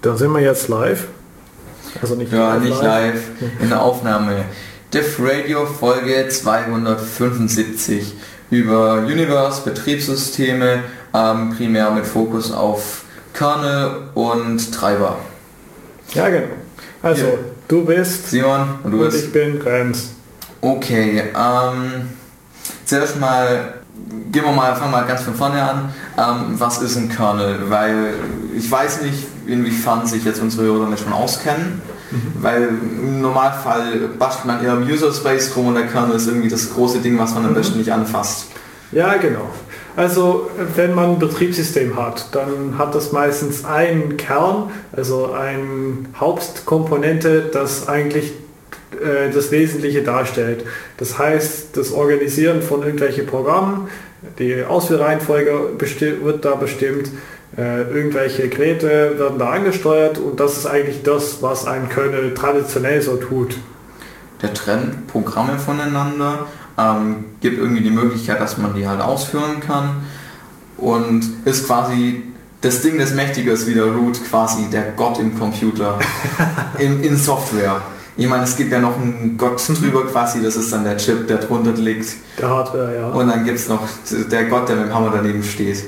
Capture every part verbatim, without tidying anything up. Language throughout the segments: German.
Da sind wir jetzt live. Also nicht ja, live, nicht live. live. In der Aufnahme. Diff Radio Folge zweihundertfünfundsiebzig über Universe, Betriebssysteme, ähm, primär mit Fokus auf Kernel und Treiber. Ja, genau. Also, ja. Du bist Simon und du und bist. Ich bin Grenz. Okay, ähm, zuerst mal gehen wir mal, fangen wir mal ganz von vorne an. Ähm, was ist ein Kernel? Weil ich weiß nicht, inwiefern sich jetzt unsere Hörer damit schon auskennen. Mhm. Weil im Normalfall bastelt man eher im User Space rum und der Kernel ist irgendwie das große Ding, was man am mhm. besten nicht anfasst. Ja, genau. Also wenn man ein Betriebssystem hat, dann hat das meistens einen Kern, also eine Hauptkomponente, das eigentlich äh, das Wesentliche darstellt. Das heißt, das Organisieren von irgendwelchen Programmen, die Ausführreihenfolge besti- wird da bestimmt, äh, irgendwelche Geräte werden da angesteuert und das ist eigentlich das, was ein Kernel traditionell so tut. Der trennt Programme voneinander. Ähm, gibt irgendwie die Möglichkeit, dass man die halt ausführen kann und ist quasi das Ding des Mächtigers wie der Root, quasi der Gott im Computer, in, in Software. Ich meine, es gibt ja noch einen Gott drüber quasi, das ist dann der Chip, der drunter liegt. Der Hardware, ja. Und dann gibt es noch der Gott, der mit dem Hammer daneben steht.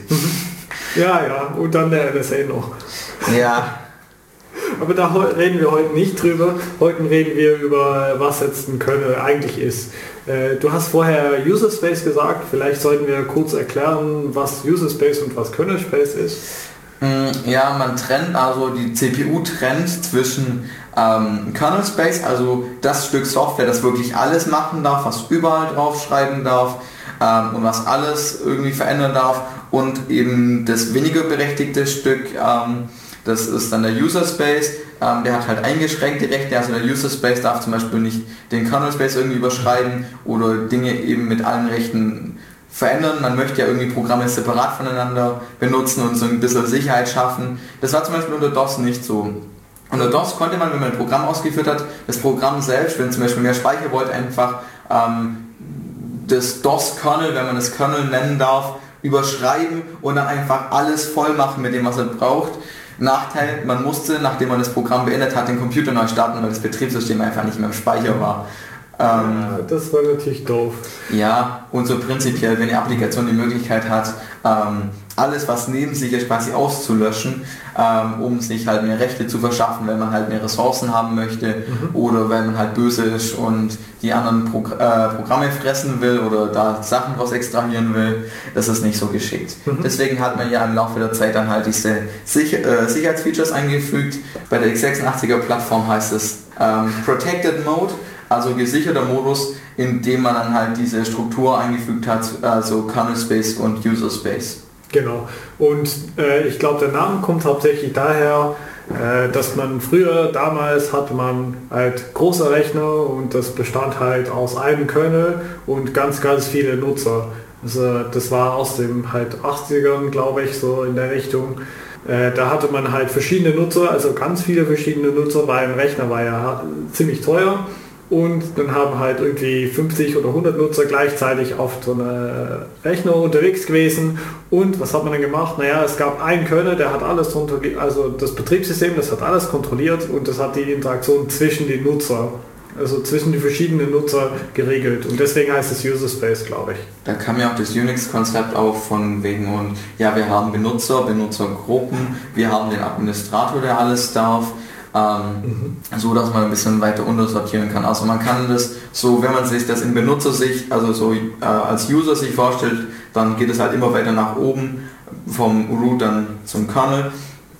Ja, ja, und dann der N S A noch. Ja. Aber da reden wir heute nicht drüber. Heute reden wir über, was jetzt ein Kernel eigentlich ist. Du hast vorher User Space gesagt. Vielleicht sollten wir kurz erklären, was User Space und was Kernel Space ist. Ja, man trennt, also die C P U trennt zwischen ähm, Kernel Space, also das Stück Software, das wirklich alles machen darf, was überall drauf schreiben darf ähm, und was alles irgendwie verändern darf, und eben das weniger berechtigte Stück, ähm, das ist dann der User Space, ähm, der hat halt eingeschränkte Rechte, also der User Space darf zum Beispiel nicht den Kernel Space irgendwie überschreiten oder Dinge eben mit allen Rechten verändern. Man möchte ja irgendwie Programme separat voneinander benutzen und so ein bisschen Sicherheit schaffen. Das war zum Beispiel unter DOS nicht so. Unter DOS konnte man, wenn man ein Programm ausgeführt hat, das Programm selbst, wenn zum Beispiel mehr Speicher wollte, einfach ähm, das DOS-Kernel, wenn man das Kernel nennen darf, überschreiben und dann einfach alles voll machen mit dem, was er braucht. Nachteil, man musste, nachdem man das Programm beendet hat, den Computer neu starten, weil das Betriebssystem einfach nicht mehr im Speicher war. Ähm, ja, das war natürlich doof. Ja, und so prinzipiell, wenn die Applikation die Möglichkeit hat, ähm, alles, was neben sich ist, quasi auszulöschen, ähm, um sich halt mehr Rechte zu verschaffen, wenn man halt mehr Ressourcen haben möchte, mhm. oder wenn man halt böse ist und die anderen Progr- äh, Programme fressen will oder da Sachen draus extrahieren will, das ist nicht so geschickt. Mhm. Deswegen hat man ja im Laufe der Zeit dann halt diese Sicher- äh, Sicherheitsfeatures eingefügt. Bei der x sechsundachtziger Plattform heißt es ähm, Protected Mode, also gesicherter Modus, in dem man dann halt diese Struktur eingefügt hat, also Kernel Space und User Space. Genau. Und äh, ich glaube, der Name kommt hauptsächlich daher, äh, dass man früher, damals hatte man halt große Rechner und das bestand halt aus einem Kernel und ganz, ganz viele Nutzer. Also das war aus dem halt achtzigern, glaube ich, so in der Richtung. Äh, da hatte man halt verschiedene Nutzer, also ganz viele verschiedene Nutzer, weil ein Rechner war ja ziemlich teuer. Und dann haben halt irgendwie fünfzig oder hundert Nutzer gleichzeitig auf so einer Rechner unterwegs gewesen. Und was hat man dann gemacht? Naja, es gab einen Kernel, der hat alles drunter, also das Betriebssystem, das hat alles kontrolliert und das hat die Interaktion zwischen den Nutzer, also zwischen die verschiedenen Nutzer geregelt. Und deswegen heißt es User Space, glaube ich. Da kam ja auch das Unix-Konzept auf von wegen, und ja, wir haben Benutzer, Benutzergruppen, wir haben den Administrator, der alles darf. Ähm, mhm. So dass man ein bisschen weiter untersortieren kann. Also man kann das so, wenn man sich das in Benutzersicht, also so äh, als User sich vorstellt, dann geht es halt immer weiter nach oben vom Root dann zum Kernel.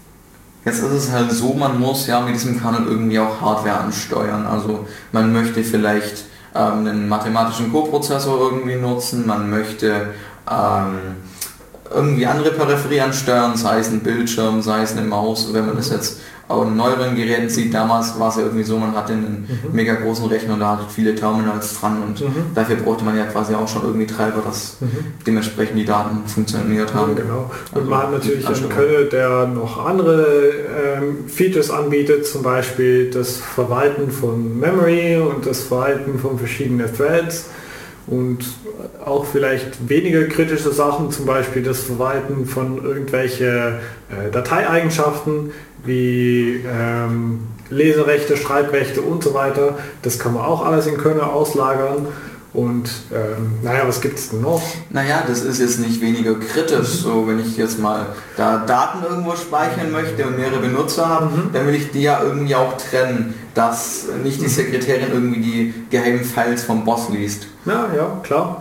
Jetzt ist es halt so, man muss ja mit diesem Kernel irgendwie auch Hardware ansteuern. Also man möchte vielleicht ähm, einen mathematischen Coprozessor irgendwie nutzen, man möchte ähm, irgendwie andere Peripherie ansteuern, sei es ein Bildschirm, sei es eine Maus, wenn man das jetzt auch in neueren Geräten sieht. Damals war es ja irgendwie so, man hatte einen mhm. mega großen Rechner und da hatte viele Terminals dran und mhm. dafür brauchte man ja quasi auch schon irgendwie Treiber, dass mhm. dementsprechend die Daten funktioniert haben. Ja, genau. Und also man hat natürlich einen Kernel, der noch andere ähm, Features anbietet, zum Beispiel das Verwalten von Memory und das Verwalten von verschiedenen Threads. und auch vielleicht weniger kritische Sachen, zum Beispiel das Verwalten von irgendwelche äh, Dateieigenschaften wie ähm, Leserechte, Schreibrechte und so weiter. Das kann man auch alles in Kernel auslagern. Und ähm, naja, was gibt es denn noch? Naja, das ist jetzt nicht weniger kritisch. So, wenn ich jetzt mal da Daten irgendwo speichern möchte und mehrere Benutzer habe, mhm. dann will ich die ja irgendwie auch trennen, dass nicht die Sekretärin irgendwie die geheimen Files vom Boss liest. Ja, ja, klar.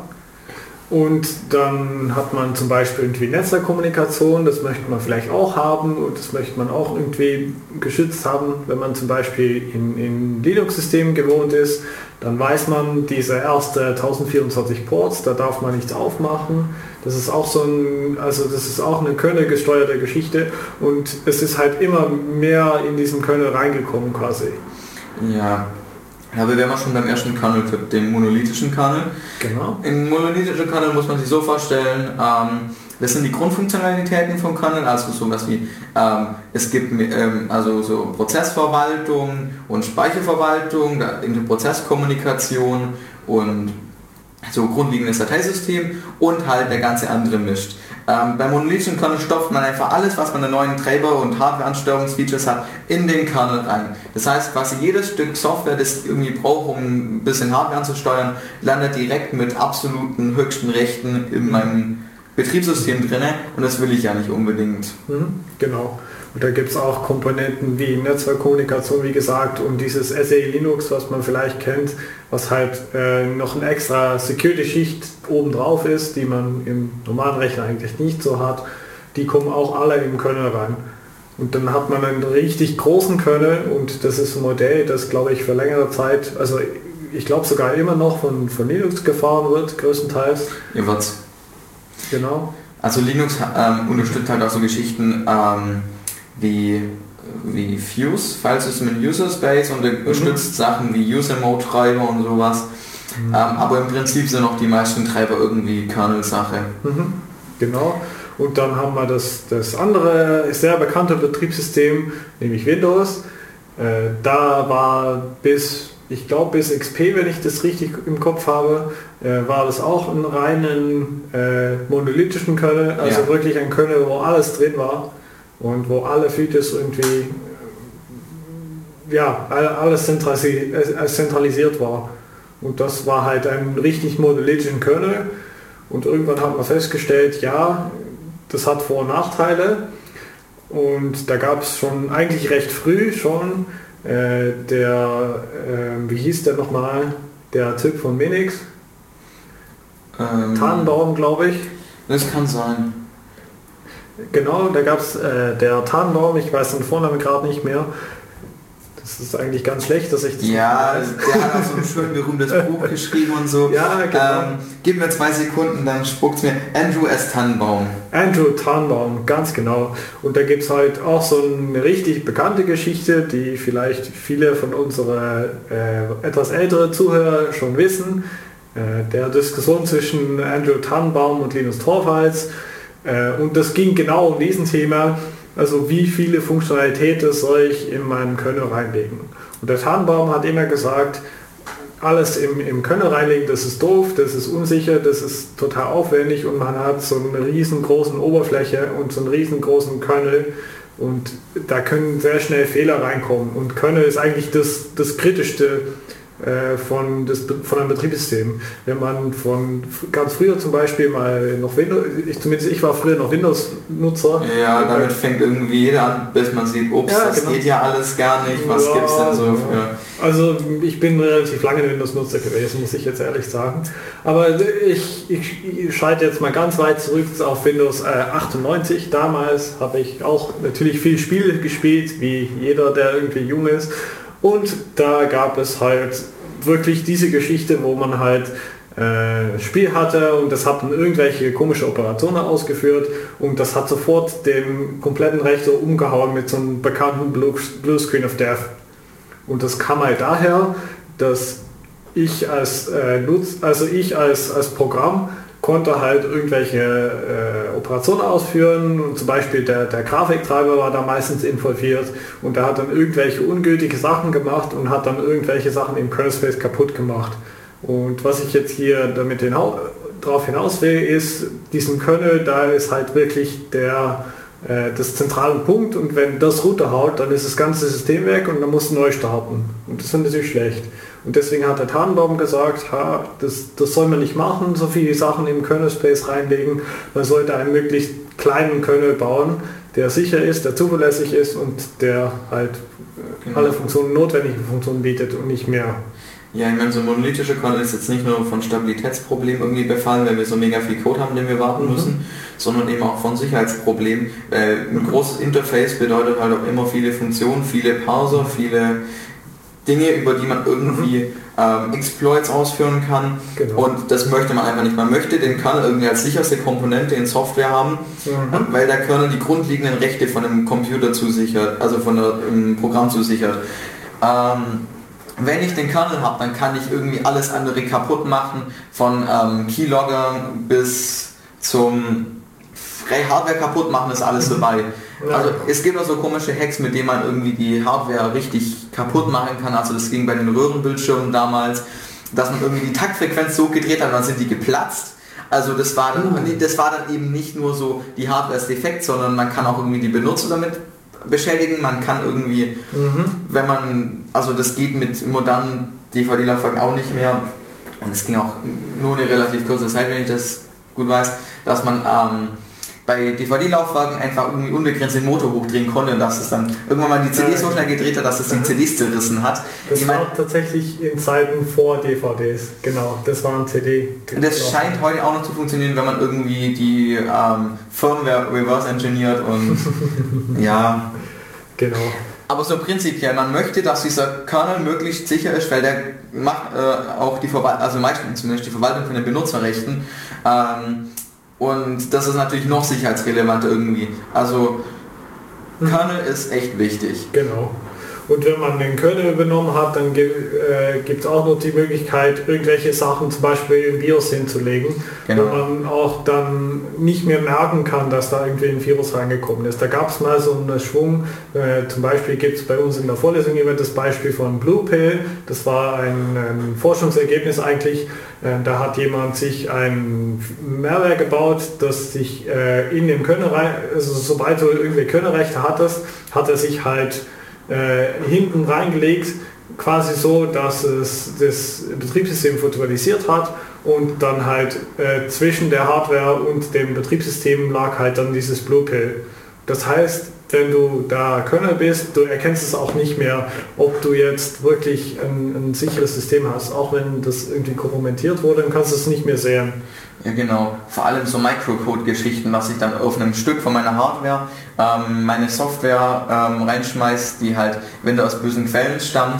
Und dann hat man zum Beispiel irgendwie Netzwerkkommunikation, das möchte man vielleicht auch haben und das möchte man auch irgendwie geschützt haben, wenn man zum Beispiel in, in Linux-Systemen gewohnt ist, dann weiß man, diese erste tausendvierundzwanzig Ports, da darf man nichts aufmachen. Das ist auch so ein, also das ist auch eine Kernel-gesteuerte Geschichte und es ist halt immer mehr in diesen Kernel reingekommen quasi. Ja. Ja, wir wären mal schon beim ersten Kernel, für den monolithischen Kernel. Genau. Im monolithischen Kernel muss man sich so vorstellen, ähm, das sind die Grundfunktionalitäten vom Kernel, also sowas wie, ähm, es gibt ähm, also so Prozessverwaltung und Speicherverwaltung, in Prozesskommunikation und so grundlegendes Dateisystem und halt der ganze andere mischt. Ähm, beim monolithischen Kernel stopft man einfach alles, was man an neuen Treiber und Hardware-Ansteuerungsfeatures hat, in den Kernel rein. Das heißt, quasi jedes Stück Software, das irgendwie braucht, um ein bisschen Hardware anzusteuern, landet direkt mit absoluten höchsten Rechten in meinem Betriebssystem drin und das will ich ja nicht unbedingt. Mhm, genau. Und da gibt es auch Komponenten wie Netzwerkkommunikation, wie gesagt, und dieses S A Linux, was man vielleicht kennt, was halt äh, noch eine extra Security-Schicht obendrauf ist, die man im normalen Rechner eigentlich nicht so hat. Die kommen auch alle im Kernel rein. Und dann hat man einen richtig großen Kernel und das ist ein Modell, das glaube ich für längere Zeit, also ich glaube sogar immer noch von, von Linux gefahren wird, größtenteils. Ja, wird's. Genau. Also Linux ähm, unterstützt halt auch so Geschichten ähm, wie, wie Fuse, Filesystem in User Space und unterstützt mhm. Sachen wie User-Mode-Treiber und sowas. Mhm. Ähm, aber im Prinzip sind auch die meisten Treiber irgendwie Kernel-Sache. Mhm. Genau. Und dann haben wir das, das andere sehr bekannte Betriebssystem, nämlich Windows. Äh, da war bis, ich glaube bis X P, wenn ich das richtig im Kopf habe, äh, war das auch einen reinen äh, monolithischen Kernel, also ja. wirklich ein Kernel, wo alles drin war und wo alle Features irgendwie, ja, alles zentralisiert war. Und das war halt ein richtig monolithischen Kernel. Und irgendwann hat man festgestellt, ja, das hat Vor- und Nachteile. Und da gab es schon eigentlich recht früh schon äh, der, äh, wie hieß der nochmal, der Typ von Minix? Ähm, Tannenbaum, glaube ich. Das kann sein. Genau, da gab es äh, der Tannenbaum, ich weiß den Vornamen gerade nicht mehr. Das ist eigentlich ganz schlecht, dass ich das ja, der hat auch so ein schön berühmtes Buch geschrieben und so. Ja, genau. Ähm, gib mir zwei Sekunden, dann spuckt es mir. Andrew S. Tannenbaum. Andrew Tannenbaum, ganz genau. Und da gibt es halt auch so eine richtig bekannte Geschichte, die vielleicht viele von unseren äh, etwas älteren Zuhörer schon wissen. Äh, der Diskussion zwischen Andrew Tannenbaum und Linus Torvalds. Äh, und das ging genau um diesen Thema. Also wie viele Funktionalitäten soll ich in meinem Kernel reinlegen? Und der Tannenbaum hat immer gesagt, alles im, im Kernel reinlegen, das ist doof, das ist unsicher, das ist total aufwendig und man hat so eine riesengroßen Oberfläche und so einen riesengroßen Kernel und da können sehr schnell Fehler reinkommen. Und Kernel ist eigentlich das, das Kritischste äh, von, das, von einem Betriebssystem. Wenn man von ganz früher zum Beispiel mal noch Windows, ich, zumindest ich war früher noch Windows-Nutzer. Ja, damit fängt irgendwie jeder an, bis man sieht, ups, ja, das genau. geht ja alles gar nicht, was ja, gibt es denn so für... Also ich bin relativ lange Windows-Nutzer gewesen, muss ich jetzt ehrlich sagen. Aber ich, ich, ich schalte jetzt mal ganz weit zurück auf Windows äh, achtundneunzig. Damals habe ich auch natürlich viel Spiele gespielt, wie jeder, der irgendwie jung ist. Und da gab es halt wirklich diese Geschichte, wo man halt äh, Spiel hatte und das hat dann irgendwelche komische Operationen ausgeführt und das hat sofort den kompletten Rechner umgehauen mit so einem bekannten Blue, Blue Screen of Death. Und das kam halt daher, dass ich als äh, Nutz, also ich als, als Programm konnte halt irgendwelche äh, Operationen ausführen und zum Beispiel der, der Grafiktreiber war da meistens involviert und der hat dann irgendwelche ungültige Sachen gemacht und hat dann irgendwelche Sachen im Kernel Space kaputt gemacht. Und was ich jetzt hier damit hinau- darauf hinaus will, ist, diesen Kernel, da ist halt wirklich der, äh, das zentrale Punkt, und wenn das runterhaut, dann ist das ganze System weg und dann muss neu starten. Und das ist natürlich schlecht. Und deswegen hat der Tannenbaum gesagt, ha, das, das soll man nicht machen, so viele Sachen im Kernel Space reinlegen. Man sollte einen möglichst kleinen Kernel bauen, der sicher ist, der zuverlässig ist und der halt genau. alle Funktionen, notwendigen Funktionen bietet und nicht mehr. Ja, ich meine, so ein monolithischer Kernel ist jetzt nicht nur von Stabilitätsproblemen irgendwie befallen, wenn wir so mega viel Code haben, den wir warten mhm. müssen, sondern eben auch von Sicherheitsproblemen. Äh, ein mhm. großes Interface bedeutet halt auch immer viele Funktionen, viele Parser, viele Dinge, über die man irgendwie mhm. ähm, Exploits ausführen kann. Genau. Und das möchte man einfach nicht. Man möchte den Kernel irgendwie als sicherste Komponente in Software haben, mhm. weil der Kernel die grundlegenden Rechte von einem Computer zusichert, also von einem Programm zusichert. Ähm, Wenn ich den Kernel habe, dann kann ich irgendwie alles andere kaputt machen, von ähm, Keylogger bis zum Hardware kaputt machen, ist alles dabei. Also es gibt auch so komische Hacks, mit denen man irgendwie die Hardware richtig kaputt machen kann. Also das ging bei den Röhrenbildschirmen damals, dass man irgendwie die Taktfrequenz so gedreht hat, dann sind die geplatzt. Also das war dann, das war dann eben nicht nur so, die Hardware ist defekt, sondern man kann auch irgendwie die Benutzer damit beschädigen. Man kann irgendwie, mhm. wenn man, also das geht mit modernen D V D-Laufwerken auch nicht mehr, und es ging auch nur eine relativ kurze Zeit, wenn ich das gut weiß, dass man ähm, bei D V D-Laufwerken einfach irgendwie unbegrenzt den Motor hochdrehen konnte und dass es dann irgendwann mal die C D so schnell gedreht hat, dass es die C Ds zerrissen hat. Das ich war mein, tatsächlich in Zeiten vor D V Ds, genau, das waren C D. Das scheint heute auch noch zu funktionieren, wenn man irgendwie die ähm, Firmware reverse engineert und ja. Genau. Aber so prinzipiell, man möchte, dass dieser Kernel möglichst sicher ist, weil der macht äh, auch die Verwaltung, also meistens zumindest die Verwaltung von den Benutzerrechten. Ähm, und das ist natürlich noch sicherheitsrelevant irgendwie. Also Kernel ist echt wichtig. Genau. Und wenn man den Kernel übernommen hat, dann äh, gibt es auch noch die Möglichkeit, irgendwelche Sachen zum Beispiel im BIOS hinzulegen, genau. wo man auch dann nicht mehr merken kann, dass da irgendwie ein Virus reingekommen ist. Da gab es mal so einen Schwung, äh, zum Beispiel gibt es bei uns in der Vorlesung immer das Beispiel von Blue Pill, das war ein, ein Forschungsergebnis eigentlich, äh, da hat jemand sich ein Malware gebaut, das sich äh, in dem Kernel rein, also sobald du irgendwie Kernelrechte hattest, hat er sich halt Äh, hinten reingelegt, quasi so, dass es das Betriebssystem virtualisiert hat, und dann halt äh, zwischen der Hardware und dem Betriebssystem lag halt dann dieses Blue Pill. Das heißt, wenn du da Kernel bist, du erkennst es auch nicht mehr, ob du jetzt wirklich ein, ein sicheres System hast. Auch wenn das irgendwie kompromittiert wurde, dann kannst du es nicht mehr sehen. Ja genau, vor allem so Microcode-Geschichten, dass ich dann auf einem Stück von meiner Hardware ähm, meine Software ähm, reinschmeißt, die halt, wenn du aus bösen Quellen stammt.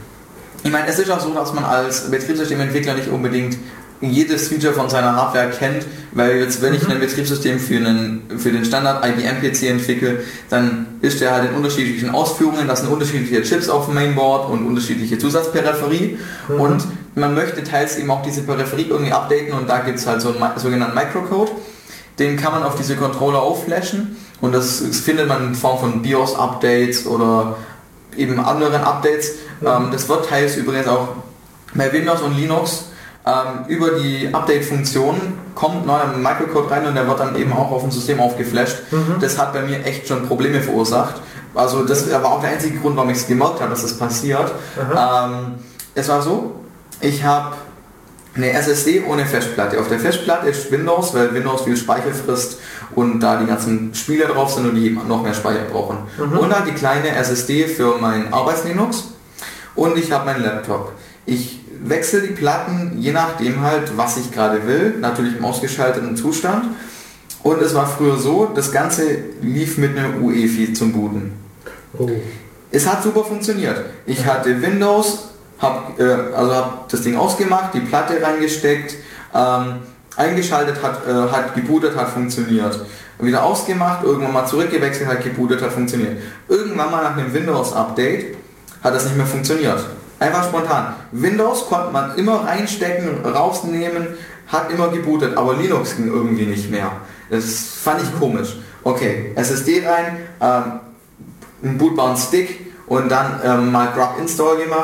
Ich meine, es ist auch so, dass man als Betriebssystementwickler nicht unbedingt jedes Feature von seiner Hardware kennt, weil jetzt, wenn ich ein Betriebssystem für, einen, für den Standard I B M P C entwickle, dann ist der halt in unterschiedlichen Ausführungen, das sind unterschiedliche Chips auf dem Mainboard und unterschiedliche Zusatzperipherie, mhm. und man möchte teils eben auch diese Peripherie irgendwie updaten, und da gibt es halt so einen sogenannten Microcode, den kann man auf diese Controller aufflashen, und das, das findet man in Form von BIOS-Updates oder eben anderen Updates. Mhm. Ähm, das wird teils übrigens auch bei Windows und Linux Ähm, über die Update-Funktion kommt neuer Microcode rein, und der wird dann eben auch auf dem System aufgeflasht. Mhm. Das hat bei mir echt schon Probleme verursacht. Also das war auch der einzige Grund, warum ich es gemerkt habe, dass das passiert. Ähm, es war so, ich habe eine S S D ohne Festplatte. Auf der Festplatte ist Windows, weil Windows viel Speicher frisst und da die ganzen Spiele drauf sind und die eben noch mehr Speicher brauchen. Mhm. Und dann die kleine S S D für mein Arbeits-Linux, und ich habe meinen Laptop. Ich wechsle die Platten, je nachdem halt, was ich gerade will, natürlich im ausgeschalteten Zustand. Und es war früher so, das Ganze lief mit einem U E F I zum Booten. Oh. Es hat super funktioniert. Ich hatte Windows, habe äh, also hab das Ding ausgemacht, die Platte reingesteckt, ähm, eingeschaltet, hat, äh, hat gebootet, hat funktioniert. Wieder ausgemacht, irgendwann mal zurückgewechselt, hat gebootet, hat funktioniert. Irgendwann mal nach einem Windows-Update hat das nicht mehr funktioniert. Einfach spontan. Windows konnte man immer reinstecken, rausnehmen, hat immer gebootet, aber Linux ging irgendwie nicht mehr. Das fand ich komisch. Okay, S S D rein, ähm, einen bootbaren Stick und dann ähm, mal grub install gemacht.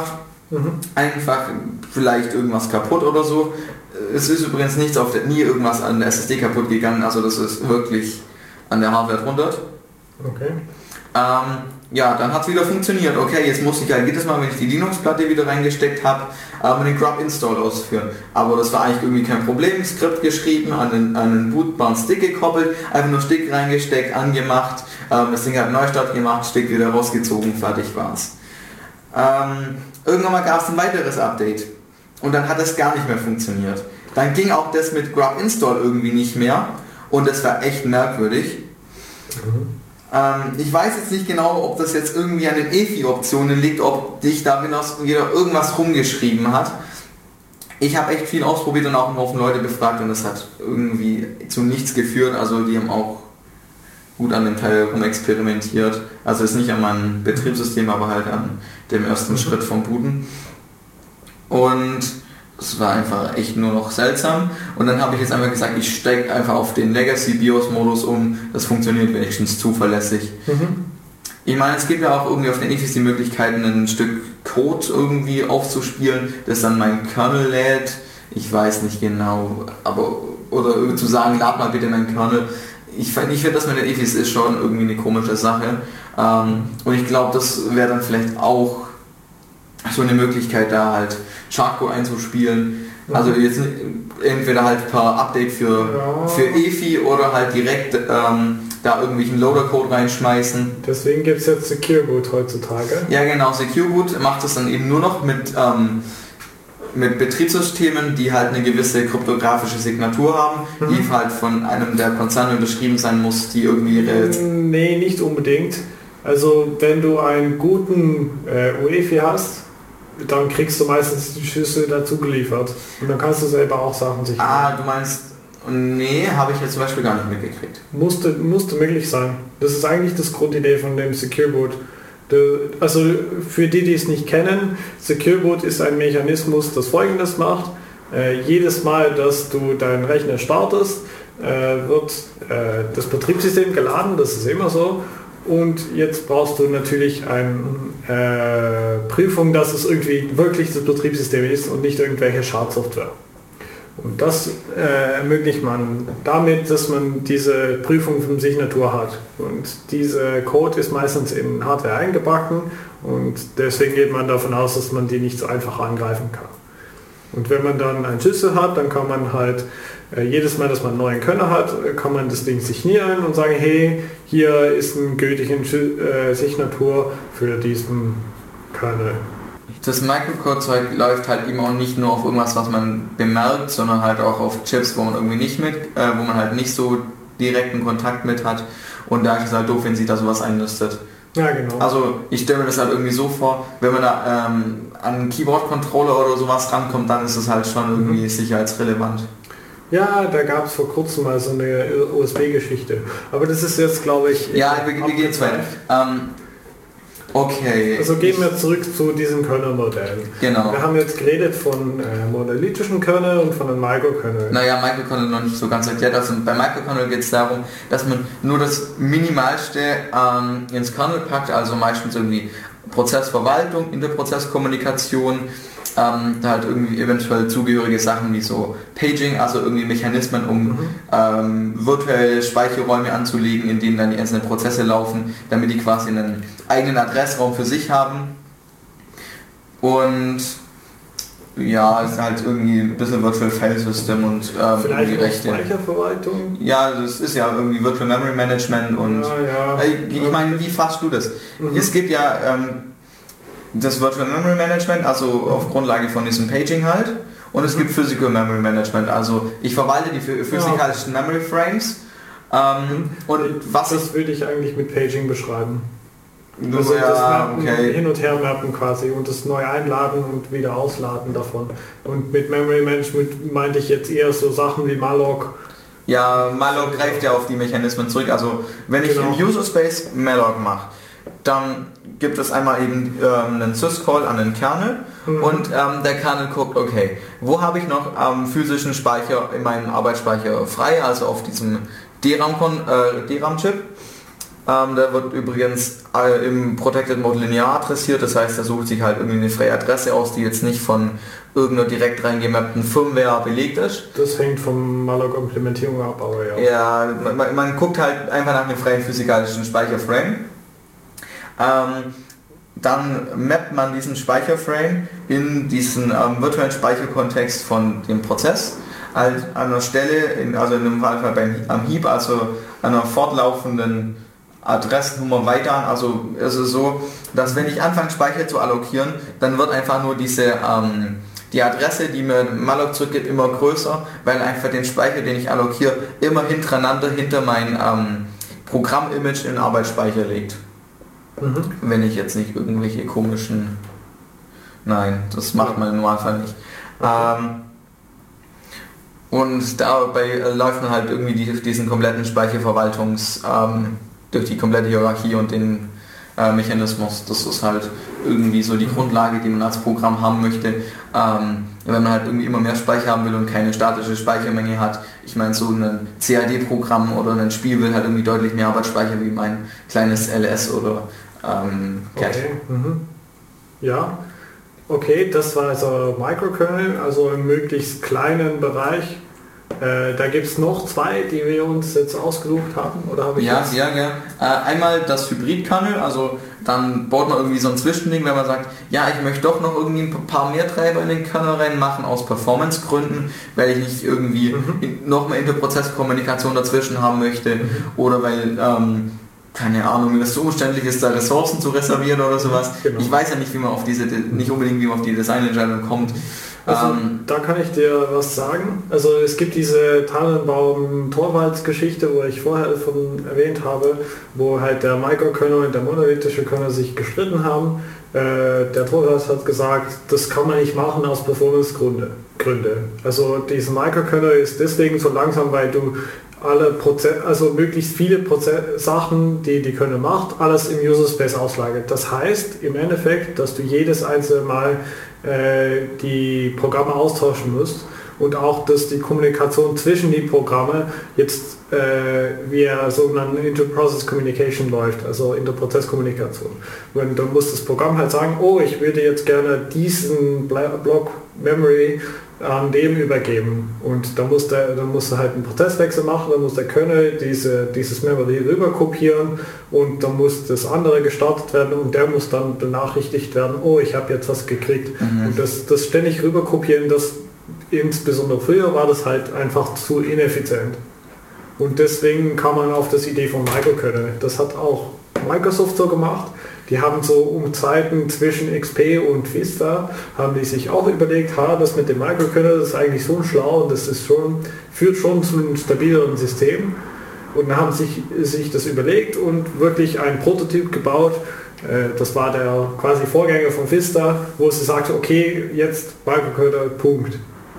Mhm. Einfach vielleicht irgendwas kaputt oder so. Es ist übrigens nichts auf der, nie irgendwas an der S S D kaputt gegangen, also das ist wirklich an der Hardware drunter. Okay. Ähm, ja, dann hat es wieder funktioniert. Okay, jetzt muss ich halt jedes Mal, wenn ich die Linux-Platte wieder reingesteckt habe, ähm, den grub-install ausführen. Aber das war eigentlich irgendwie kein Problem. Skript geschrieben, an den, an den bootbaren Stick gekoppelt, einfach nur Stick reingesteckt, angemacht, ähm, das Ding hat Neustart gemacht, Stick wieder rausgezogen, fertig war's. Ähm, irgendwann mal gab es ein weiteres Update und dann hat es gar nicht mehr funktioniert. Dann ging auch das mit grub-install irgendwie nicht mehr und das war echt merkwürdig. Mhm. Ich weiß jetzt nicht genau, ob das jetzt irgendwie an den E F I-Optionen liegt, ob dich da wieder irgendwas rumgeschrieben hat. Ich habe echt viel ausprobiert und auch einen Haufen Leute befragt und das hat irgendwie zu nichts geführt. Also die haben auch gut an dem Teil rumexperimentiert. Also ist nicht an meinem Betriebssystem, aber halt an dem ersten Schritt vom Booten. Und es war einfach echt nur noch seltsam und dann habe ich jetzt einfach gesagt, ich steige einfach auf den Legacy BIOS Modus um, das funktioniert wenigstens zuverlässig. Mhm. Ich meine, es gibt ja auch irgendwie auf den E F Is die Möglichkeiten, ein Stück Code irgendwie aufzuspielen, das dann mein Kernel lädt, ich weiß nicht genau, aber oder zu sagen, lad mal bitte meinen Kernel. Ich, ich finde, das mit den E F Is ist schon irgendwie eine komische Sache ähm, und ich glaube, das wäre dann vielleicht auch so eine Möglichkeit, da halt Chartcode einzuspielen. Also jetzt entweder halt per Update für, ja. für E F I oder halt direkt ähm, da irgendwelchen Loader-Code reinschmeißen. Deswegen gibt es jetzt Secure Boot heutzutage. Ja genau, Secure Boot macht es dann eben nur noch mit, ähm, mit Betriebssystemen, die halt eine gewisse kryptografische Signatur haben, mhm. die halt von einem der Konzerne unterschrieben sein muss, die irgendwie ihre... Nee, nicht unbedingt. Also wenn du einen guten äh, U E F I hast, dann kriegst du meistens die Schlüssel dazu geliefert. Und dann kannst du selber auch Sachen sichern. Ah, du meinst, nee, habe ich jetzt zum Beispiel gar nicht mitgekriegt. Musste, musste möglich sein. Das ist eigentlich das Grundidee von dem Secure Boot. Also für die, die es nicht kennen, Secure Boot ist ein Mechanismus, das Folgendes macht. Äh, jedes Mal, dass du deinen Rechner startest, äh, wird äh, das Betriebssystem geladen, das ist immer so. Und jetzt brauchst du natürlich eine äh, Prüfung, dass es irgendwie wirklich das Betriebssystem ist und nicht irgendwelche Schadsoftware. Und das äh, ermöglicht man damit, dass man diese Prüfung von Signatur hat. Und dieser Code ist meistens in Hardware eingebacken und deswegen geht man davon aus, dass man die nicht so einfach angreifen kann. Und wenn man dann einen Schlüssel hat, dann kann man halt äh, jedes Mal, dass man einen neuen Kernel hat, kann man das Ding signieren und sagen, hey, hier ist eine gültige äh, Signatur für diesen Kernel. Das Microcode-Zeug läuft halt eben auch nicht nur auf irgendwas, was man bemerkt, sondern halt auch auf Chips, wo man irgendwie nicht mit, äh, wo man halt nicht so direkten Kontakt mit hat. Und da ist es halt doof, wenn sich da sowas einlistet. Ja, genau. Also ich stelle mir das halt irgendwie so vor, wenn man da ähm, an einen Keyboard-Controller oder sowas rankommt, dann ist es halt schon irgendwie mhm. sicherheitsrelevant. Ja, da gab es vor kurzem mal so eine U S B-Geschichte. Aber das ist jetzt, glaube ich... Ja, wir, wir gehen jetzt weiter. Ähm, okay. Also gehen wir zurück zu diesen Kernel-Modellen. Genau. Wir haben jetzt geredet von äh, monolithischen Kernel und von einem Microkernel. Naja, Microkernel noch nicht so ganz erklärt. Also bei Microkernel geht es darum, dass man nur das Minimalste ähm, ins Kernel packt, also meistens irgendwie Prozessverwaltung, Interprozesskommunikation, ähm, da halt irgendwie eventuell zugehörige Sachen wie so Paging, also irgendwie Mechanismen, um mhm. ähm, virtuelle Speicherräume anzulegen, in denen dann die einzelnen Prozesse laufen, damit die quasi einen eigenen Adressraum für sich haben. Und ja, es ist halt irgendwie ein bisschen Virtual File System und ähm, vielleicht die Rechte. Speicherverwaltung? Ja, das ist ja irgendwie Virtual Memory Management und ja, ja. ich, ich meine, wie fasst du das? Mhm. Es gibt ja ähm, das Virtual Memory Management, also auf Grundlage von diesem Paging halt, und es mhm. gibt Physical Memory Management, also ich verwalte die physikalischen ja. Memory Frames ähm, und was das würde ich eigentlich mit Paging beschreiben. Also ja, das Mappen, okay. hin und her mappen quasi und das neu einladen und wieder ausladen davon. Und mit Memory Management meinte ich jetzt eher so Sachen wie malloc. Ja, malloc greift ja auf die Mechanismen zurück, also wenn ich genau. im User Space malloc mache, dann gibt es einmal eben ähm, einen syscall an den Kernel mhm. und ähm, der Kernel guckt, okay, wo habe ich noch ähm, physischen Speicher in meinem Arbeitsspeicher frei, also auf diesem D RAM-Chip. Äh, D RAM-Chip. Ähm, der wird übrigens äh, im Protected Mode linear adressiert, das heißt, er sucht sich halt irgendwie eine freie Adresse aus, die jetzt nicht von irgendeiner direkt reingemappten Firmware belegt ist. Das hängt vom Malloc-Implementierung ab, aber ja. Ja, man, man guckt halt einfach nach einem freien physikalischen Speicherframe. Ähm, dann mappt man diesen Speicherframe in diesen ähm, virtuellen Speicherkontext von dem Prozess. Halt an einer Stelle, in, also in einem Fall beim, am Heap, also einer fortlaufenden Adressnummer weiter an. Also es ist so, dass wenn ich anfange Speicher zu allokieren, dann wird einfach nur diese ähm, die Adresse, die mir Malloc zurückgibt, immer größer, weil einfach den Speicher, den ich allokiere, immer hintereinander hinter mein ähm, Programm-Image in den Arbeitsspeicher legt. Mhm. Wenn ich jetzt nicht irgendwelche komischen... Nein, das macht man im Normalfall nicht. Okay. Ähm, und dabei äh, läuft man halt irgendwie die, diesen kompletten Speicherverwaltungs... Ähm, durch die komplette Hierarchie und den äh, Mechanismus. Das ist halt irgendwie so die Grundlage, die man als Programm haben möchte. Ähm, wenn man halt irgendwie immer mehr Speicher haben will und keine statische Speichermenge hat. Ich meine, so ein C A D-Programm oder ein Spiel will halt irgendwie deutlich mehr Arbeitsspeicher wie mein kleines L S oder ähm, Cat. Okay. Mhm. Ja, okay, das war also Microkernel, also im möglichst kleinen Bereich. Äh, da gibt es noch zwei, die wir uns jetzt ausgesucht haben, oder habe ich Ja, jetzt? ja, ja. Äh, einmal das Hybrid-Kernel, also dann baut man irgendwie so ein Zwischending, wenn man sagt, ja, ich möchte doch noch irgendwie ein paar mehr Treiber in den Kernel reinmachen, aus Performance-Gründen, weil ich nicht irgendwie mhm. noch mehr Interprozesskommunikation dazwischen haben möchte, mhm. oder weil, ähm, keine Ahnung, mir das zu umständlich ist, da Ressourcen zu reservieren oder sowas. Genau. Ich weiß ja nicht, wie man auf diese, nicht unbedingt, wie man auf die Designentscheidung kommt. Also ähm, da kann ich dir was sagen. Also es gibt diese Tannenbaum-Torvalds-Geschichte, wo ich vorher von erwähnt habe, wo halt der Microkernel und der monolithische Kernel sich gestritten haben. Äh, der Torvalds hat gesagt, das kann man nicht machen aus Performance-Gründe. Also dieser Microkernel ist deswegen so langsam, weil du alle Prozess, also möglichst viele Prozess Sachen, die die Kernel macht, alles im User Space auslagert. Das heißt im Endeffekt, dass du jedes einzelne Mal äh, die Programme austauschen musst und auch, dass die Kommunikation zwischen die Programme jetzt äh, via sogenannten Inter-Process Communication läuft, also Interprozesskommunikation. Und dann muss das Programm halt sagen, oh, ich würde jetzt gerne diesen Block Memory an dem übergeben, und da muss der, dann muss er halt einen Prozesswechsel machen, dann muss der Kernel diese, dieses Memory rüber kopieren und dann muss das andere gestartet werden und der muss dann benachrichtigt werden, oh, ich habe jetzt was gekriegt. Mhm. Und das, das ständig rüber kopieren, das insbesondere früher war das halt einfach zu ineffizient. Und deswegen kam man auf das Idee von Microkernel. Das hat auch Microsoft so gemacht. Die haben so um Zeiten zwischen X P und Vista, haben die sich auch überlegt, ha, das mit dem Microkernel, das ist eigentlich so schlau und das ist schon, führt schon zu einem stabileren System. Und dann haben sich, sich das überlegt und wirklich einen Prototyp gebaut. Äh, das war der quasi Vorgänger von Vista, wo sie sagte, okay, jetzt Microkernel, Punkt.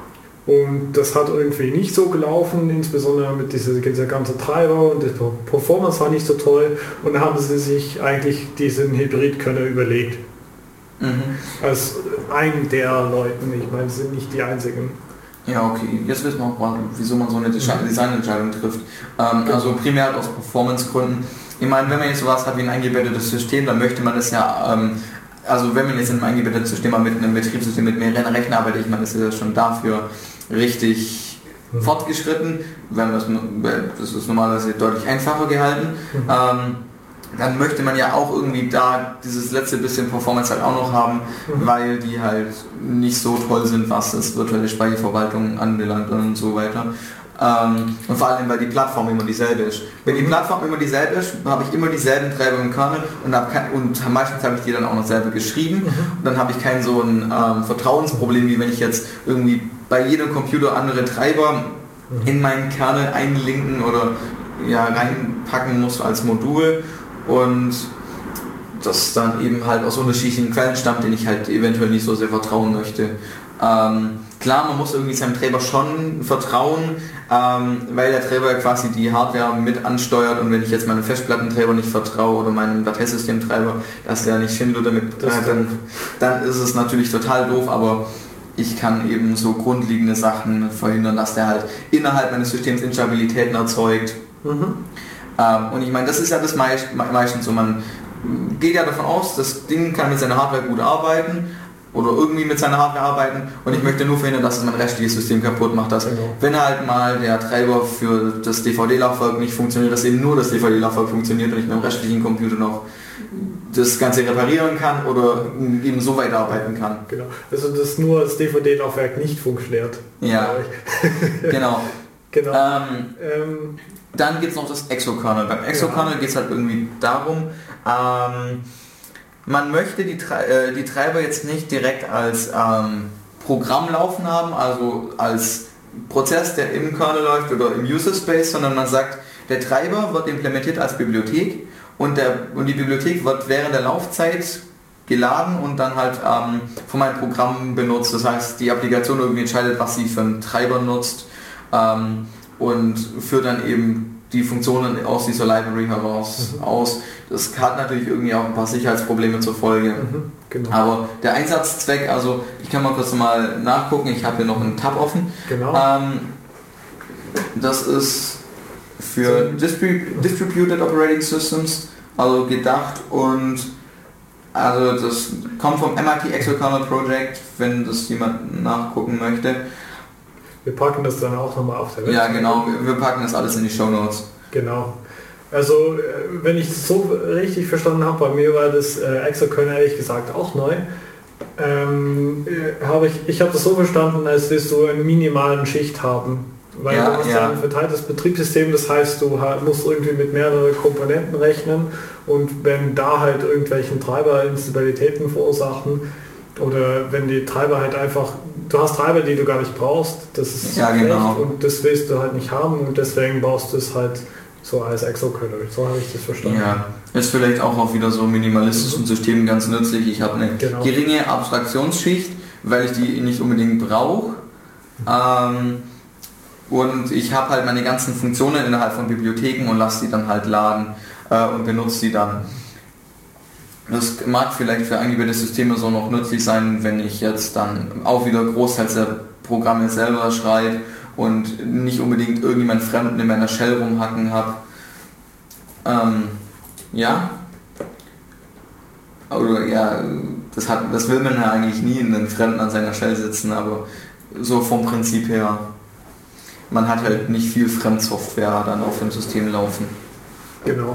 Und das hat irgendwie nicht so gelaufen, insbesondere mit dieser, dieser ganzen Treiber, und die Performance war nicht so toll, und da haben sie sich eigentlich diesen Hybrid-Kernel überlegt. Mhm. Als einen der Leuten, ich meine, sie sind nicht die einzigen. Ja, okay, jetzt wissen wir auch, wieso man so eine Designentscheidung trifft. Ähm, also primär aus Performance-Gründen. Ich meine, wenn man jetzt sowas hat wie ein eingebettetes System, dann möchte man das ja... Ähm, Also wenn man jetzt in einem eingebetteten System mit einem Betriebssystem mit mehreren Rechnern arbeitet, ich meine, das ist ja schon dafür richtig mhm. fortgeschritten, wenn das, das ist normalerweise deutlich einfacher gehalten, mhm. ähm, dann möchte man ja auch irgendwie da dieses letzte bisschen Performance halt auch noch haben, mhm. weil die halt nicht so toll sind, was das virtuelle Speicherverwaltung anbelangt und so weiter. Ähm, und vor allem, weil die Plattform immer dieselbe ist. Wenn die Plattform immer dieselbe ist, habe ich immer dieselben Treiber im Kernel und, kein, und meistens habe ich die dann auch noch selber geschrieben. Mhm. Und dann habe ich kein so ein ähm, Vertrauensproblem, wie wenn ich jetzt irgendwie bei jedem Computer andere Treiber mhm. in meinen Kernel einlinken oder ja, reinpacken muss als Modul, und das dann eben halt aus unterschiedlichen Quellen stammt, denen ich halt eventuell nicht so sehr vertrauen möchte. Ähm, klar, man muss irgendwie seinem Treiber schon vertrauen, ähm, weil der Treiber quasi die Hardware mit ansteuert, und wenn ich jetzt meinem Festplattentreiber nicht vertraue oder meinem Dateisystemtreiber, dass der nicht Schindler damit äh, dann, dann ist es natürlich total doof, aber ich kann eben so grundlegende Sachen verhindern, dass der halt innerhalb meines Systems Instabilitäten erzeugt. Mhm. Ähm, und ich meine, das ist ja das meist, meistens so, man geht ja davon aus, das Ding kann mit seiner Hardware gut arbeiten oder irgendwie mit seiner Hardware arbeiten und ich möchte nur verhindern, dass es mein restliches System kaputt macht. Dass, genau. Wenn halt mal der Treiber für das D V D-Laufwerk nicht funktioniert, dass eben nur das D V D-Laufwerk funktioniert und ich mit dem restlichen Computer noch das Ganze reparieren kann oder eben so weiterarbeiten kann. Genau. Also dass nur das D V D-Laufwerk nicht funktioniert. Ja, genau. genau. Ähm, ähm, dann gibt es noch das Exokernel. Beim Exokernel ja. geht es halt irgendwie darum, ähm, man möchte die, äh, die Treiber jetzt nicht direkt als ähm, Programm laufen haben, also als Prozess, der im Kernel läuft oder im User Space, sondern man sagt, der Treiber wird implementiert als Bibliothek und, der, und die Bibliothek wird während der Laufzeit geladen und dann halt ähm, von meinem Programm benutzt. Das heißt, die Applikation irgendwie entscheidet, was sie für einen Treiber nutzt ähm, und führt dann eben die Funktionen aus dieser Library heraus mhm. aus. Das hat natürlich irgendwie auch ein paar Sicherheitsprobleme zur Folge. Mhm, genau. Aber der Einsatzzweck, also ich kann mal kurz mal nachgucken, ich habe hier noch einen Tab offen. Genau. Ähm, das ist für Distrib- Distributed Operating Systems, also gedacht und also das kommt vom M I T Exokernel Project, wenn das jemand nachgucken möchte. Wir packen das dann auch nochmal auf der Website. Ja genau, wir packen das alles in die Shownotes. Genau. Also wenn ich es so richtig verstanden habe, bei mir war das äh, Exokernel ehrlich gesagt auch neu. Ähm, hab ich ich habe das so verstanden, als dass du eine minimalen Schicht haben. Weil ja, du hast ja ein verteiltes Betriebssystem, das heißt du musst irgendwie mit mehreren Komponenten rechnen und wenn da halt irgendwelchen Treiberinstabilitäten verursachen oder wenn die Treiber halt einfach, du hast Treiber, die du gar nicht brauchst, das ist ja, genau. und das willst du halt nicht haben und deswegen baust du es halt so als Exokernel. So habe ich das verstanden. Ja, ist vielleicht auch auf wieder so minimalistischen mhm. Systemen ganz nützlich. Ich habe eine genau. geringe Abstraktionsschicht, weil ich die nicht unbedingt brauche. Ähm, und ich habe halt meine ganzen Funktionen innerhalb von Bibliotheken und lasse die dann halt laden äh, und benutze die dann. Das mag vielleicht für eingebettete Systeme so noch nützlich sein, wenn ich jetzt dann auch wieder großteils der Programme selber schreibe und nicht unbedingt irgendjemand Fremden in meiner Shell rumhacken habe. Ähm, ja. Oder ja, das, hat, das will man ja eigentlich nie, in einen Fremden an seiner Shell sitzen, aber so vom Prinzip her, man hat halt nicht viel Fremdsoftware dann auf dem System laufen. Genau.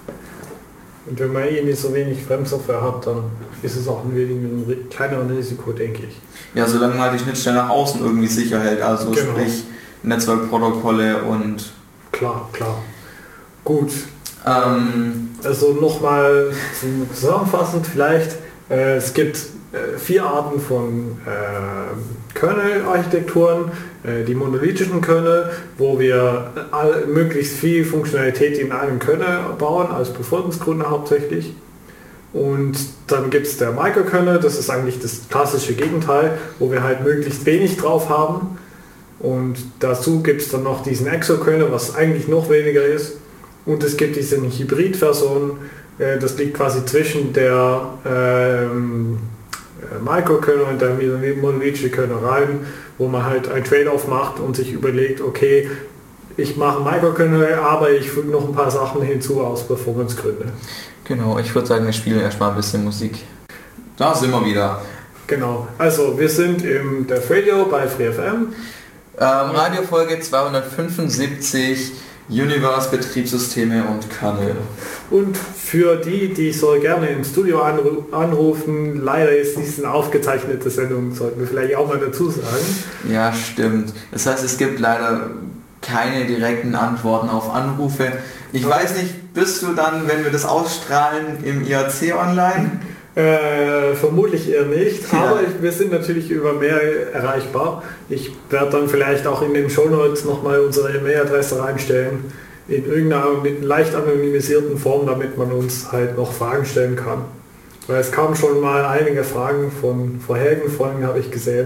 Und wenn man eh nicht so wenig Fremdsoftware hat, dann ist es auch ein wenig ein kleineres Risiko, denke ich. Ja, solange man die Schnittstelle nach außen irgendwie sicher hält, also genau. sprich Netzwerkprotokolle und... Klar, klar. Gut. Ähm, also nochmal zusammenfassend vielleicht, äh, es gibt äh, vier Arten von äh, Kernel-Architekturen. Die monolithischen Kernel, wo wir all, möglichst viel Funktionalität in einem Kernel bauen, als Performance-Gründe hauptsächlich. Und dann gibt es der Microkernel, das ist eigentlich das klassische Gegenteil, wo wir halt möglichst wenig drauf haben. Und dazu gibt es dann noch diesen Exokernel, was eigentlich noch weniger ist. Und es gibt diese Hybrid-Version, äh, das liegt quasi zwischen der ähm, Microkernel und der monolithische Kernel rein, wo man halt ein Trade-off macht und sich überlegt, okay, ich mache einen Microkernel, aber ich füge noch ein paar Sachen hinzu aus Performance-Gründen. Genau, ich würde sagen, wir spielen erstmal ein bisschen Musik. Da sind wir wieder. Genau, also wir sind im Dev Radio bei FreeFM. Ähm, Radiofolge zweihundertfünfundsiebzig, Universe, Betriebssysteme und Kernel. Und für die, die so gerne im Studio anru- anrufen, leider ist dies eine aufgezeichnete Sendung, sollten wir vielleicht auch mal dazu sagen. Ja, stimmt. Das heißt, es gibt leider keine direkten Antworten auf Anrufe. Ich okay. weiß nicht, bist du dann, wenn wir das ausstrahlen, im I A C online? Äh, vermutlich eher nicht, ja. Aber ich, wir sind natürlich über Mail erreichbar. Ich werde dann vielleicht auch in den Shownotes nochmal unsere E-Mail-Adresse reinstellen, in irgendeiner leicht anonymisierten Form, damit man uns halt noch Fragen stellen kann. Weil es kamen schon mal einige Fragen von vorherigen Folgen, habe ich gesehen.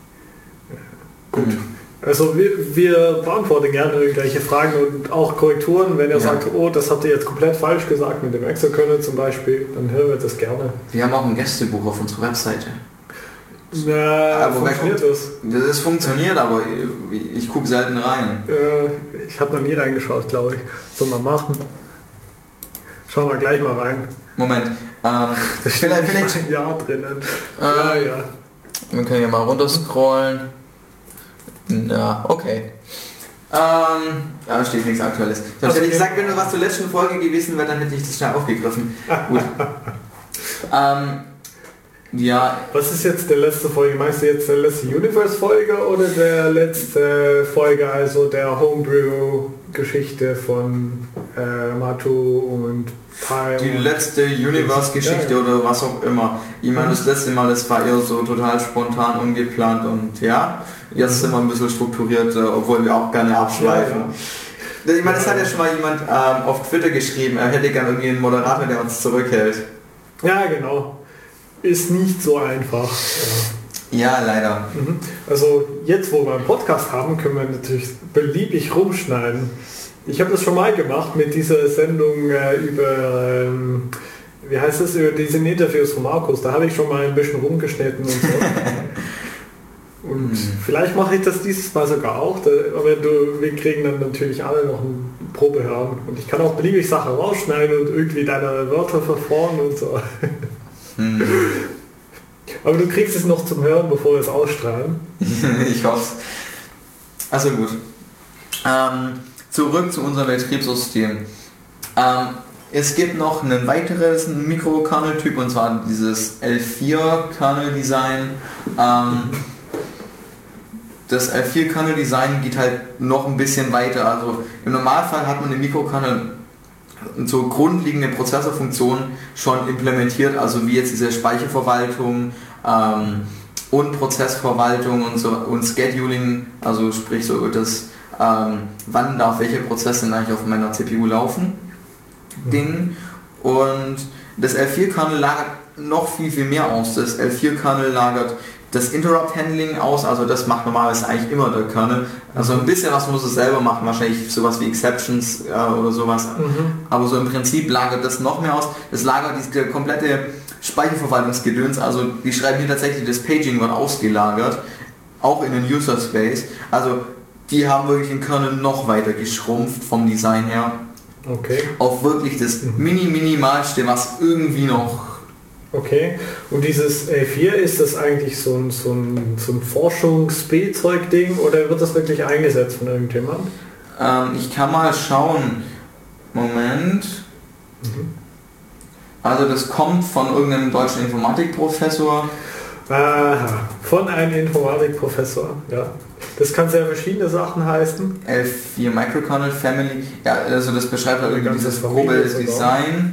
Gut. Mhm. Also wir, wir beantworten gerne irgendwelche Fragen und auch Korrekturen, wenn ihr ja. sagt, oh, das habt ihr jetzt komplett falsch gesagt mit dem Exokernel zum Beispiel, dann hören wir das gerne. Wir haben auch ein Gästebuch auf unserer Webseite. Na, aber funktioniert guckt, das? Das funktioniert, aber ich, ich gucke selten rein. Äh, ich habe noch nie reingeschaut, glaube ich. Soll man machen. Schauen wir gleich mal rein. Moment. Ähm, Da steht vielleicht, vielleicht vielleicht, ein Jahr drinnen. Äh, ja, ja. wir können ja mal runterscrollen. Na, okay. Ähm, ja, steht nichts Aktuelles. Sonst hätte ich gesagt, wenn du was zur letzten Folge gewesen wäre, dann hätte ich das schnell aufgegriffen. Gut. ähm, ja. Was ist jetzt der letzte Folge? Meinst du jetzt der letzte Universe-Folge oder der letzte Folge, also der Homebrew-Geschichte von äh, Matu und Pai? Die letzte Universe-Geschichte ja, ja. oder was auch immer. Ich meine, das letzte Mal, das war eher so total spontan, ungeplant und ja, jetzt sind wir ein bisschen strukturiert, obwohl wir auch gerne abschweifen. Ja, ja. Ich meine, das hat ja schon mal jemand ähm, auf Twitter geschrieben, er hätte gerne irgendwie einen Moderator, der uns zurückhält. Ja, genau. Ist nicht so einfach. Ja, ja leider. Mhm. Also jetzt, wo wir einen Podcast haben, können wir natürlich beliebig rumschneiden. Ich habe das schon mal gemacht mit dieser Sendung äh, über, ähm, wie heißt das, über diese Interviews von Markus. Da habe ich schon mal ein bisschen rumgeschnitten und so. Und hm. vielleicht mache ich das dieses Mal sogar auch, da, aber du, wir kriegen dann natürlich alle noch ein Probehören. Und ich kann auch beliebig Sachen rausschneiden und irgendwie deine Wörter verformen und so. Hm. Aber du kriegst es noch zum Hören, bevor wir es ausstrahlen. Ich hoffe. Also gut. Ähm, zurück zu unserem Betriebssystem. Ähm, es gibt noch einen weiteres Mikrokernel-Typ, und zwar dieses L vier Kernel-Design. Ähm, das L vier Kernel-Design geht halt noch ein bisschen weiter. Also im Normalfall hat man den Mikrokernel so grundlegende Prozessorfunktionen schon implementiert, also wie jetzt diese Speicherverwaltung ähm, und Prozessverwaltung und so und Scheduling, also sprich so das ähm, wann darf welcher Prozess denn eigentlich auf meiner C P U laufen, mhm. Ding. Und das L vier Kernel lagert noch viel viel mehr aus. Das L vier Kernel lagert das Interrupt Handling aus, also das macht normalerweise eigentlich immer der Kernel. Also ein bisschen was muss es selber machen, wahrscheinlich sowas wie Exceptions äh, oder sowas. Mhm. Aber so im Prinzip lagert das noch mehr aus. Das lagert diese komplette Speicherverwaltungsgedöns, also die schreiben hier tatsächlich, das Paging wird ausgelagert, auch in den User Space. Also die haben wirklich den Kernel noch weiter geschrumpft vom Design her. Okay. Auf wirklich das mhm. mini-minimalste, was irgendwie noch. Okay, und dieses L vier, ist das eigentlich so ein, so ein, so ein Forschungs-Spielzeug-Ding oder wird das wirklich eingesetzt von irgendjemand? Ähm, ich kann mal schauen. Moment. Mhm. Also das kommt von irgendeinem deutschen Informatikprofessor. Aha, von einem Informatikprofessor, ja. Das kann sehr verschiedene Sachen heißen. L vier Microkernel Family, ja, also das beschreibt halt irgendwie dieses grobe Design.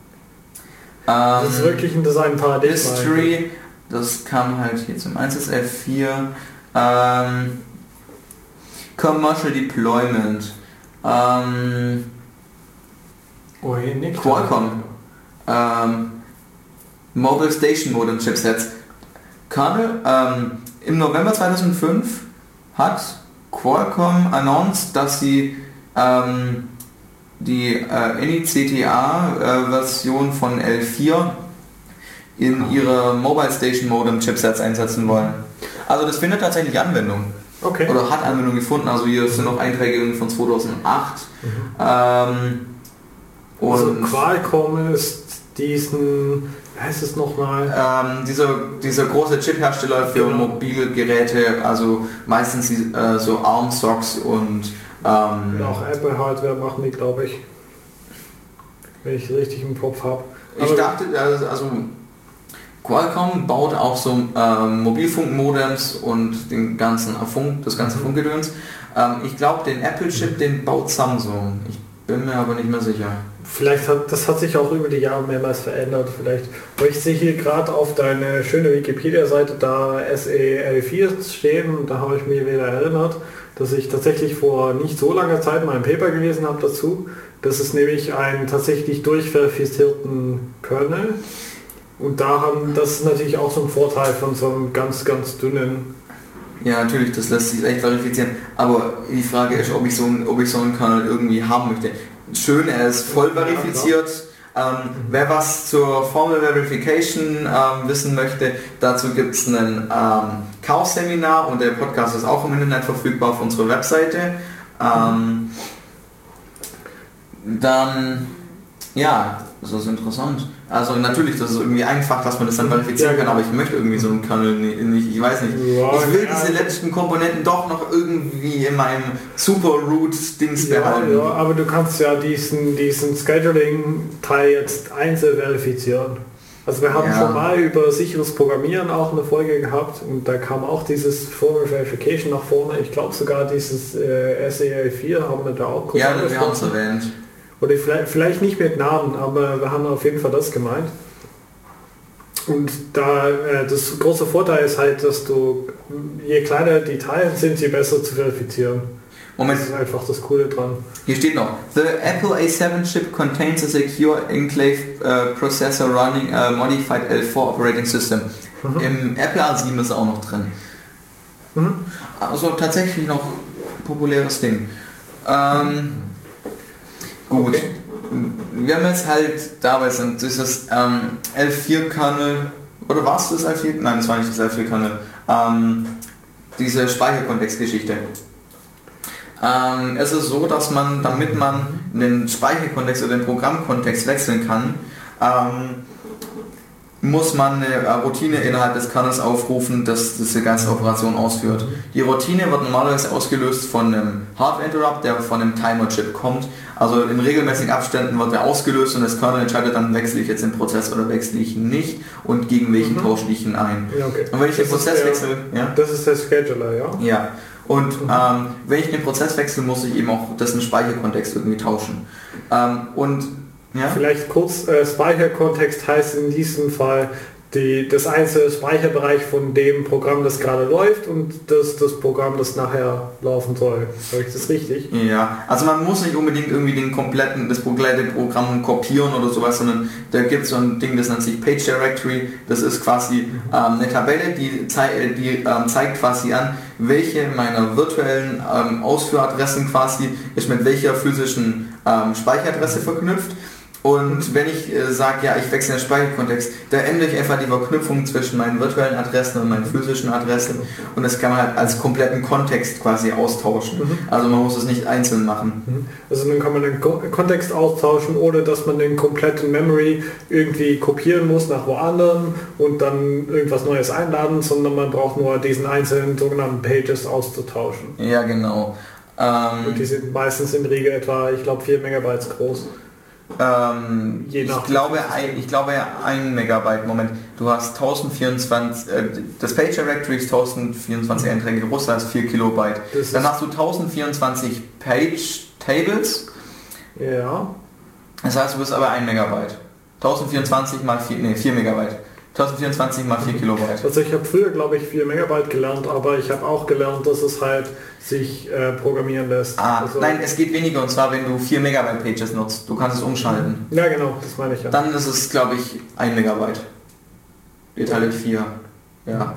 Das ist wirklich ein Design-Paradigma. History, das kam halt hier zum Einsatz, L vier. Ähm, Commercial Deployment. Ähm, oh, hier nicht. Qualcomm. Ähm, Mobile Station Modem Chipsets. Kernel, ähm, im November zweitausendfünf hat Qualcomm announced, dass sie ähm, die äh, N I C T A-Version äh, von L vier in ihre Mobile Station Modem Chipsets einsetzen wollen. Also das findet tatsächlich Anwendung. Okay. Oder hat Anwendung gefunden. Also hier sind noch Einträge von zweitausendacht. Mhm. Ähm, und also Qualcomm ist diesen, wie heißt es nochmal? Ähm, dieser, dieser große Chip-Hersteller für genau. Mobilgeräte, also meistens äh, so ARM-Socks und Ähm, ja, auch Apple-Hardware machen die, glaube ich, wenn ich richtig im Kopf habe. Ich dachte, also Qualcomm baut auch so ähm, Mobilfunkmodems und den ganzen Funk, das ganze mhm. Funkgedöns. Ähm, ich glaube, den Apple-Chip, den baut Samsung. Ich bin mir aber nicht mehr sicher. Vielleicht hat das hat sich auch über die Jahre mehrmals verändert. Vielleicht, weil ich sehe hier gerade auf deine schöne Wikipedia-Seite da S E L vier stehen und da habe ich mich wieder erinnert, dass ich tatsächlich vor nicht so langer Zeit mal ein Paper gelesen habe dazu. Das ist nämlich einen tatsächlich durchverifizierten Kernel. Und da haben das ist natürlich auch so ein Vorteil von so einem ganz, ganz dünnen. Ja, natürlich, das lässt sich echt verifizieren. Aber die Frage ist, ob ich so einen, ob ich so einen Kernel irgendwie haben möchte. Schön, er ist voll verifiziert, Ähm, mhm. Wer was zur Formal Verification ähm, wissen möchte, dazu gibt es ein ähm, Chaos-Seminar und der Podcast ist auch im Internet verfügbar auf unserer Webseite. Ähm, mhm. Dann, ja, das ist interessant. Also natürlich, das ist irgendwie einfach, dass man das dann verifizieren ja, kann, aber ich möchte irgendwie so einen Kernel nicht, ich weiß nicht. Ja, ich will ja. diese letzten Komponenten doch noch irgendwie in meinem Super-Root-Dings ja, behalten. Ja, aber du kannst ja diesen, diesen Scheduling-Teil jetzt einzeln verifizieren. Also wir haben ja. schon mal über sicheres Programmieren auch eine Folge gehabt und da kam auch dieses Formal Verification nach vorne. Ich glaube sogar dieses äh, S E A vier haben wir da auch kurz Ja, wir haben es erwähnt. Oder vielleicht, vielleicht nicht mit Namen, aber wir haben auf jeden Fall das gemeint. Und da äh, das große Vorteil ist halt, dass du, je kleiner die Teile sind, je besser zu verifizieren. Moment. Das ist einfach das Coole dran. Hier steht noch, the Apple A seven chip contains a secure enclave uh, processor running a modified L four operating system. Mhm. Im Apple A sieben ist auch noch drin. Mhm. Also tatsächlich noch ein populäres Ding. Ähm, Gut, okay. Wir haben jetzt halt dabei sind dieses ähm, L vier Kernel, oder war es das L vier? Nein, das war nicht das L vier Kernel. Ähm, diese Speicherkontextgeschichte. Ähm, es ist so, dass man, damit man den Speicherkontext oder den Programmkontext wechseln kann, ähm, muss man eine Routine innerhalb des Kernels aufrufen, das diese ganze Operation ausführt. Die Routine wird normalerweise ausgelöst von einem Hardware-Interrupt, der von einem Timer-Chip kommt. Also in regelmäßigen Abständen wird er ausgelöst und das Kernel entscheidet dann, wechsle ich jetzt den Prozess oder wechsle ich ihn nicht und gegen welchen mhm. tausche ich ihn ein. Ja, okay. Und wenn ich das den Prozess der, wechsle... Ja? Das ist der Scheduler, ja? Ja. Und mhm. ähm, wenn ich den Prozess wechsle, muss ich eben auch dessen Speicherkontext irgendwie tauschen. Ähm, und Ja? Vielleicht kurz, äh, Speicherkontext heißt in diesem Fall die, das einzelne Speicherbereich von dem Programm, das gerade läuft und das, das Programm, das nachher laufen soll. Habe ich das richtig? Ja, also man muss nicht unbedingt irgendwie den kompletten, das komplette Programm kopieren oder sowas, sondern da gibt es so ein Ding, das nennt sich Page Directory. Das ist quasi ähm, eine Tabelle, die, zei die ähm, zeigt quasi an, welche meiner virtuellen ähm, Ausführadressen quasi ist mit welcher physischen ähm, Speicheradresse verknüpft. Und wenn ich äh, sage, ja, ich wechsle den Speicherkontext, da ändere ich einfach die Verknüpfung zwischen meinen virtuellen Adressen und meinen physischen Adressen und das kann man halt als kompletten Kontext quasi austauschen. Mhm. Also man muss es nicht einzeln machen. Also dann kann man den Ko Kontext austauschen, ohne dass man den kompletten Memory irgendwie kopieren muss nach woanders und dann irgendwas Neues einladen, sondern man braucht nur diesen einzelnen sogenannten Pages auszutauschen. Ja, genau. Ähm, und die sind meistens in Regel etwa, ich glaube, vier Megabytes groß. Ähm, ich, glaube, ein, ich glaube ein Megabyte, Moment, du hast tausendvierundzwanzig, äh, das Page Directory ist tausendvierundzwanzig Einträge groß, das heißt vier Kilobyte. Das Dann hast du tausendvierundzwanzig Page Tables. Ja. Das heißt, du bist aber ein Megabyte. tausendvierundzwanzig mal vier, nee, vier Megabyte. tausendvierundzwanzig mal vier Kilobyte. Also ich habe früher, glaube ich, vier Megabyte gelernt, aber ich habe auch gelernt, dass es halt sich äh, programmieren lässt. Ah, also nein, es geht weniger, und zwar wenn du vier Megabyte Pages nutzt. Du kannst es umschalten. Ja, genau, das meine ich ja. Dann ist es, glaube ich, ein Megabyte. Geteilt vier. Ja.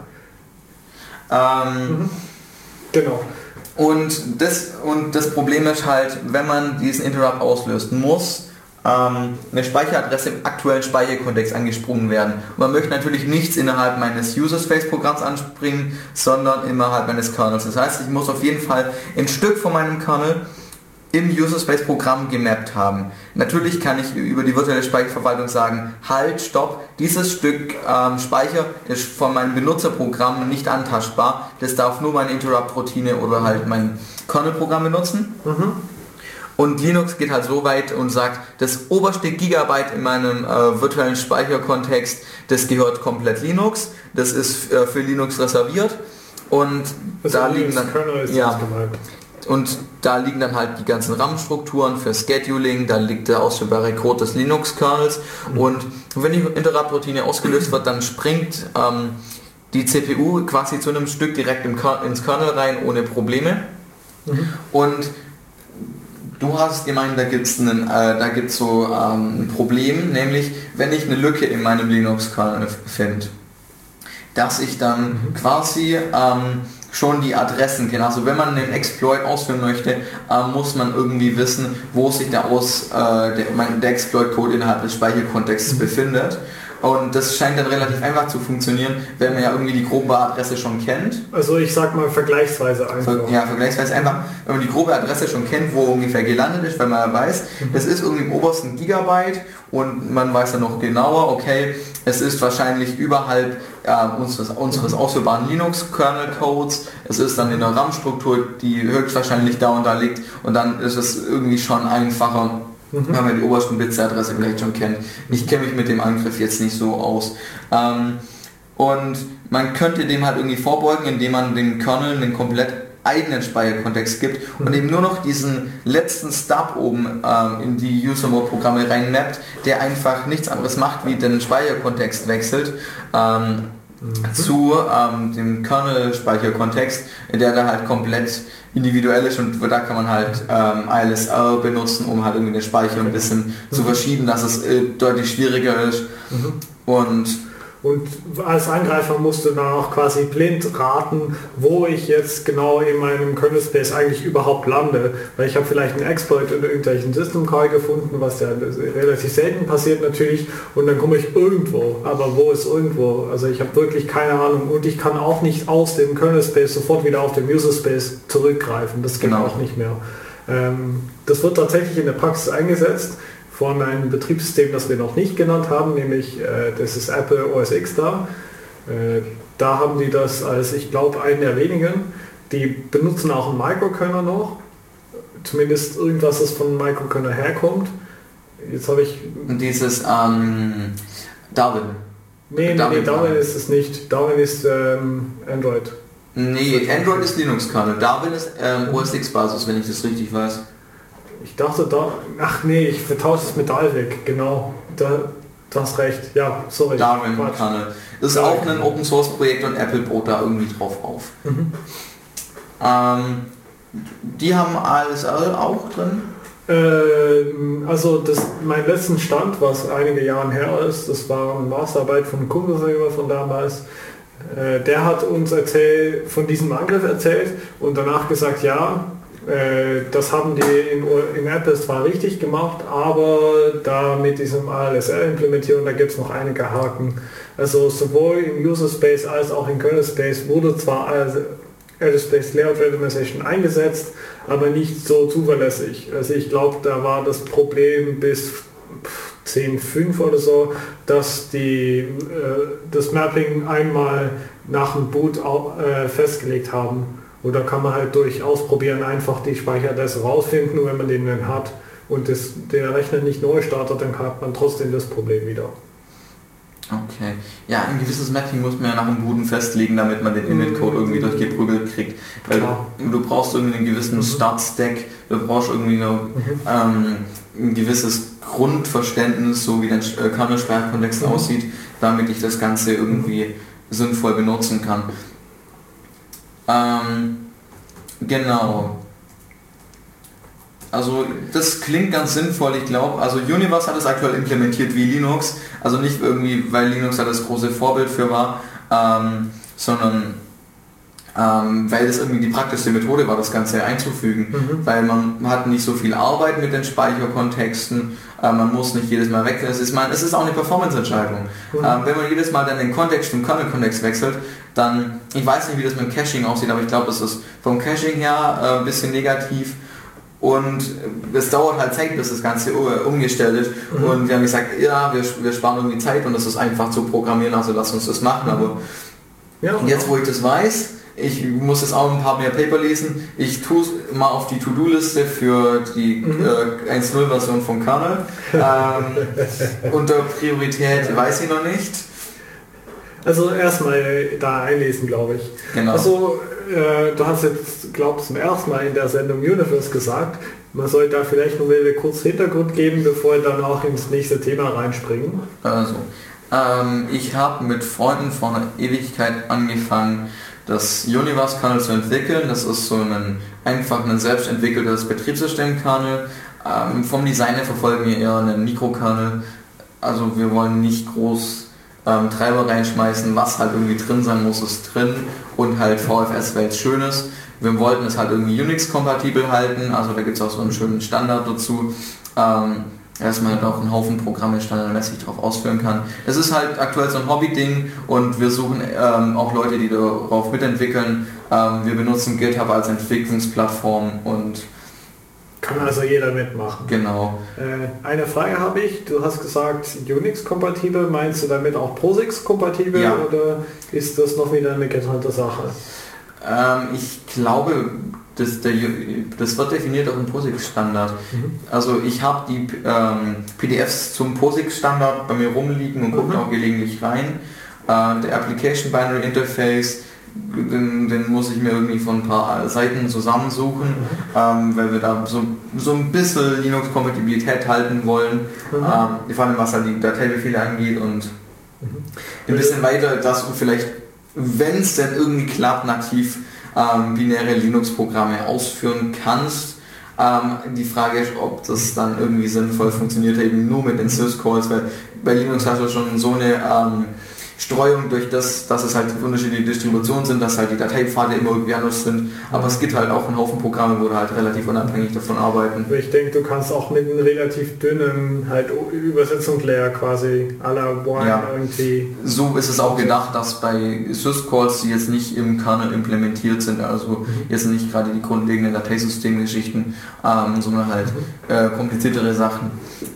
Ähm, mhm. Genau. Und das, und das Problem ist halt, wenn man diesen Interrupt auslöst, muss ähm, eine Speicheradresse im aktuellen Speicherkontext angesprungen werden. Und man möchte natürlich nichts innerhalb meines User-Space-Programms anspringen, sondern innerhalb meines Kernels. Das heißt, ich muss auf jeden Fall ein Stück von meinem Kernel im User-Space-Programm gemappt haben. Natürlich kann ich über die virtuelle Speicherverwaltung sagen, halt, stopp, dieses Stück ähm, Speicher ist von meinem Benutzerprogramm nicht antastbar. Das darf nur meine Interrupt-Routine oder halt mein Kernel-Programm benutzen. Mhm. Und Linux geht halt so weit und sagt, das oberste Gigabyte in meinem äh, virtuellen Speicherkontext, das gehört komplett Linux, das ist äh, für Linux reserviert und das da liegen dann ja, und da liegen dann halt die ganzen RAM-Strukturen für Scheduling, da liegt der ausführbare Code des Linux-Kernels mhm. und wenn die Interrupt-Routine ausgelöst wird, dann springt ähm, die C P U quasi zu einem Stück direkt im Ker- ins Kernel rein ohne Probleme mhm. und du hast gemeint, da gibt es äh, da gibt's so ähm, ein Problem, nämlich wenn ich eine Lücke in meinem Linux-Kernel finde, dass ich dann mhm. quasi ähm, schon die Adressen kennen. Also wenn man einen Exploit ausführen möchte, äh, muss man irgendwie wissen, wo sich der, Aus, äh, der, der Exploit-Code innerhalb des Speicherkontexts befindet. Und das scheint dann relativ einfach zu funktionieren, wenn man ja irgendwie die grobe Adresse schon kennt. Also ich sag mal vergleichsweise einfach. Ja, vergleichsweise einfach, wenn man die grobe Adresse schon kennt, wo ungefähr gelandet ist, weil man ja weiß, es ist irgendwie im obersten Gigabyte und man weiß dann noch genauer, okay, es ist wahrscheinlich überhalb äh, unseres, unseres ausführbaren Linux-Kernel-Codes, es ist dann in der RAM-Struktur, die höchstwahrscheinlich da und da liegt und dann ist es irgendwie schon einfacher, mhm. wenn man die obersten Bits der Adresse vielleicht schon kennt. Ich kenne mich mit dem Angriff jetzt nicht so aus. Ähm, und man könnte dem halt irgendwie vorbeugen, indem man den Kernel einen komplett eigenen Speicherkontext gibt mhm. und eben nur noch diesen letzten Stub oben ähm, in die User-Mode-Programme reinmappt, der einfach nichts anderes macht, wie den Speicherkontext wechselt. Ähm, Mhm. zu ähm, dem Kernel-Speicherkontext, der da halt komplett individuell ist und da kann man halt ähm, I L S R benutzen, um halt irgendwie den Speicher ein bisschen mhm. zu verschieben, dass es äh, deutlich schwieriger ist. Mhm. Und Und als Angreifer musst du dann auch quasi blind raten, wo ich jetzt genau in meinem Kernel Space eigentlich überhaupt lande. Weil ich habe vielleicht einen Exploit in irgendwelchen System Call gefunden, was ja relativ selten passiert natürlich. Und dann komme ich irgendwo. Aber wo ist irgendwo? Also ich habe wirklich keine Ahnung. Und ich kann auch nicht aus dem Kernel Space sofort wieder auf den User Space zurückgreifen. Das geht genau. auch nicht mehr. Ähm, das wird tatsächlich in der Praxis eingesetzt von einem Betriebssystem, das wir noch nicht genannt haben, nämlich äh, das ist Apple O S X da. Äh, da haben die das als, ich glaube, einen der wenigen. Die benutzen auch einen Microkernel noch. Zumindest irgendwas, das von einem Microkernel herkommt. Jetzt habe ich... Dieses ähm, Darwin. Nee, nee, Darwin, nee, Darwin ist es nicht. Darwin ist ähm, Android. Nee, Android ist Linux-Kernel. Darwin ist ähm, O S X-Basis, wenn ich das richtig weiß. Ich dachte da, ach nee, ich vertausche es mit Dalvik, genau, da, du hast recht, ja, sorry. Darwin Kernel. Das ist Darwin. Auch ein Open Source Projekt und Apple baut da irgendwie drauf auf. Mhm. Ähm, die haben A S L auch drin? Ähm, also das, mein letzten Stand, was einige Jahre her ist, das war eine Masterarbeit von einem Kumpel von damals. Äh, der hat uns erzählt, von diesem Angriff erzählt und danach gesagt, ja, das haben die in, in Apple zwar richtig gemacht, aber da mit diesem A L S R-Implementierung, da gibt es noch einige Haken. Also sowohl im User Space als auch im Kernel Space wurde zwar A L S Space Layout Randomization eingesetzt, aber nicht so zuverlässig. Also ich glaube, da war das Problem bis zehn Punkt fünf oder so, dass die, äh, das Mapping einmal nach dem Boot auch, äh, festgelegt haben. Oder kann man halt durch Ausprobieren einfach die Speicheradresse rausfinden, und wenn man den dann hat und das, der Rechner nicht neu startet, dann hat man trotzdem das Problem wieder. Okay. Ja, ein gewisses Mapping muss man ja nach dem Boden festlegen, damit man den Init-Code irgendwie durchgeprügelt kriegt. Weil du, du brauchst irgendwie einen gewissen mhm. Start-Stack, du brauchst irgendwie eine, mhm. ähm, ein gewisses Grundverständnis, so wie der Kernel-Speicherkontext mhm. aussieht, damit ich das Ganze irgendwie mhm. sinnvoll benutzen kann. Ähm, genau. Also das klingt ganz sinnvoll, ich glaube. Also Universe hat es aktuell implementiert wie Linux. Also nicht irgendwie, weil Linux da das große Vorbild für war, ähm, sondern ähm, weil es irgendwie die praktischste Methode war, das Ganze einzufügen. Mhm. Weil man hat nicht so viel Arbeit mit den Speicherkontexten, äh, man muss nicht jedes Mal wechseln. Es ist, man, es ist auch eine Performance-Entscheidung. Mhm. Ähm, wenn man jedes Mal dann den Kontext vom Kernel-Kontext wechselt, dann, ich weiß nicht, wie das mit dem Caching aussieht, aber ich glaube, das ist vom Caching her äh, ein bisschen negativ. Und es dauert halt Zeit, bis das Ganze umgestellt ist. Mhm. Und wir haben gesagt, ja, wir, wir sparen irgendwie Zeit und das ist einfach zu programmieren, also lass uns das machen. Mhm. Aber ja, jetzt, wo ich das weiß, ich muss jetzt auch ein paar mehr Paper lesen, ich tue es mal auf die To-Do-Liste für die mhm. äh, eins Punkt null-Version von Kernel. Ähm, unter Priorität ja. weiß ich noch nicht. Also erstmal da einlesen, glaube ich. Genau. Also äh, du hast jetzt, glaube ich, zum ersten Mal in der Sendung Universe gesagt, man soll da vielleicht noch mal kurz Hintergrund geben, bevor wir dann auch ins nächste Thema reinspringen. Also, ähm, ich habe mit Freunden vor einer Ewigkeit angefangen, das Universe-Kernel zu entwickeln. Das ist so ein einfach ein selbst entwickeltes Betriebssystem-Kernel. Ähm, vom Design her verfolgen wir eher einen Mikrokernel. Also wir wollen nicht groß ähm, Treiber reinschmeißen, was halt irgendwie drin sein muss, ist drin und halt V F S wäre jetzt Schönes. Wir wollten es halt irgendwie Unix-kompatibel halten, also da gibt es auch so einen schönen Standard dazu, ähm, dass man halt auch einen Haufen Programme standardmäßig drauf ausführen kann. Es ist halt aktuell so ein Hobby-Ding und wir suchen ähm, auch Leute, die darauf mitentwickeln. Ähm, wir benutzen GitHub als Entwicklungsplattform und kann also jeder mitmachen. Genau. Äh, eine Frage habe ich. Du hast gesagt Unix-kompatibel. Meinst du damit auch POSIX-kompatibel ja. oder ist das noch wieder eine getrennte Sache? Ähm, ich glaube, das, der, das wird definiert auf dem POSIX-Standard. Mhm. Also ich habe die ähm, P D Fs zum POSIX-Standard bei mir rumliegen und mhm. gucke auch gelegentlich rein. Äh, der Application Binary Interface, Den, den muss ich mir irgendwie von ein paar Seiten zusammensuchen, mhm. ähm, weil wir da so, so ein bisschen Linux-Kompatibilität halten wollen, mhm. ähm, vor allem was halt die Dateibefehle angeht und mhm. ein bisschen weiter, dass du vielleicht, wenn es denn irgendwie klappt, nativ ähm, binäre Linux-Programme ausführen kannst. Ähm, die Frage ist, ob das dann irgendwie sinnvoll funktioniert, eben nur mit den Syscalls, weil bei Linux hast du schon so eine ähm, Streuung durch das, dass es halt unterschiedliche Distributionen sind, dass halt die Dateipfade immer irgendwie anders sind, aber es gibt halt auch einen Haufen Programme, wo du halt relativ unabhängig davon arbeiten. Ich denke, du kannst auch mit einem relativ dünnen halt Übersetzungslayer quasi à la Wine ja. irgendwie... So ist es auch gedacht, dass bei Syscalls, die jetzt nicht im Kernel implementiert sind, also mhm. jetzt nicht gerade die grundlegenden Dateisystemgeschichten, ähm, sondern halt mhm. äh, kompliziertere Sachen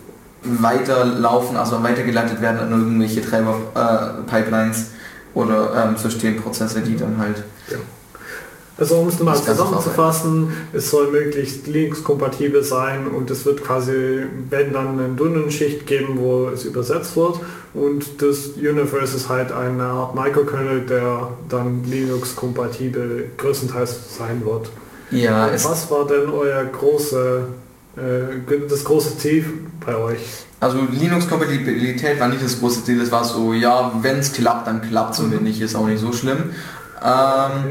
weiterlaufen, also weitergeleitet werden an irgendwelche Treiber-Pipelines äh, oder ähm, Systemprozesse, die dann halt... Ja. Also um es nochmal zusammenzufassen, es soll möglichst Linux-kompatibel sein und es wird quasi, wenn dann eine dünnen Schicht geben, wo es übersetzt wird und das Universe ist halt eine Art Microkernel, der dann Linux-kompatibel größtenteils sein wird. Ja, was war denn euer große das große Ziel bei euch? Also Linux-Kompatibilität war nicht das große Ziel, es war so, ja, wenn es klappt, dann klappt es und wenn nicht, ist auch nicht so schlimm. Ähm, okay.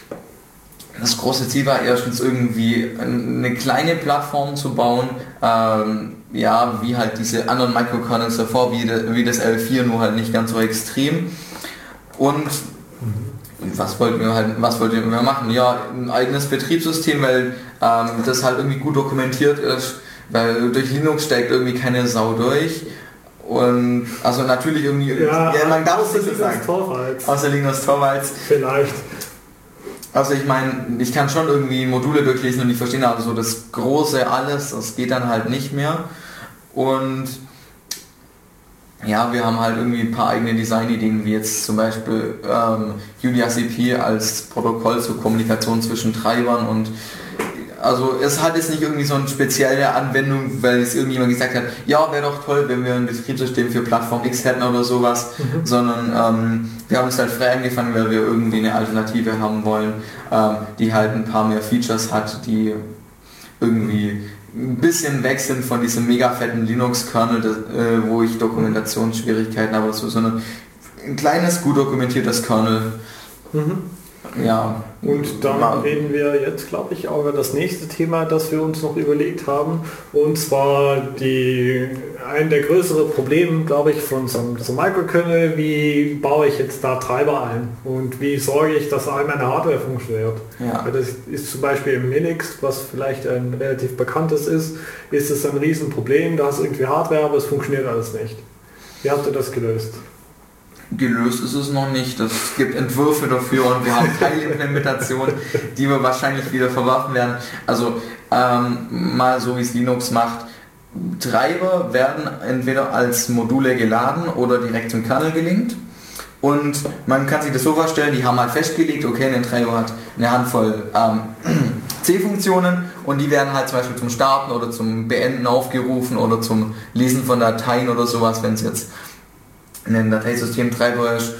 Das große Ziel war erstens irgendwie eine kleine Plattform zu bauen, ähm, ja, wie halt diese anderen Microkernels davor, wie, de, wie das L vier, nur halt nicht ganz so extrem. Und was wollten wir halt, was wollten wir machen? Ja, ein eigenes Betriebssystem, weil ähm, das halt irgendwie gut dokumentiert ist, weil durch Linux steigt irgendwie keine Sau durch. Und also natürlich irgendwie, ja, ja man darf es nicht sagen. Torvalds. Außer Linux Torvalds. Vielleicht. Also ich meine, ich kann schon irgendwie Module durchlesen und ich verstehe also so das große alles, das geht dann halt nicht mehr. Und ja, wir haben halt irgendwie ein paar eigene Designideen, wie jetzt zum Beispiel ähm, U D S C P als Protokoll zur Kommunikation zwischen Treibern und also es hat jetzt nicht irgendwie so eine spezielle Anwendung, weil es irgendjemand gesagt hat, ja, wäre doch toll, wenn wir ein Betriebssystem für Plattform X hätten oder sowas, mhm. sondern ähm, wir haben es halt frei angefangen, weil wir irgendwie eine Alternative haben wollen, ähm, die halt ein paar mehr Features hat, die irgendwie ein bisschen weg sind von diesem mega fetten Linux-Kernel, äh, wo ich Dokumentationsschwierigkeiten habe dazu, sondern ein kleines, gut dokumentiertes Kernel. Mhm. Ja. Und dann ja. reden wir jetzt, glaube ich, auch über das nächste Thema, das wir uns noch überlegt haben. Und zwar die, ein der größeren Probleme, glaube ich, von so einem, so einem Microkernel, wie baue ich jetzt da Treiber ein? Und wie sorge ich, dass all meine Hardware funktioniert? Ja. Weil das ist zum Beispiel im Linux, was vielleicht ein relativ bekanntes ist, ist es ein Riesenproblem. Da hast du irgendwie Hardware, aber es funktioniert alles nicht. Wie habt ihr das gelöst? Gelöst ist es noch nicht. Es gibt Entwürfe dafür und wir haben Teilimplementationen, die wir wahrscheinlich wieder verwerfen werden. Also ähm, mal so wie es Linux macht. Treiber werden entweder als Module geladen oder direkt zum Kernel gelinkt. Und man kann sich das so vorstellen, die haben halt festgelegt, okay, ein Treiber hat eine Handvoll ähm, C-Funktionen und die werden halt zum Beispiel zum Starten oder zum Beenden aufgerufen oder zum Lesen von Dateien oder sowas, wenn es jetzt ein Dateisystemtreiber ist.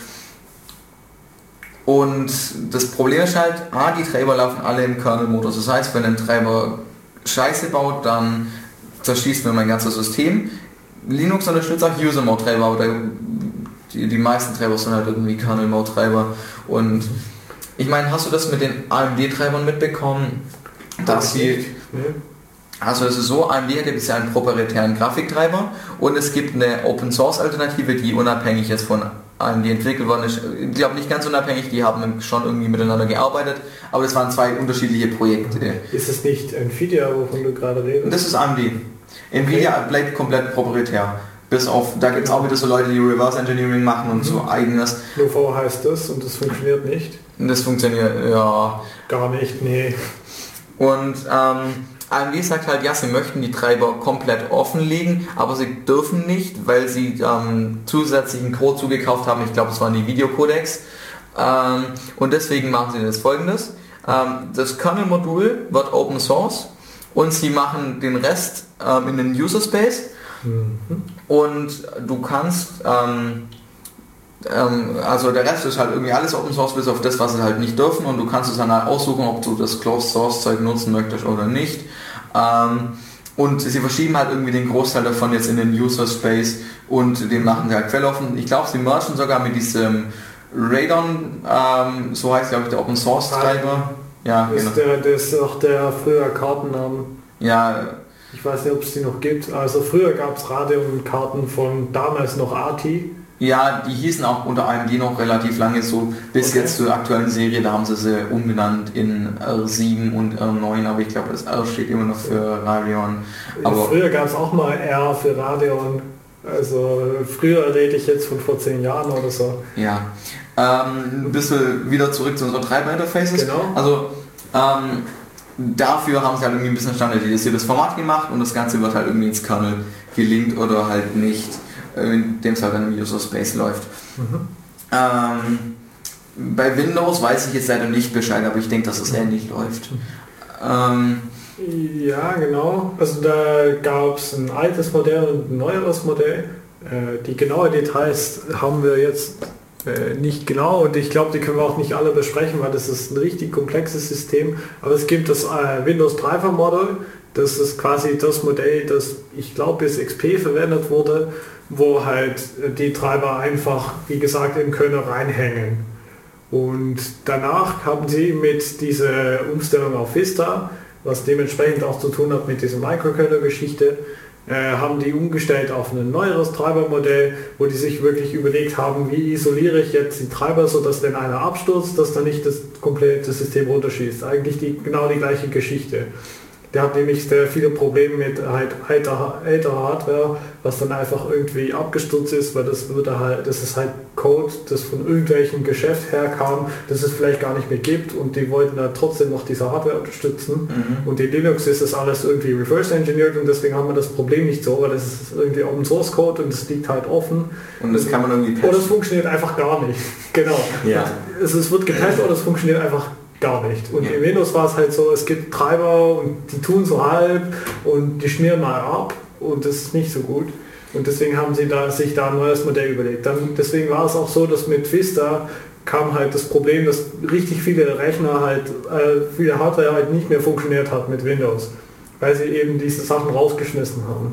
Und das Problem ist halt, ah, die Treiber laufen alle im Kernel-Modus. Das heißt, wenn ein Treiber Scheiße baut, dann zerschießt mir mein ganzes System. Linux unterstützt auch User-Mode-Treiber, aber die, die meisten Treiber sind halt irgendwie Kernel-Mode-Treiber. Und ich meine, hast du das mit den A M D-Treibern mitbekommen, dass sie... Also es ist so, A M D hat bisher einen proprietären Grafiktreiber und es gibt eine Open Source Alternative, die unabhängig ist von A M D entwickelt worden ist. Ich glaube nicht ganz unabhängig, die haben schon irgendwie miteinander gearbeitet, aber das waren zwei unterschiedliche Projekte. Ist es nicht Nvidia, wovon du gerade redest? Das ist A M D. Nvidia okay. bleibt komplett proprietär. Bis auf, da gibt es auch wieder so Leute, die Reverse Engineering machen und mhm. so eigenes. Lenovo heißt das und das funktioniert nicht? Das funktioniert, ja. Gar nicht, nee. Und ähm, A M D sagt halt, ja, sie möchten die Treiber komplett offenlegen, aber sie dürfen nicht, weil sie ähm, zusätzlichen Code zugekauft haben, ich glaube es waren die Videocodecs. Ähm, und deswegen machen sie das Folgendes. Ähm, das Kernel-Modul wird Open Source und sie machen den Rest ähm, in den User Space. Mhm. Und du kannst, ähm, ähm, also der Rest ist halt irgendwie alles Open Source, bis auf das, was sie halt nicht dürfen, und du kannst es dann halt aussuchen, ob du das Closed Source Zeug nutzen möchtest oder nicht. Ähm, und sie verschieben halt irgendwie den Großteil davon jetzt in den User Space und den machen sie halt quelloffen. Ich glaube, sie merchen sogar mit diesem Radon, ähm, so heißt glaube ich der Open Source Treiber. Ja, ist genau. Der, das ist auch der früher Kartennamen. Ja. Ich weiß nicht, ob es die noch gibt. Also früher gab es Radeon-Karten von damals noch A T I. Ja, die hießen auch unter A M D noch relativ lange so, bis okay. jetzt zur aktuellen Serie, da haben sie sie umbenannt in R sieben und R neun, aber ich glaube das R steht immer noch für Radeon. Aber früher gab es auch mal R für Radeon. Also früher rede ich jetzt von vor zehn Jahren oder so. Ja. Ähm, ein bisschen wieder zurück zu unseren Treiber-Interfaces. Genau. Also ähm, dafür haben sie halt irgendwie ein bisschen standardisiertes Format gemacht und das Ganze wird halt irgendwie ins Kernel gelinkt oder halt nicht, indem es halt dann im User Space läuft. Mhm. Ähm, bei Windows weiß ich jetzt leider nicht Bescheid, aber ich denke, dass es ähnlich läuft. Ähm, ja, genau. Also da gab es ein altes Modell und ein neueres Modell. Äh, die genauen Details haben wir jetzt äh, nicht genau und ich glaube, die können wir auch nicht alle besprechen, weil das ist ein richtig komplexes System. Aber es gibt das äh, Windows Driver Model. Das ist quasi das Modell, das ich glaube bis X P verwendet wurde, wo halt die Treiber einfach, wie gesagt, im Kernel reinhängen. Und danach haben sie mit dieser Umstellung auf Vista, was dementsprechend auch zu tun hat mit dieser Microkernel-Geschichte, äh, haben die umgestellt auf ein neueres Treibermodell, wo die sich wirklich überlegt haben, wie isoliere ich jetzt die Treiber, sodass wenn einer abstürzt, dass dann nicht das komplette System runterschießt. Eigentlich die, genau die gleiche Geschichte. Der hat nämlich sehr viele Probleme mit halt älter, älterer Hardware, was dann einfach irgendwie abgestürzt ist, weil das würde halt, das ist halt Code, das von irgendwelchem Geschäft herkam, das es vielleicht gar nicht mehr gibt und die wollten dann trotzdem noch diese Hardware unterstützen. Mhm. Und in Linux ist das alles irgendwie reverse engineert und deswegen haben wir das Problem nicht so, weil das ist irgendwie Open Source Code und das liegt halt offen. Und das kann man irgendwie patchen. Oder es funktioniert einfach gar nicht. Genau. Ja. Es, es wird gepatcht oder es funktioniert einfach gar nicht. Und ja. In Windows war es halt so, es gibt Treiber und die tun so halb und die schmieren mal ab und das ist nicht so gut. Und deswegen haben sie da, sich da ein neues Modell überlegt. Dann, deswegen war es auch so, dass mit Vista kam halt das Problem, dass richtig viele Rechner halt, äh, viele Hardware halt nicht mehr funktioniert hat mit Windows, weil sie eben diese Sachen rausgeschmissen haben.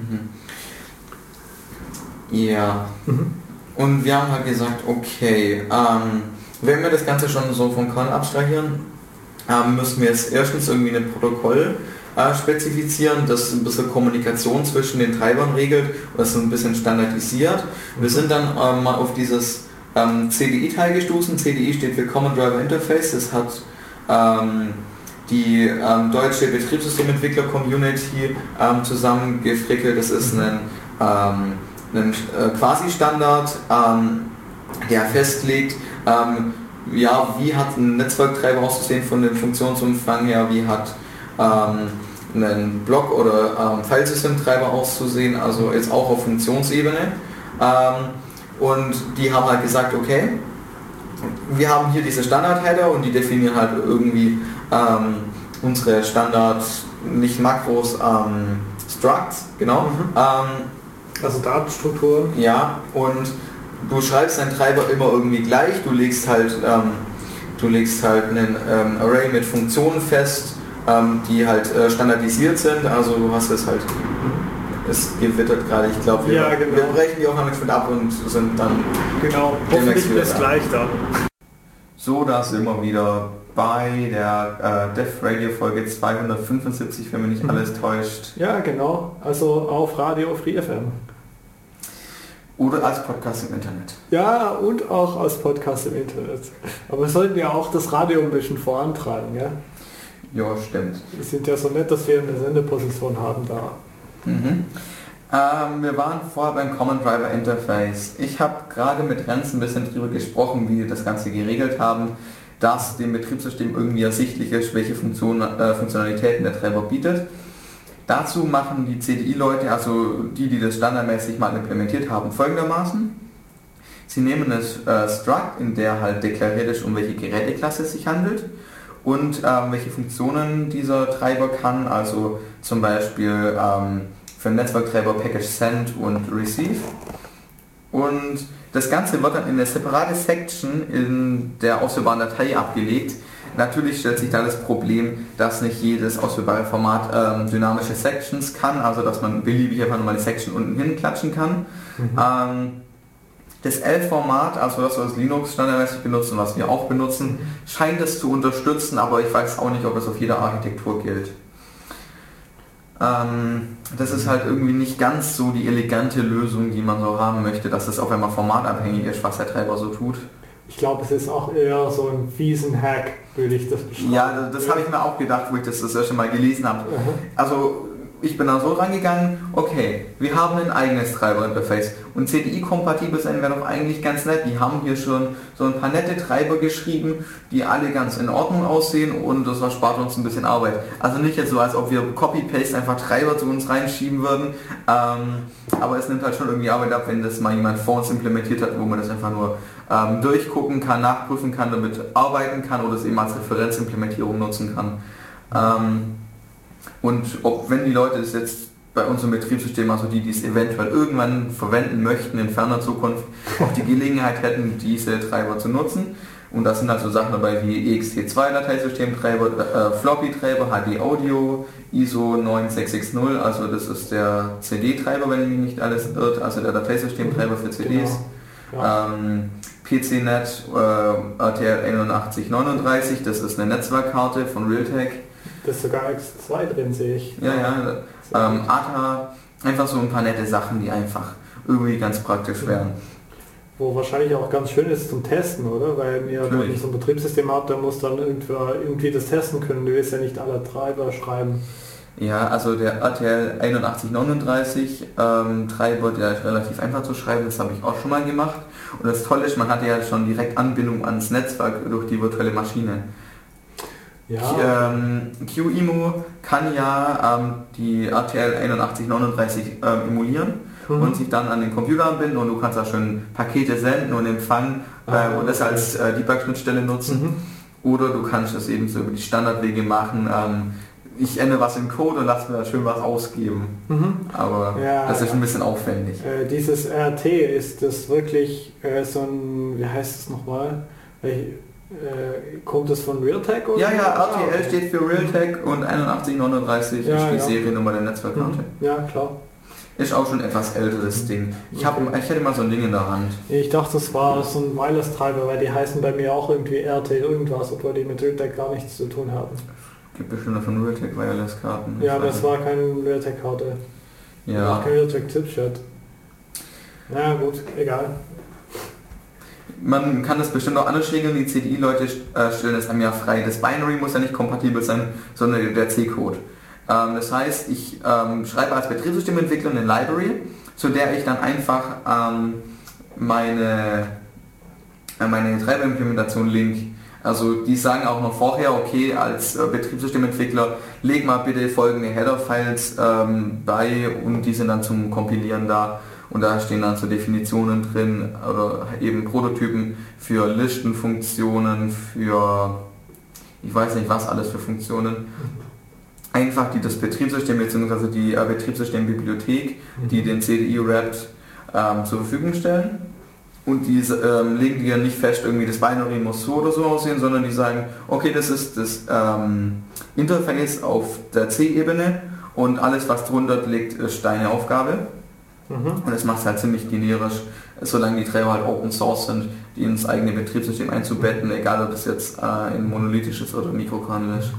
Mhm. Ja. Mhm. Und wir haben halt gesagt, okay, ähm, wenn wir das Ganze schon so vom Kernel abstrahieren, ähm, müssen wir jetzt erstens irgendwie ein Protokoll äh, spezifizieren, das ein bisschen Kommunikation zwischen den Treibern regelt und das so ein bisschen standardisiert. Wir sind dann ähm, mal auf dieses ähm, C D I-Teil gestoßen. C D I steht für Common Driver Interface. Das hat ähm, die ähm, deutsche Betriebssystementwickler-Community ähm, zusammengefrickelt. Das ist ein, ähm, ein äh, Quasi-Standard, ähm, der festlegt, Ähm, ja, wie hat ein Netzwerktreiber auszusehen von dem Funktionsumfang her, wie hat ähm, ein Block- oder ähm, Filesystemtreiber auszusehen, also jetzt auch auf Funktionsebene. Ähm, und die haben halt gesagt, okay, wir haben hier diese Standard-Header und die definieren halt irgendwie ähm, unsere Standard, nicht Makros, ähm, Structs, genau. Mhm. Ähm, also Datenstrukturen. Ja, und du schreibst deinen Treiber immer irgendwie gleich, du legst halt, ähm, du legst halt einen ähm, Array mit Funktionen fest, ähm, die halt äh, standardisiert sind, also du hast es halt, es gewittert gerade, ich glaube, wir, ja, genau. wir brechen die auch noch mit ab und sind dann... Genau, hoffentlich bis gleich dann. So, da sind wir wieder bei der äh, Dev Radio Folge zweihundertfünfundsiebzig, wenn mich nicht alles täuscht. Ja, genau, also auf Radio Free F M. Oder als Podcast im Internet. Ja, und auch als Podcast im Internet. Aber wir sollten ja auch das Radio ein bisschen vorantreiben, ja? Ja, stimmt. Wir sind ja so nett, dass wir eine Sendeposition haben da. Mhm. Ähm, wir waren vorher beim Common Driver Interface. Ich habe gerade mit Renz ein bisschen darüber gesprochen, wie wir das Ganze geregelt haben, dass dem Betriebssystem irgendwie ersichtlich ist, welche Funktion, äh, Funktionalitäten der Treiber bietet. Dazu machen die C D I-Leute, also die, die das standardmäßig mal implementiert haben, folgendermaßen. Sie nehmen eine äh, Struct, in der halt deklariert ist, um welche Geräteklasse es sich handelt und ähm, welche Funktionen dieser Treiber kann, also zum Beispiel ähm, für den Netzwerktreiber Package Send und Receive. Und das Ganze wird dann in eine separate Section in der ausführbaren Datei abgelegt. Natürlich stellt sich da das Problem, dass nicht jedes ausführbare Format ähm, dynamische Sections kann, also dass man beliebig einfach nur mal die Section unten hin klatschen kann. Mhm. Ähm, das L-Format, also das, was Linux standardmäßig benutzt und was wir auch benutzen, scheint es zu unterstützen, aber ich weiß auch nicht, ob es auf jeder Architektur gilt. Ähm, das ist halt irgendwie nicht ganz so die elegante Lösung, die man so haben möchte, dass es auf einmal formatabhängig ist, was der Treiber so tut. Ich glaube, es ist auch eher so ein fiesen Hack, würde ich das beschreiben. Ja, das habe ich mir auch gedacht, wo ich das das erste Mal gelesen habe. Mhm. Also ich bin da so rangegangen, okay, wir haben ein eigenes Treiber-Interface und C D I-kompatibel sein wäre doch eigentlich ganz nett. Die haben hier schon so ein paar nette Treiber geschrieben, die alle ganz in Ordnung aussehen und das erspart uns ein bisschen Arbeit. Also nicht jetzt so, als ob wir Copy-Paste einfach Treiber zu uns reinschieben würden, ähm, aber es nimmt halt schon irgendwie Arbeit ab, wenn das mal jemand vor uns implementiert hat, wo man das einfach nur ähm, durchgucken kann, nachprüfen kann, damit arbeiten kann oder es eben als Referenzimplementierung nutzen kann. Ähm, Und ob, wenn die Leute es jetzt bei uns im Betriebssystem, also die, die es eventuell irgendwann verwenden möchten in ferner Zukunft, auch die Gelegenheit hätten, diese Treiber zu nutzen. Und da sind also Sachen dabei wie E X T zwei Dateisystemtreiber, äh, Floppy-Treiber, H D Audio, I S O neun sechs sechs null, also das ist der C D-Treiber, wenn mich nicht alles irrt, also der Dateisystemtreiber für C Ds. Genau. Ja. Ähm, P C Net, äh, R T L einundachtzig neununddreißig, das ist eine Netzwerkkarte von Realtek. Das ist sogar X zwei drin, sehe ich. Ja, ja. Ähm, A T A, einfach so ein paar nette Sachen, die einfach irgendwie ganz praktisch wären. Wo wahrscheinlich auch ganz schön ist zum Testen, oder? Weil mir, wenn ich so ein Betriebssystem habe, der muss dann irgendwie, irgendwie das testen können. Du willst ja nicht alle Treiber schreiben. Ja, also der R T L einundachtzig neununddreißig ähm, Treiber, der ist relativ einfach zu schreiben, das habe ich auch schon mal gemacht. Und das Tolle ist, man hatte ja schon direkt Anbindung ans Netzwerk durch die virtuelle Maschine. Ja. Ähm, Q E M U kann ja ähm, die R T L einundachtzig neununddreißig ähm, emulieren mhm. und sich dann an den Computer anbinden und du kannst da schon Pakete senden und empfangen äh, ah, und das okay. als äh, Debug-Schnittstelle nutzen. Mhm. Oder du kannst das eben so über die Standardwege machen. Ähm, ich ändere was im Code und lasse mir da schön was ausgeben. Mhm. Aber ja, das ist ein bisschen aufwendig. Äh, dieses R T, ist das wirklich äh, so ein, wie heißt es nochmal? Äh, kommt das von Realtek? Oder? Ja, ja, R T L ah, okay. steht für Realtek und einundachtzig neununddreißig ja, ist die ja. Seriennummer der Netzwerkkarte. Mhm. Ja, klar. Ist auch schon etwas älteres Ding. Ich, hab, ich hätte mal so ein Ding in der Hand. Ich dachte, das war so ein Wireless-Treiber, weil die heißen bei mir auch irgendwie R T irgendwas, obwohl die mit Realtek gar nichts zu tun haben. Gibt bestimmt von Realtek Wireless-Karten. Ja, aber es war keine Realtek-Karte. Ja. War kein Realtek-Chipset. Na gut, egal. Man kann das bestimmt auch anders regeln, die C D I-Leute äh, stellen es einem ja frei. Das Binary muss ja nicht kompatibel sein, sondern der C-Code. Ähm, das heißt, ich ähm, schreibe als Betriebssystementwickler eine Library, zu der ich dann einfach ähm, meine, äh, meine Treiber-Implementation link. Also die sagen auch noch vorher, okay, als äh, Betriebssystementwickler leg mal bitte folgende Header-Files ähm, bei und die sind dann zum Kompilieren da. Und da stehen dann so Definitionen drin oder eben Prototypen für Listenfunktionen, für ich weiß nicht was alles für Funktionen. Einfach die das Betriebssystem bzw. die äh, Betriebssystembibliothek, die den C D I wrapped, ähm, zur Verfügung stellen. Und die ähm, legen die ja nicht fest, irgendwie das Binary muss so oder so aussehen, sondern die sagen, okay, das ist das ähm, Interface auf der C-Ebene und alles was drunter liegt, ist deine Aufgabe. Und das macht es halt ziemlich generisch, solange die Treiber halt Open Source sind, die ins eigene Betriebssystem einzubetten, egal ob das jetzt äh, ein monolithisches oder Mikrokernel ist.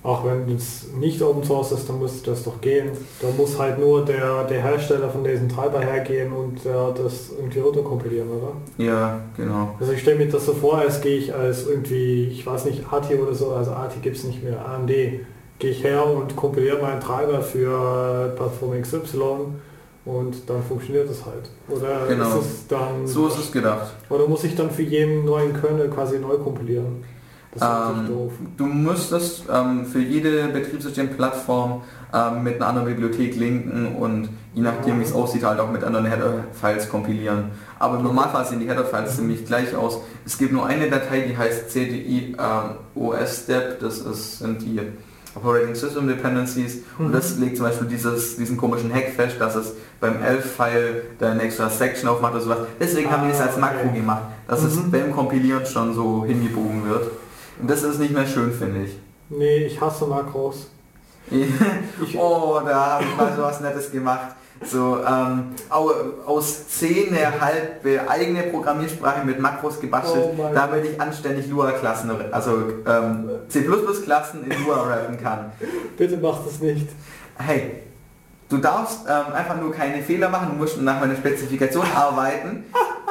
Auch wenn es nicht Open Source ist, dann müsste das doch gehen. Da muss halt nur der, der Hersteller von diesem Treiber hergehen und äh, das irgendwie runterkompilieren, oder? Ja, genau. Also ich stelle mir das so vor, als gehe ich als irgendwie, ich weiß nicht, A T I oder so, also A T I gibt es nicht mehr, A M D, gehe ich her und kompiliere meinen Treiber für äh, Plattform X Y und dann funktioniert das halt. Oder genau. ist es dann... So ist es gedacht. Oder muss ich dann für jeden neuen Kernel quasi neu kompilieren? Das ist ähm, doof. Du müsstest ähm, für jede Betriebssystemplattform ähm, mit einer anderen Bibliothek linken und je nachdem wie es aussieht halt auch mit anderen Header-Files kompilieren. Aber im Normalfall sehen die Header-Files mhm. ziemlich gleich aus. Es gibt nur eine Datei, die heißt C D I ähm, O S-Step, das ist, sind die Operating System Dependencies mhm. und das legt zum Beispiel dieses, diesen komischen Hack fest, dass es beim elf-File da eine extra Section aufmacht oder sowas. Deswegen ah, haben die das als Makro okay. gemacht, dass mhm. es beim Kompilieren schon so hingebogen wird. Und das ist nicht mehr schön, finde ich. Nee, ich hasse Makros. ich oh, da habe ich mal so was Nettes gemacht. So, ähm, aus C eine halbe eigene Programmiersprache mit Makros gebastelt, oh damit ich anständig Lua-Klassen, also ähm, C plus plus-Klassen in Lua rappen kann. Bitte mach das nicht. Hey, du darfst ähm, einfach nur keine Fehler machen, du musst nach meiner Spezifikation arbeiten.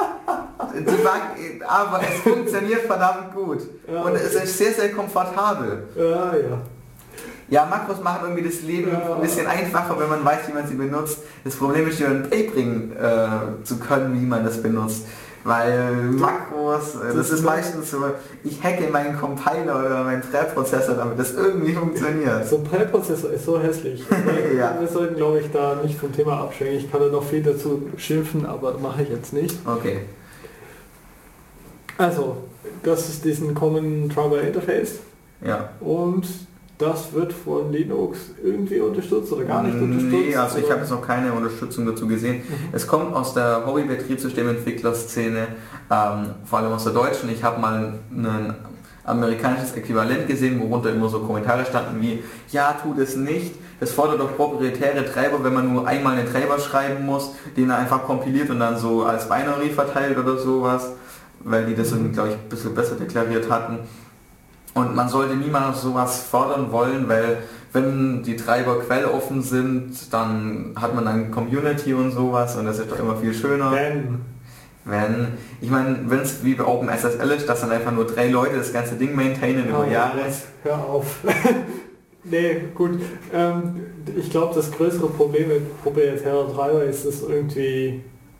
Aber es funktioniert verdammt gut. Ja, und okay. es ist sehr, sehr komfortabel. Ja, ja. Ja, Makros machen irgendwie das Leben ja. ein bisschen einfacher, wenn man weiß, wie man sie benutzt. Das Problem ist, jemanden beibringen äh, zu können, wie man das benutzt. Weil Makros, äh, das, das ist meistens so, ich hacke meinen Compiler oder meinen Präprozessor, damit das irgendwie funktioniert. So ein Präprozessor ist so hässlich. ja. Wir sollten, glaube ich, da nicht vom Thema abschwenken. Ich kann da noch viel dazu schimpfen, aber mache ich jetzt nicht. Okay. Also, das ist diesen Common Treiber Interface. Ja. Und das wird von Linux irgendwie unterstützt oder gar nicht unterstützt? Nee, also ich habe jetzt noch keine Unterstützung dazu gesehen. Mhm. Es kommt aus der Hobby-Betriebssystementwicklerszene, ähm, vor allem aus der deutschen. Ich habe mal ein amerikanisches Äquivalent gesehen, worunter immer so Kommentare standen wie, ja, tu das nicht, das fordert doch proprietäre Treiber, wenn man nur einmal einen Treiber schreiben muss, den er einfach kompiliert und dann so als Binary verteilt oder sowas, weil die das, mhm. glaube ich, ein bisschen besser deklariert hatten. Und man sollte niemals sowas fordern wollen, weil wenn die Treiber quelloffen sind, dann hat man eine Community und sowas und das ist doch immer viel schöner. Wenn. Wenn. Ich meine, wenn es wie bei OpenSSL ist, dass dann einfach nur drei Leute das ganze Ding maintainen über oh, Jahre. Hör auf. Nee, gut. Ähm, ich glaube, das größere Problem mit proprietären Treiber ist es irgendwie...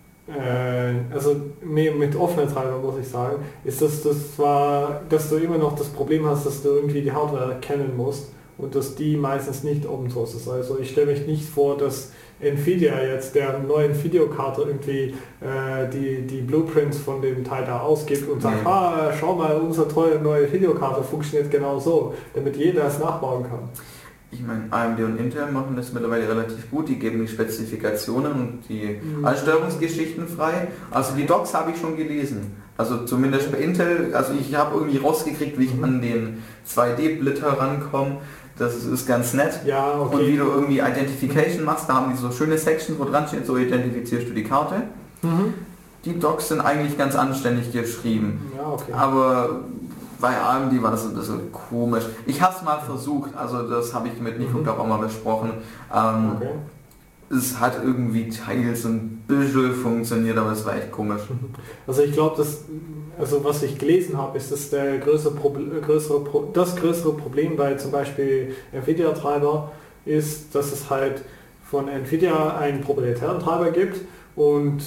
Also nee, mit offenen Treibern muss ich sagen, ist das, das zwar, dass du immer noch das Problem hast, dass du irgendwie die Hardware kennen musst und dass die meistens nicht Open Source ist. Also ich stelle mich nicht vor, dass Nvidia jetzt der neuen Videokarte irgendwie äh, die, die Blueprints von dem Teil da ausgibt und sagt, nee. ah, schau mal, unsere tolle neue Videokarte funktioniert genau so, damit jeder es nachbauen kann. Ich meine, A M D und Intel machen das mittlerweile relativ gut, die geben die Spezifikationen und die mhm. Einstellungsgeschichten frei. Also die Docs habe ich schon gelesen. Also zumindest bei Intel, also ich habe irgendwie rausgekriegt, wie ich mhm. an den zwei D-Blitter rankomme. Das ist ganz nett. Ja, okay. Und wie du irgendwie Identification machst, da haben die so schöne Sections, wo dran steht, so identifizierst du die Karte. Mhm. Die Docs sind eigentlich ganz anständig geschrieben. Ja, okay. Aber bei A M D war das ein bisschen komisch. Ich habe es mal versucht, also das habe ich mit Nico, glaube ich, auch mal besprochen. Ähm, okay. Es hat irgendwie teils ein bisschen funktioniert, aber es war echt komisch. Also ich glaube, dass, also was ich gelesen habe, ist das der größere Proble- größere Pro- das größere Problem bei zum Beispiel Nvidia-Treiber ist, dass es halt von Nvidia einen proprietären Treiber gibt und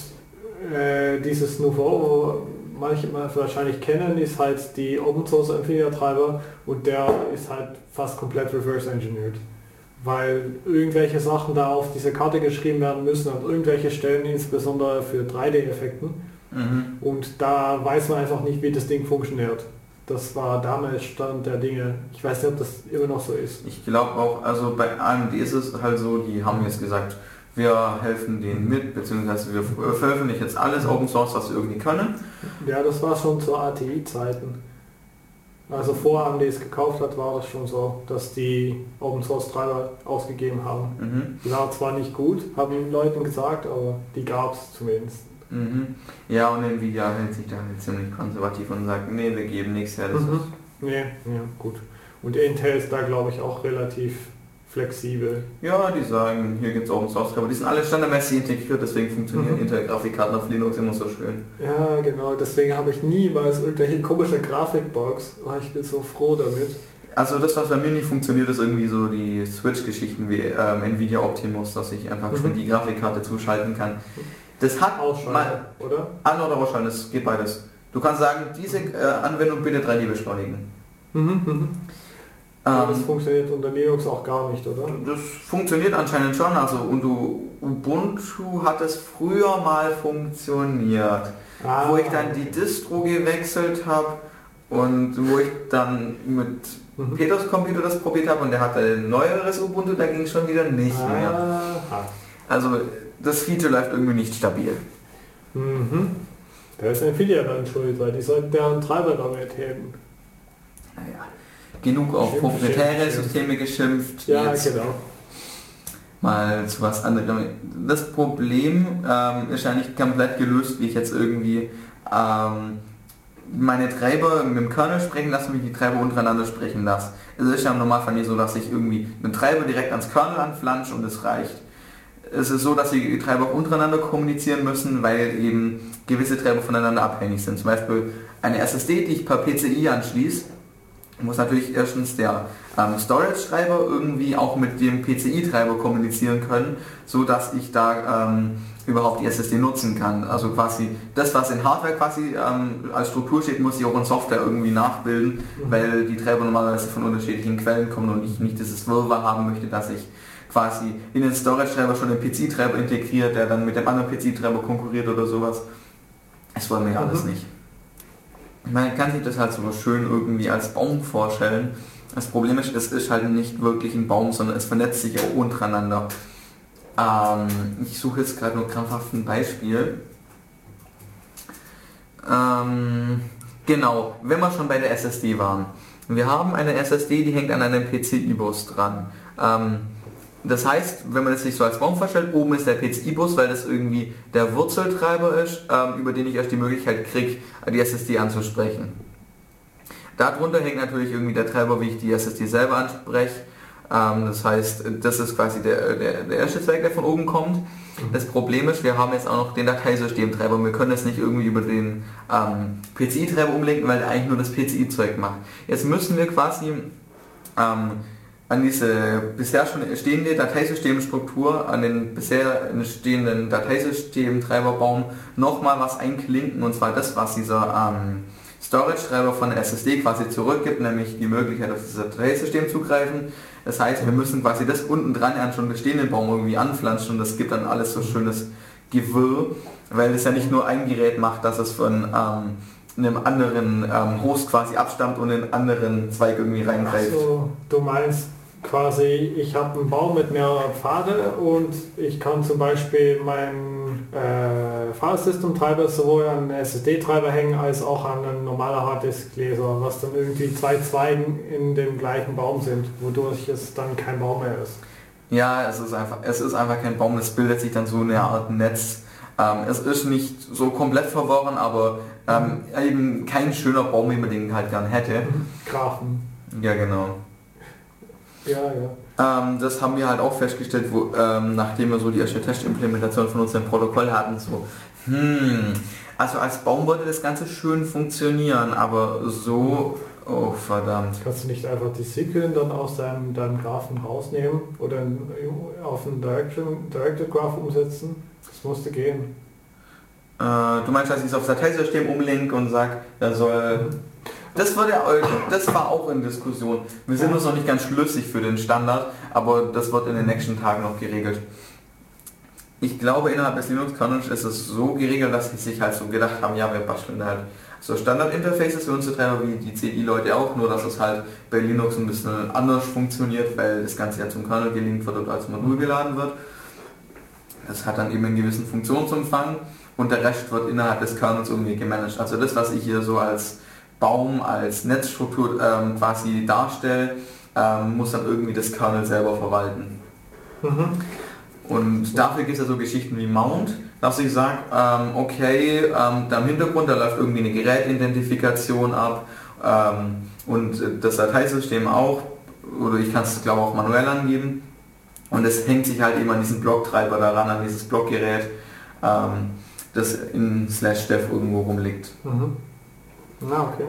äh, dieses Nouveau, manche wahrscheinlich kennen, ist halt die Open Source Nvidia Treiber und der ist halt fast komplett reverse engineered. Weil irgendwelche Sachen da auf diese Karte geschrieben werden müssen an irgendwelche Stellen, insbesondere für drei D-Effekten. Mhm. Und da weiß man einfach nicht, wie das Ding funktioniert. Das war damals Stand der Dinge. Ich weiß nicht, ob das immer noch so ist. Ich glaube auch, also bei A M D ist es halt so, die haben jetzt gesagt, wir helfen denen mit, beziehungsweise wir veröffentlichen jetzt alles Open Source, was wir irgendwie können. Ja, das war schon zu A T I-Zeiten. Also vor A M D es gekauft hat, war das schon so, dass die Open Source Treiber ausgegeben haben. Mhm. Die waren zwar nicht gut, haben Leuten gesagt, aber die gab es zumindest. Mhm. Ja, und Nvidia hält sich da halt ziemlich konservativ und sagt, nee, wir geben nichts her. Das mhm. ist nee, ja, gut. Und Intel ist da, glaube ich, auch relativ flexibel. Ja, die sagen, hier gibt es Open Source, aber die sind alle standardmäßig integriert, deswegen funktionieren mhm. Intel-Grafikkarten auf Linux immer so schön. Ja, genau, deswegen habe ich niemals irgendwelche komische Grafikbox, aber ich bin so froh damit. Also das, was bei mir nicht funktioniert, ist irgendwie so die Switch-Geschichten wie ähm, Nvidia Optimus, dass ich einfach schon mhm. die Grafikkarte zuschalten kann. Das hat Ausschalten, mal oder? An- oder ausschalten, das geht beides. Du kannst sagen, diese äh, Anwendung bitte drei D beschleunigen. Mhm, mhm. Ja, das funktioniert unter Linux auch gar nicht, oder? Das funktioniert anscheinend schon. Also unter Ubuntu hat es früher mal funktioniert. Ah, wo ich dann die Distro gewechselt habe und wo ich dann mit mhm. Peters Computer das probiert habe und der hatte ein neueres Ubuntu, da ging es schon wieder nicht ah, mehr. Also das Feature läuft irgendwie nicht stabil. Mhm. Da ist Nvidia dann schuld, weil die sollten deren Treiber damit heben. Naja. Genug auf schimpf, proprietäre schimpf, Systeme geschimpft. Ja, jetzt genau. Mal zu was anderem. Das Problem ähm, ist ja nicht komplett gelöst, wie ich jetzt irgendwie ähm, meine Treiber mit dem Kernel sprechen lasse, wie ich die Treiber untereinander sprechen lasse. Es ist ja im Normalfall nicht so, dass ich irgendwie einen Treiber direkt ans Kernel anflansche und es reicht. Es ist so, dass die Treiber auch untereinander kommunizieren müssen, weil eben gewisse Treiber voneinander abhängig sind. Zum Beispiel eine S S D, die ich per P C I anschließe, muss natürlich erstens der ähm, Storage-Treiber irgendwie auch mit dem P C I-Treiber kommunizieren können, so dass ich da ähm, überhaupt die S S D nutzen kann. Also quasi das, was in Hardware quasi ähm, als Struktur steht, muss ich auch in Software irgendwie nachbilden, mhm. weil die Treiber normalerweise von unterschiedlichen Quellen kommen und ich nicht dieses Wirrwarr haben möchte, dass ich quasi in den Storage-Treiber schon den P C I-Treiber integriert, der dann mit dem anderen P C I-Treiber konkurriert oder sowas. Das wollen wir ja mhm. alles nicht. Man kann sich das halt so schön irgendwie als Baum vorstellen. Das Problem ist, es ist halt nicht wirklich ein Baum, sondern es vernetzt sich auch untereinander. Ähm, ich suche jetzt gerade nur krampfhaft ein Beispiel. Ähm, genau, wenn wir schon bei der S S D waren. Wir haben eine S S D, die hängt an einem P C I-Bus dran. Ähm, Das heißt, wenn man es sich so als Baum vorstellt, oben ist der P C I-Bus, weil das irgendwie der Wurzeltreiber ist, ähm, über den ich erst die Möglichkeit kriege, die S S D anzusprechen. Darunter hängt natürlich irgendwie der Treiber, wie ich die S S D selber anspreche. Ähm, das heißt, das ist quasi der, der, der erste Zweig, der von oben kommt. Das Problem ist, wir haben jetzt auch noch den Dateisystemtreiber. Wir können das nicht irgendwie über den ähm, P C I-Treiber umlenken, weil der eigentlich nur das P C I-Zeug macht. Jetzt müssen wir quasi ähm, an diese bisher schon stehende Dateisystemstruktur, an den bisher entstehenden Dateisystemtreiberbaum nochmal was einklinken, und zwar das, was dieser ähm, Storage-Treiber von der S S D quasi zurückgibt, nämlich die Möglichkeit, auf das Dateisystem zugreifen. Das heißt, wir müssen quasi das unten dran an schon bestehenden Baum irgendwie anflanschen und das gibt dann alles so schönes Gewirr, weil es ja nicht nur ein Gerät macht, dass es von ähm, einem anderen ähm, Host quasi abstammt und in einen anderen Zweig irgendwie reingreift. Ach so, du meinst quasi, ich habe einen Baum mit mehreren Pfade und ich kann zum Beispiel meinen äh, File-System-Treiber sowohl an einen S S D-Treiber hängen als auch an einen normalen Harddisk-Leser, was dann irgendwie zwei Zweigen in dem gleichen Baum sind, wodurch es dann kein Baum mehr ist. Ja, es ist einfach, es ist einfach kein Baum, es bildet sich dann so eine Art Netz. Ähm, es ist nicht so komplett verworren, aber ähm, eben kein schöner Baum, wie man den halt gern hätte. Grafen. Ja, genau. Ja, ja. Ähm, das haben wir halt auch festgestellt, wo, ähm, nachdem wir so die erste Testimplementation von unserem Protokoll hatten, so, hm, also als Baum würde das Ganze schön funktionieren, aber so, oh verdammt. Kannst du nicht einfach die Sequeln dann aus deinem, deinem Graphen rausnehmen oder auf einen Directed Graph umsetzen? Das musste gehen. Äh, du meinst, dass ich es aufs Dateisystem umlenke und sage, er soll... Mhm. Das war, der, das war auch in Diskussion. Wir sind uns noch nicht ganz schlüssig für den Standard, aber das wird in den nächsten Tagen noch geregelt. Ich glaube, innerhalb des Linux-Kernels ist es so geregelt, dass sie sich halt so gedacht haben, ja, wir basteln halt so Standard-Interfaces für unsere Treiber wie die C D I-Leute auch, nur dass es halt bei Linux ein bisschen anders funktioniert, weil das Ganze ja zum Kernel gelinkt wird und als Modul geladen wird. Das hat dann eben einen gewissen Funktionsumfang und der Rest wird innerhalb des Kernels irgendwie gemanagt. Also das, was ich hier so als Baum, als Netzstruktur ähm, quasi darstelle, ähm, muss dann irgendwie das Kernel selber verwalten. Mhm. Und dafür gibt es ja so Geschichten wie Mount, dass ich sage, ähm, okay, ähm, da im Hintergrund, da läuft irgendwie eine Gerätidentifikation ab ähm, und das Dateisystem auch, oder ich kann es glaube auch manuell angeben. Und es hängt sich halt eben an diesen Blocktreiber daran, an dieses Blockgerät, ähm, das in slash dev irgendwo rumliegt. Mhm. Na, okay.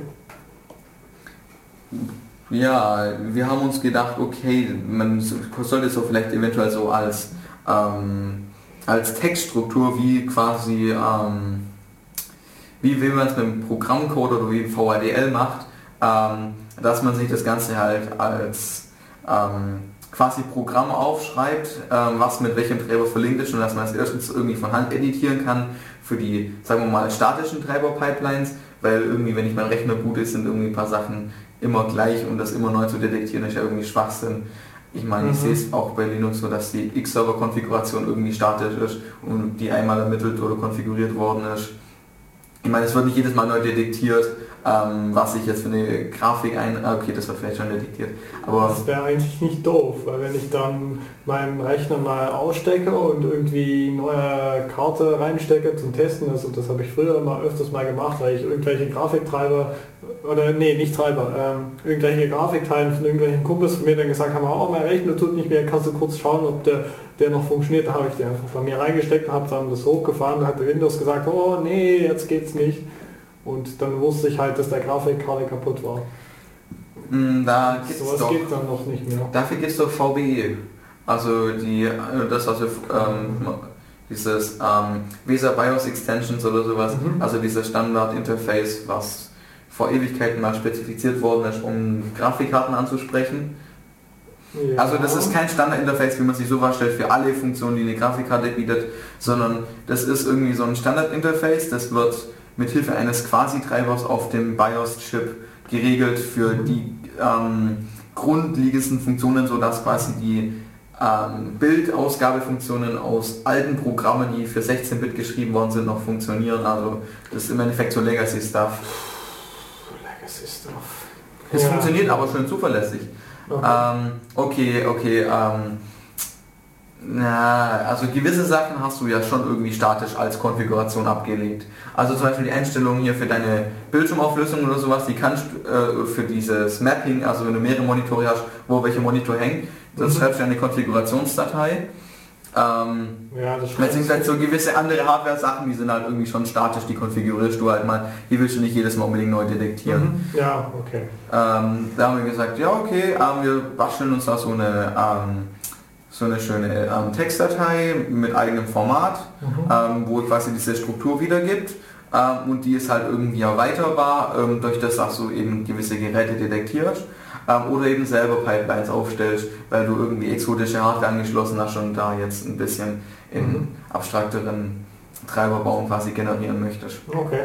Ja, wir haben uns gedacht, okay, man sollte es so vielleicht eventuell so als, ähm, als Textstruktur wie quasi, ähm, wie wenn man es mit einem Programmcode oder wie V H D L macht, ähm, dass man sich das Ganze halt als ähm, quasi Programm aufschreibt, ähm, was mit welchem Treiber verlinkt ist und dass man es erstens irgendwie von Hand editieren kann für die, sagen wir mal, statischen Treiber-Pipelines, weil irgendwie, wenn ich mein Rechner gut ist, sind irgendwie ein paar Sachen immer gleich und das immer neu zu detektieren ist ja irgendwie Schwachsinn. Ich meine, mhm. ich sehe es auch bei Linux so, dass die X-Server-Konfiguration irgendwie statisch ist und die einmal ermittelt oder konfiguriert worden ist. Ich meine, es wird nicht jedes Mal neu detektiert, ähm, was ich jetzt für eine Grafik ein... Okay, das wird vielleicht schon detektiert. Aber das wäre eigentlich nicht doof, weil wenn ich dann meinen Rechner mal ausstecke und irgendwie neue Karte reinstecke zum Testen, also das habe ich früher immer öfters mal gemacht, weil ich irgendwelche Grafiktreiber, oder nee, nicht Treiber, ähm, irgendwelche Grafikteile von irgendwelchen Kumpels von mir dann gesagt haben, oh, mein Rechner tut nicht mehr, kannst du kurz schauen, ob der, der noch funktioniert. Da habe ich den einfach bei mir reingesteckt, habe dann das hochgefahren, da hat der Windows gesagt, oh nee, jetzt geht's nicht. Und dann wusste ich halt, dass der Grafikkarte kaputt war. Da gibt's Sowas doch, geht dann noch nicht mehr. Dafür gibt es doch V B E. Also die, das also ähm, dieses ähm, VESA BIOS Extensions oder sowas, mhm. also dieses Standard-Interface, was vor Ewigkeiten mal spezifiziert worden ist, um Grafikkarten anzusprechen. Ja. Also das ist kein Standard-Interface, wie man sich so vorstellt, für alle Funktionen, die eine Grafikkarte bietet, sondern das ist irgendwie so ein Standard-Interface, das wird mit Hilfe eines Quasi-Treibers auf dem BIOS-Chip geregelt für die ähm, grundlegendsten Funktionen, sodass quasi die ähm, Bildausgabefunktionen aus alten Programmen, die für sechzehn Bit geschrieben worden sind, noch funktionieren. Also das ist im Endeffekt so Legacy-Stuff. Legacy-Stuff. Es ja. funktioniert aber schön zuverlässig. Okay, ähm, okay, okay ähm, na, also gewisse Sachen hast du ja schon irgendwie statisch als Konfiguration abgelegt. Also zum Beispiel die Einstellungen hier für deine Bildschirmauflösung oder sowas, die kannst du äh, für dieses Mapping, also wenn du mehrere Monitore hast, wo welcher Monitor hängt, das mhm. schreibst du in eine Konfigurationsdatei. Ähm, ja, das beziehungsweise so gewisse andere Hardware-Sachen, die sind halt irgendwie schon statisch, die konfigurierst du halt mal, die willst du nicht jedes Mal unbedingt neu detektieren. Mhm. Ja, okay. Ähm, da haben wir gesagt, ja okay, ähm, wir basteln uns da so eine ähm, so eine schöne ähm, Textdatei mit eigenem Format, mhm. ähm, wo quasi diese Struktur wiedergibt ähm, und die ist halt irgendwie erweiterbar, ähm, durch das dass du eben gewisse Geräte detektierst ähm, oder eben selber Pipelines aufstellst, weil du irgendwie exotische Hardware angeschlossen hast und da jetzt ein bisschen in mhm. abstrakteren Treiberbaum quasi generieren möchtest. Okay,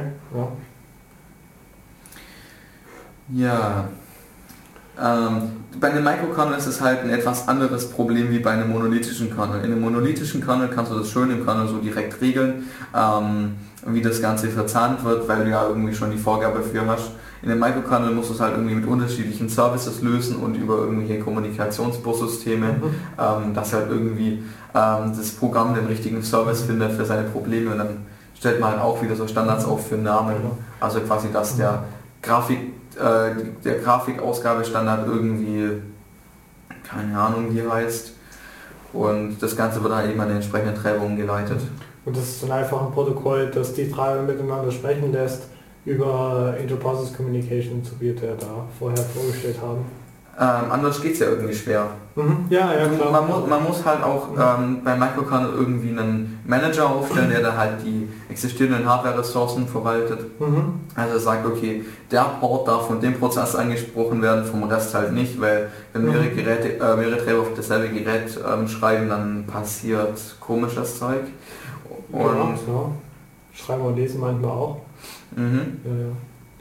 ja. Ja. Ähm, bei einem Microkernel ist es halt ein etwas anderes Problem wie bei einem monolithischen Kernel. In einem monolithischen Kernel kannst du das schön im Kernel so direkt regeln, ähm, wie das Ganze verzahnt wird, weil du ja irgendwie schon die Vorgabe für hast. In einem Microkernel musst du es halt irgendwie mit unterschiedlichen Services lösen und über irgendwelche Kommunikationsbussysteme, mhm. ähm, dass halt irgendwie ähm, das Programm den richtigen Service findet für seine Probleme und dann stellt man halt auch wieder so Standards auf für Namen. Also quasi, dass der Grafik der Grafikausgabestandard irgendwie, keine Ahnung wie heißt, und das Ganze wird dann eben an den entsprechenden Treiber umgeleitet. Und das ist dann einfach ein Protokoll, das die Treiber miteinander sprechen lässt über Inter-Process Communication, so wie wir da vorher vorgestellt haben. Ähm, anders geht es ja irgendwie schwer. Mhm. Ja, ja, klar. Man, muss, man muss halt auch ähm, beim Microkernel irgendwie einen Manager aufstellen, der da halt die existierenden Hardware-Ressourcen verwaltet. Mhm. Also sagt, okay, der Port darf von dem Prozess angesprochen werden, vom Rest halt nicht, weil wenn mehrere Geräte, äh, mehrere Treiber auf dasselbe Gerät ähm, schreiben, dann passiert komisches Zeug. Und ja, ja. Schreiben und lesen manchmal auch. Mhm. Ja, ja.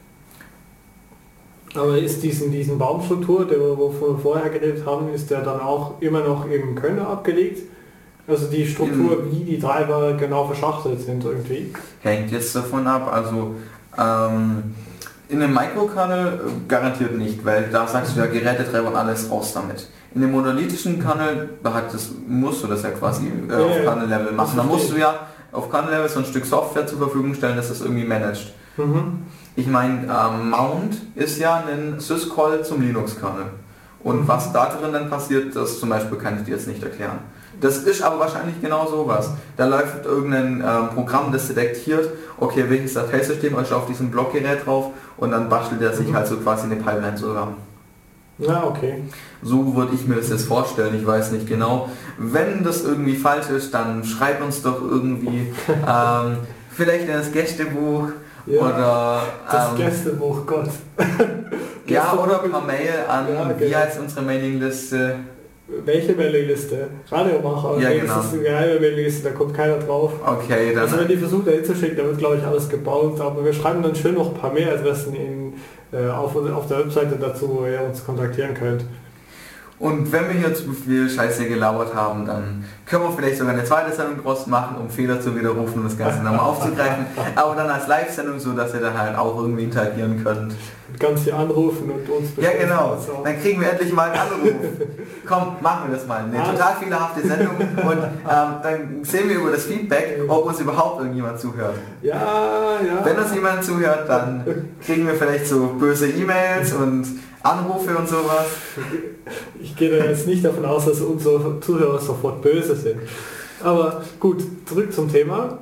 Aber ist diesen, diesen Baumstruktur, der wovon wir vorher geredet haben, ist der dann auch immer noch im Kernel abgelegt? Also die Struktur, Im, wie die Treiber genau verschachtelt sind irgendwie? Hängt jetzt davon ab. Also ähm, in einem Mikrokernel garantiert nicht, weil da sagst du ja Gerätetreiber und alles raus damit. In dem monolithischen Kernel, da hat das, musst du das ja quasi äh, ja, auf Kernel-Level machen. Da musst du ja auf Kernel-Level so ein Stück Software zur Verfügung stellen, dass das irgendwie managt. Mhm. Ich meine, ähm, Mount ist ja ein Syscall zum Linux-Kernel. Und mhm. was da drin dann passiert, das zum Beispiel kann ich dir jetzt nicht erklären. Das ist aber wahrscheinlich genau sowas. Da läuft irgendein ähm, Programm, das detektiert, okay, welches Dateisystem ist auf diesem Blockgerät drauf und dann bastelt er sich mhm. halt so quasi eine Pipeline zusammen. Ja, okay. So würde ich mir das jetzt vorstellen, ich weiß nicht genau. Wenn das irgendwie falsch ist, dann schreibt uns doch irgendwie ähm, vielleicht in das Gästebuch ja, oder... das ähm, Gästebuch, Gott. ja, oder per Mail an, ja, wie genau. heißt unsere Mailingliste? Welche Mailingliste? Radiomacher? Ja, nee, genau. Das ist eine geheime Mailingliste, da kommt keiner drauf. Okay, dann... Also wenn die versucht, da hinzuschicken, da wird glaube ich alles gebaut, aber wir schreiben dann schön noch ein paar Mailadressen in, äh, auf, auf der Webseite dazu, wo ihr uns kontaktieren könnt. Und wenn wir hier zu viel Scheiße gelabert haben, dann können wir vielleicht sogar eine zweite Sendung draus machen, um Fehler zu widerrufen und das Ganze nochmal aufzugreifen. Aber dann als Live-Sendung, so dass ihr dann halt auch irgendwie interagieren könnt. Ganz hier anrufen und uns Ja genau, dann kriegen wir endlich mal einen Anruf. Komm, machen wir das mal. Eine total fehlerhafte Sendung und ähm, dann sehen wir über das Feedback, ob uns überhaupt irgendjemand zuhört. Ja, ja. Wenn uns jemand zuhört, dann kriegen wir vielleicht so böse E-Mails und Anrufe und sowas. Ich gehe da jetzt nicht davon aus, dass unsere Zuhörer sofort böse sind. Aber gut, zurück zum Thema.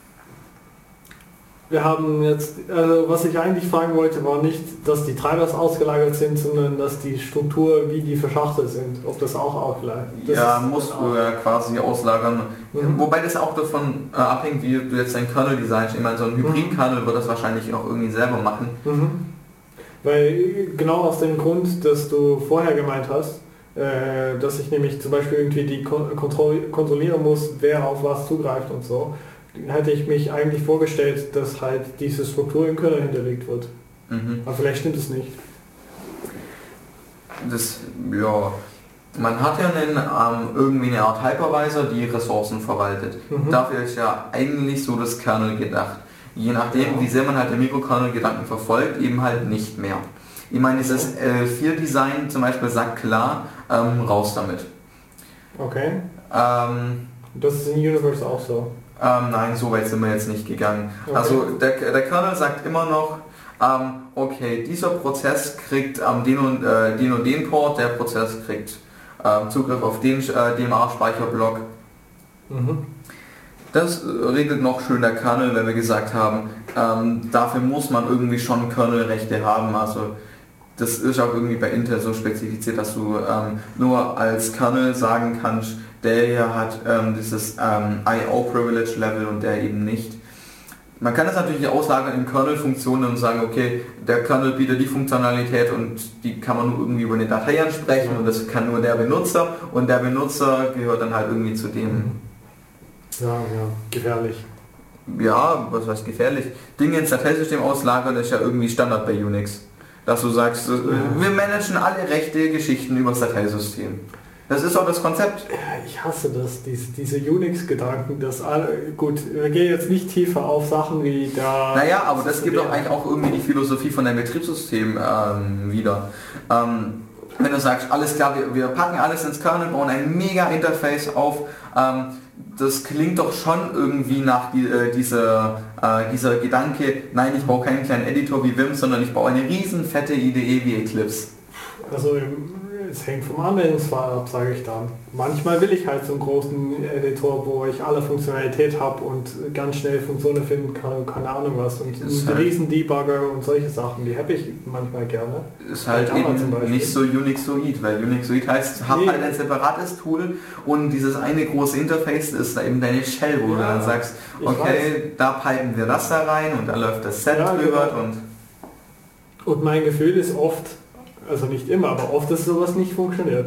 Wir haben jetzt, also was ich eigentlich fragen wollte, war nicht, dass die Treibers ausgelagert sind, sondern dass die Struktur, wie die verschachtelt sind, ob das auch ausgelagert ist. Ja, musst du ja quasi auslagern. Mhm. Wobei das auch davon äh, abhängt, wie du jetzt dein Kernel designst. Ich meine, so ein Hybrid-Kernel mhm. wird das wahrscheinlich auch irgendwie selber machen. Mhm. Weil genau aus dem Grund, dass du vorher gemeint hast, äh, dass ich nämlich zum Beispiel irgendwie die kon kontrollieren muss, wer auf was zugreift und so, hätte ich mich eigentlich vorgestellt, dass halt diese Struktur im Kernel hinterlegt wird. Mhm. Aber vielleicht stimmt es nicht. Das, ja, man hat ja einen, ähm, irgendwie eine Art Hypervisor, die Ressourcen verwaltet. Mhm. Dafür ist ja eigentlich so das Kernel gedacht. Je nachdem, ja. wie sehr man halt den Mikrokernel-Gedanken verfolgt, eben halt nicht mehr. Ich meine, dieses L vier Design zum Beispiel sagt klar, ähm, raus damit. Okay. Ähm, das ist in Universe auch so? Ähm, nein, so weit sind wir jetzt nicht gegangen. Okay. Also der, der Kernel sagt immer noch, ähm, okay, dieser Prozess kriegt ähm, den, und, äh, den und den Port, der Prozess kriegt ähm, Zugriff auf den äh, D M A-Speicherblock. Mhm. Das regelt noch schön der Kernel, wenn wir gesagt haben, ähm, dafür muss man irgendwie schon Kernelrechte haben. Also das ist auch irgendwie bei Intel so spezifiziert, dass du ähm, nur als Kernel sagen kannst, der hier hat ähm, dieses ähm, I O-Privilege-Level und der eben nicht. Man kann das natürlich auslagern in Kernel-Funktionen und sagen, okay, der Kernel bietet die Funktionalität und die kann man nur irgendwie über eine Datei ansprechen und das kann nur der Benutzer und der Benutzer gehört dann halt irgendwie zu dem... Ja, ja, gefährlich. Ja, was heißt gefährlich? Dinge ins Dateisystem auslagern ist ja irgendwie Standard bei Unix. Dass du sagst, ja. wir managen alle rechte Geschichten über das Dateisystem. Das ist auch das Konzept. Ich hasse das, diese, diese Unix-Gedanken, dass alle, gut, wir gehen jetzt nicht tiefer auf Sachen wie da... Naja, aber das gibt doch eigentlich auch irgendwie die Philosophie von deinem Betriebssystem ähm, wieder. Ähm, wenn du sagst, alles klar, wir, wir packen alles ins Kernel, bauen ein mega Interface auf, ähm, das klingt doch schon irgendwie nach die, äh, dieser, äh, dieser Gedanke, nein, ich baue keinen kleinen Editor wie Vim, sondern ich baue eine riesen fette I D E wie Eclipse. Also es hängt vom Anwendungsfall ab, sage ich dann. Manchmal will ich halt so einen großen Editor, wo ich alle Funktionalität habe und ganz schnell Funktionen finden kann, keine Ahnung was. Und einen halt riesen Debugger und solche Sachen, die habe ich manchmal gerne. Ist halt eben nicht so Unixoid, weil Unixoid heißt, hab nee. halt ein separates Tool und dieses eine große Interface ist da eben deine Shell, wo ja, du dann sagst, okay, da pipen wir das da rein und da läuft das Set ja, drüber genau. und... Und mein Gefühl ist oft, also nicht immer, aber oft, dass sowas nicht funktioniert.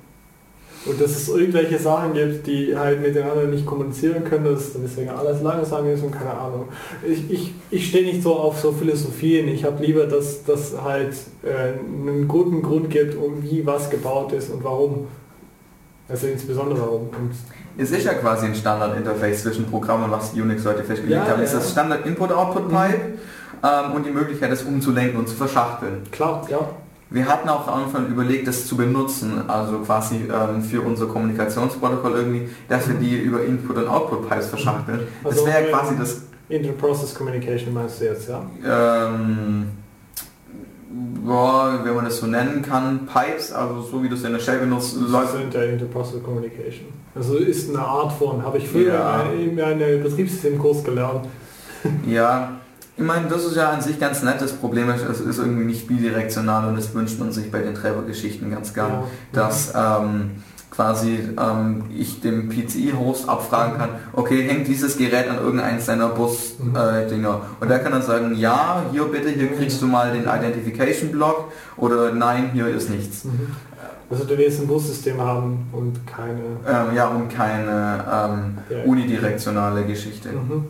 Und dass es irgendwelche Sachen gibt, die halt mit den anderen nicht kommunizieren können, dass deswegen alles langsam ist und keine Ahnung. Ich, ich, ich stehe nicht so auf so Philosophien, ich habe lieber, dass das halt äh, einen guten Grund gibt, um wie was gebaut ist und warum. Also insbesondere warum. Und es ist ja quasi ein Standard-Interface zwischen Programmen, was Unix heute festgelegt ja, haben. Ja. Ist das Standard-Input-Output-Pipe mhm. ähm, und die Möglichkeit, das umzulenken und zu verschachteln. Klar, ja. Wir hatten auch am Anfang überlegt, das zu benutzen, also quasi ähm, für unser Kommunikationsprotokoll irgendwie, dass wir die über Input- und Output-Pipes verschachteln. Also das wäre ja quasi das Inter-Process Communication meinst du jetzt, ja? Ähm, boah, wenn man das so nennen kann, Pipes, also so wie du es in der Shell benutzt, läuft. Das sind der Inter-Process Communication. Also ist eine Art von, habe ich früher ja. in einem Betriebssystemkurs gelernt. Ja, ich meine, das ist ja an sich ganz nett. Das Problem ist, es ist irgendwie nicht bidirektional und das wünscht man sich bei den Treibergeschichten ganz gern, ja. dass ähm, quasi ähm, ich dem P C I-Host abfragen kann, okay, hängt dieses Gerät an irgendeines seiner Bus-Dinger? Äh, und der kann dann sagen, ja, hier bitte, hier kriegst du mal den Identification-Block oder nein, hier ist nichts. Also du willst ein Bussystem haben und keine... Ähm, ja, und keine ähm, ja. unidirektionale Geschichte. Mhm.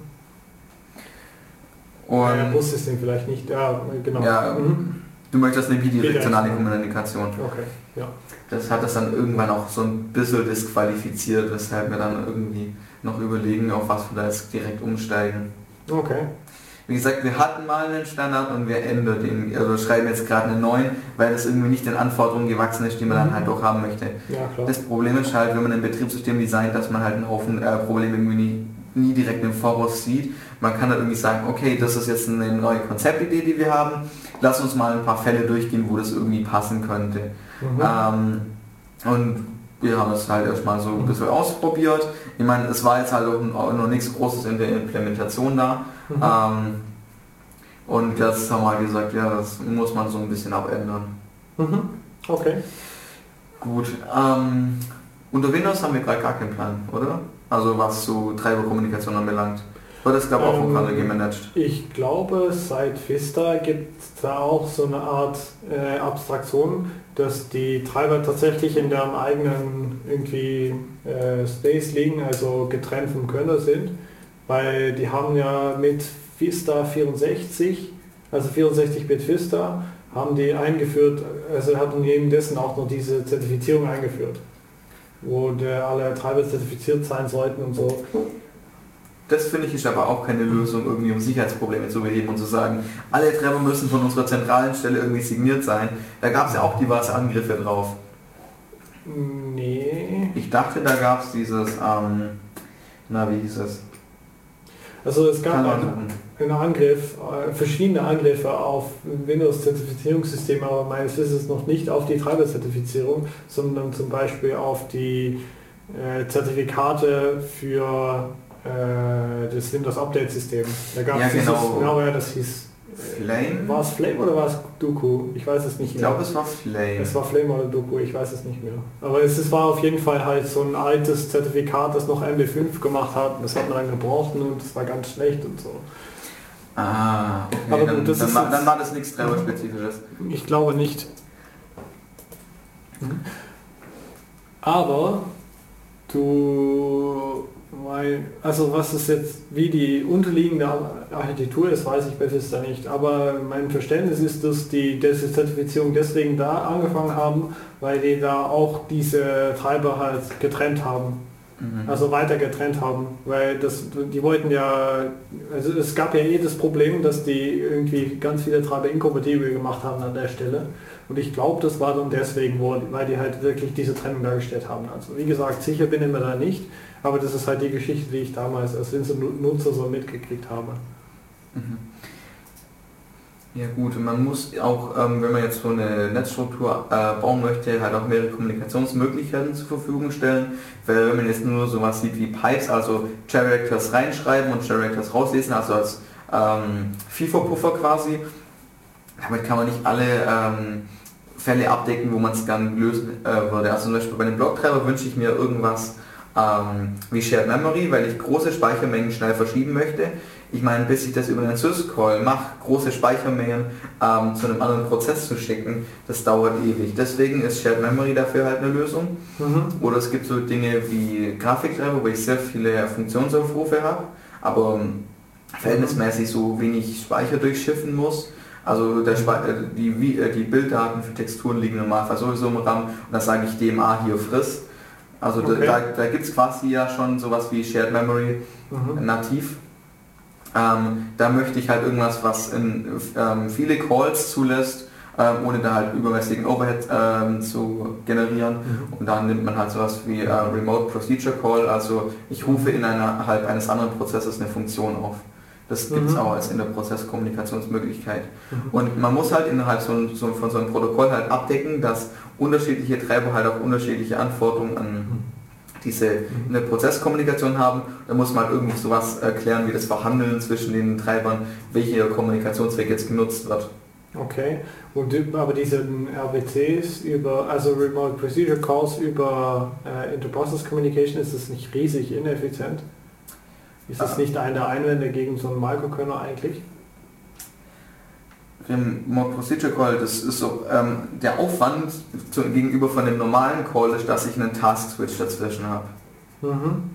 Und ja, Bussystem vielleicht nicht, ja, genau. Ja, mhm. Du möchtest eine bidirektionale Kommunikation. Okay, ja. Das hat das dann irgendwann auch so ein bisschen disqualifiziert, weshalb wir dann irgendwie noch überlegen, auf was wir da jetzt direkt umsteigen. Okay. Wie gesagt, wir hatten mal einen Standard und wir ändern den, also schreiben jetzt gerade einen neuen, weil das irgendwie nicht den Anforderungen gewachsen ist, die man dann halt auch haben möchte. Ja, klar. Das Problem ist halt, wenn man ein Betriebssystem designt, dass man halt einen Haufen äh, Probleme irgendwie nie, nie direkt im Voraus sieht. Man kann dann irgendwie sagen, okay, das ist jetzt eine neue Konzeptidee, die wir haben. Lass uns mal ein paar Fälle durchgehen, wo das irgendwie passen könnte. Mhm. Ähm, und wir haben es halt erstmal so ein bisschen ausprobiert. Ich meine, es war jetzt halt auch noch nichts Großes in der Implementation da. Mhm. Ähm, und jetzt haben wir gesagt, ja, das muss man so ein bisschen abändern. Mhm. Okay. Gut. Ähm, unter Windows haben wir gerade gar keinen Plan, oder? Also was so Treiberkommunikation anbelangt. Wird das, glaube ich, auch vom Kernel gemanagt? Ich glaube, seit Vista gibt es da auch so eine Art äh, Abstraktion, dass die Treiber tatsächlich in deren eigenen irgendwie äh, Space liegen, also getrennt vom Kernel sind, weil die haben ja mit Vista vierundsechzig, also vierundsechzig Bit Vista, haben die eingeführt, also hatten neben dessen auch noch diese Zertifizierung eingeführt, wo der, alle Treiber zertifiziert sein sollten und so. Das finde ich ist aber auch keine Lösung, irgendwie um Sicherheitsprobleme zu beheben und zu sagen, alle Treiber müssen von unserer zentralen Stelle irgendwie signiert sein. Da gab es ja auch diverse Angriffe drauf. Nee. Ich dachte, da gab es dieses, ähm, na wie hieß es? Also es gab einen, einen Angriff, äh, verschiedene Angriffe auf Windows-Zertifizierungssysteme, aber meines Wissens noch nicht auf die Treiber-Zertifizierung, sondern zum Beispiel auf die äh, Zertifikate für das Windows Update System. Da gab ja, es genau. dieses, genau, ja, das hieß Flame? War es Flame oder war es Doku? Ich weiß es nicht ich mehr. Ich glaube es war Flame. Es war Flame oder Doku, ich weiß es nicht mehr. Aber es, es war auf jeden Fall halt so ein altes Zertifikat, das noch M D fünf gemacht hat. Das hat man dann gebraucht und es war ganz schlecht und so. Ah, okay. Aber dann, gut, das dann, ist war, dann war das nichts Treiber-spezifisches. Ich glaube nicht. Aber du... Weil, also was ist jetzt, wie die unterliegende Architektur ist, weiß ich bei Vista nicht. Aber mein Verständnis ist, dass die diese Zertifizierung deswegen da angefangen haben, weil die da auch diese Treiber halt getrennt haben. Mhm. Also weiter getrennt haben. Weil das, die wollten ja, also es gab ja eh das Problem, dass die irgendwie ganz viele Treiber inkompatibel gemacht haben an der Stelle. Und ich glaube, das war dann deswegen, weil die halt wirklich diese Trennung dargestellt haben. Also wie gesagt, sicher bin ich mir da nicht. Aber das ist halt die Geschichte, die ich damals als Nutzer so mitgekriegt habe. Mhm. Ja gut, man muss auch, ähm, wenn man jetzt so eine Netzstruktur äh, bauen möchte, halt auch mehrere Kommunikationsmöglichkeiten zur Verfügung stellen. Weil wenn man jetzt nur sowas sieht wie Pipes, also Characters reinschreiben und Characters rauslesen, also als ähm, FIFO-Puffer quasi, damit kann man nicht alle ähm, Fälle abdecken, wo man es gerne lösen äh, würde. Also zum Beispiel bei dem Blocktreiber wünsche ich mir irgendwas Ähm, wie Shared Memory, weil ich große Speichermengen schnell verschieben möchte. Ich meine, bis ich das über einen Syscall mache, große Speichermengen ähm, zu einem anderen Prozess zu schicken, das dauert ewig. Deswegen ist Shared Memory dafür halt eine Lösung. Mhm. Oder es gibt so Dinge wie Grafiktreiber, wo ich sehr viele Funktionsaufrufe habe, aber ähm, verhältnismäßig so wenig Speicher durchschiffen muss. Also der Spe- die, die Bilddaten für Texturen liegen normalerweise sowieso im RAM und da sage ich D M A hier friss. Also okay. da, da gibt es quasi ja schon sowas wie Shared Memory mhm. nativ. Ähm, da möchte ich halt irgendwas, was in, ähm, viele Calls zulässt, ähm, ohne da halt übermäßigen Overhead ähm, zu generieren. Mhm. Und dann nimmt man halt sowas wie äh, Remote Procedure Call, also ich rufe innerhalb eines anderen Prozesses eine Funktion auf. Das gibt es mhm. auch als Interprozess-Kommunikationsmöglichkeit. Mhm. Und man muss halt innerhalb so, so, von so einem Protokoll halt abdecken, dass unterschiedliche Treiber halt auch unterschiedliche Anforderungen an mhm. diese Interprozesskommunikation haben. Da muss man halt irgendwie sowas erklären, wie das Verhandeln zwischen den Treibern, welcher Kommunikationsweg jetzt genutzt wird. Okay, und aber diese R P Cs über, also Remote Procedure Calls über äh, Interprocess Communication, ist das nicht riesig ineffizient? Ist das nicht einer der Einwände gegen so einen Microkernel eigentlich? Remote Procedure Call, das ist so, ähm, der Aufwand zu, gegenüber von dem normalen Call ist, dass ich einen Task Switch dazwischen habe. Mhm.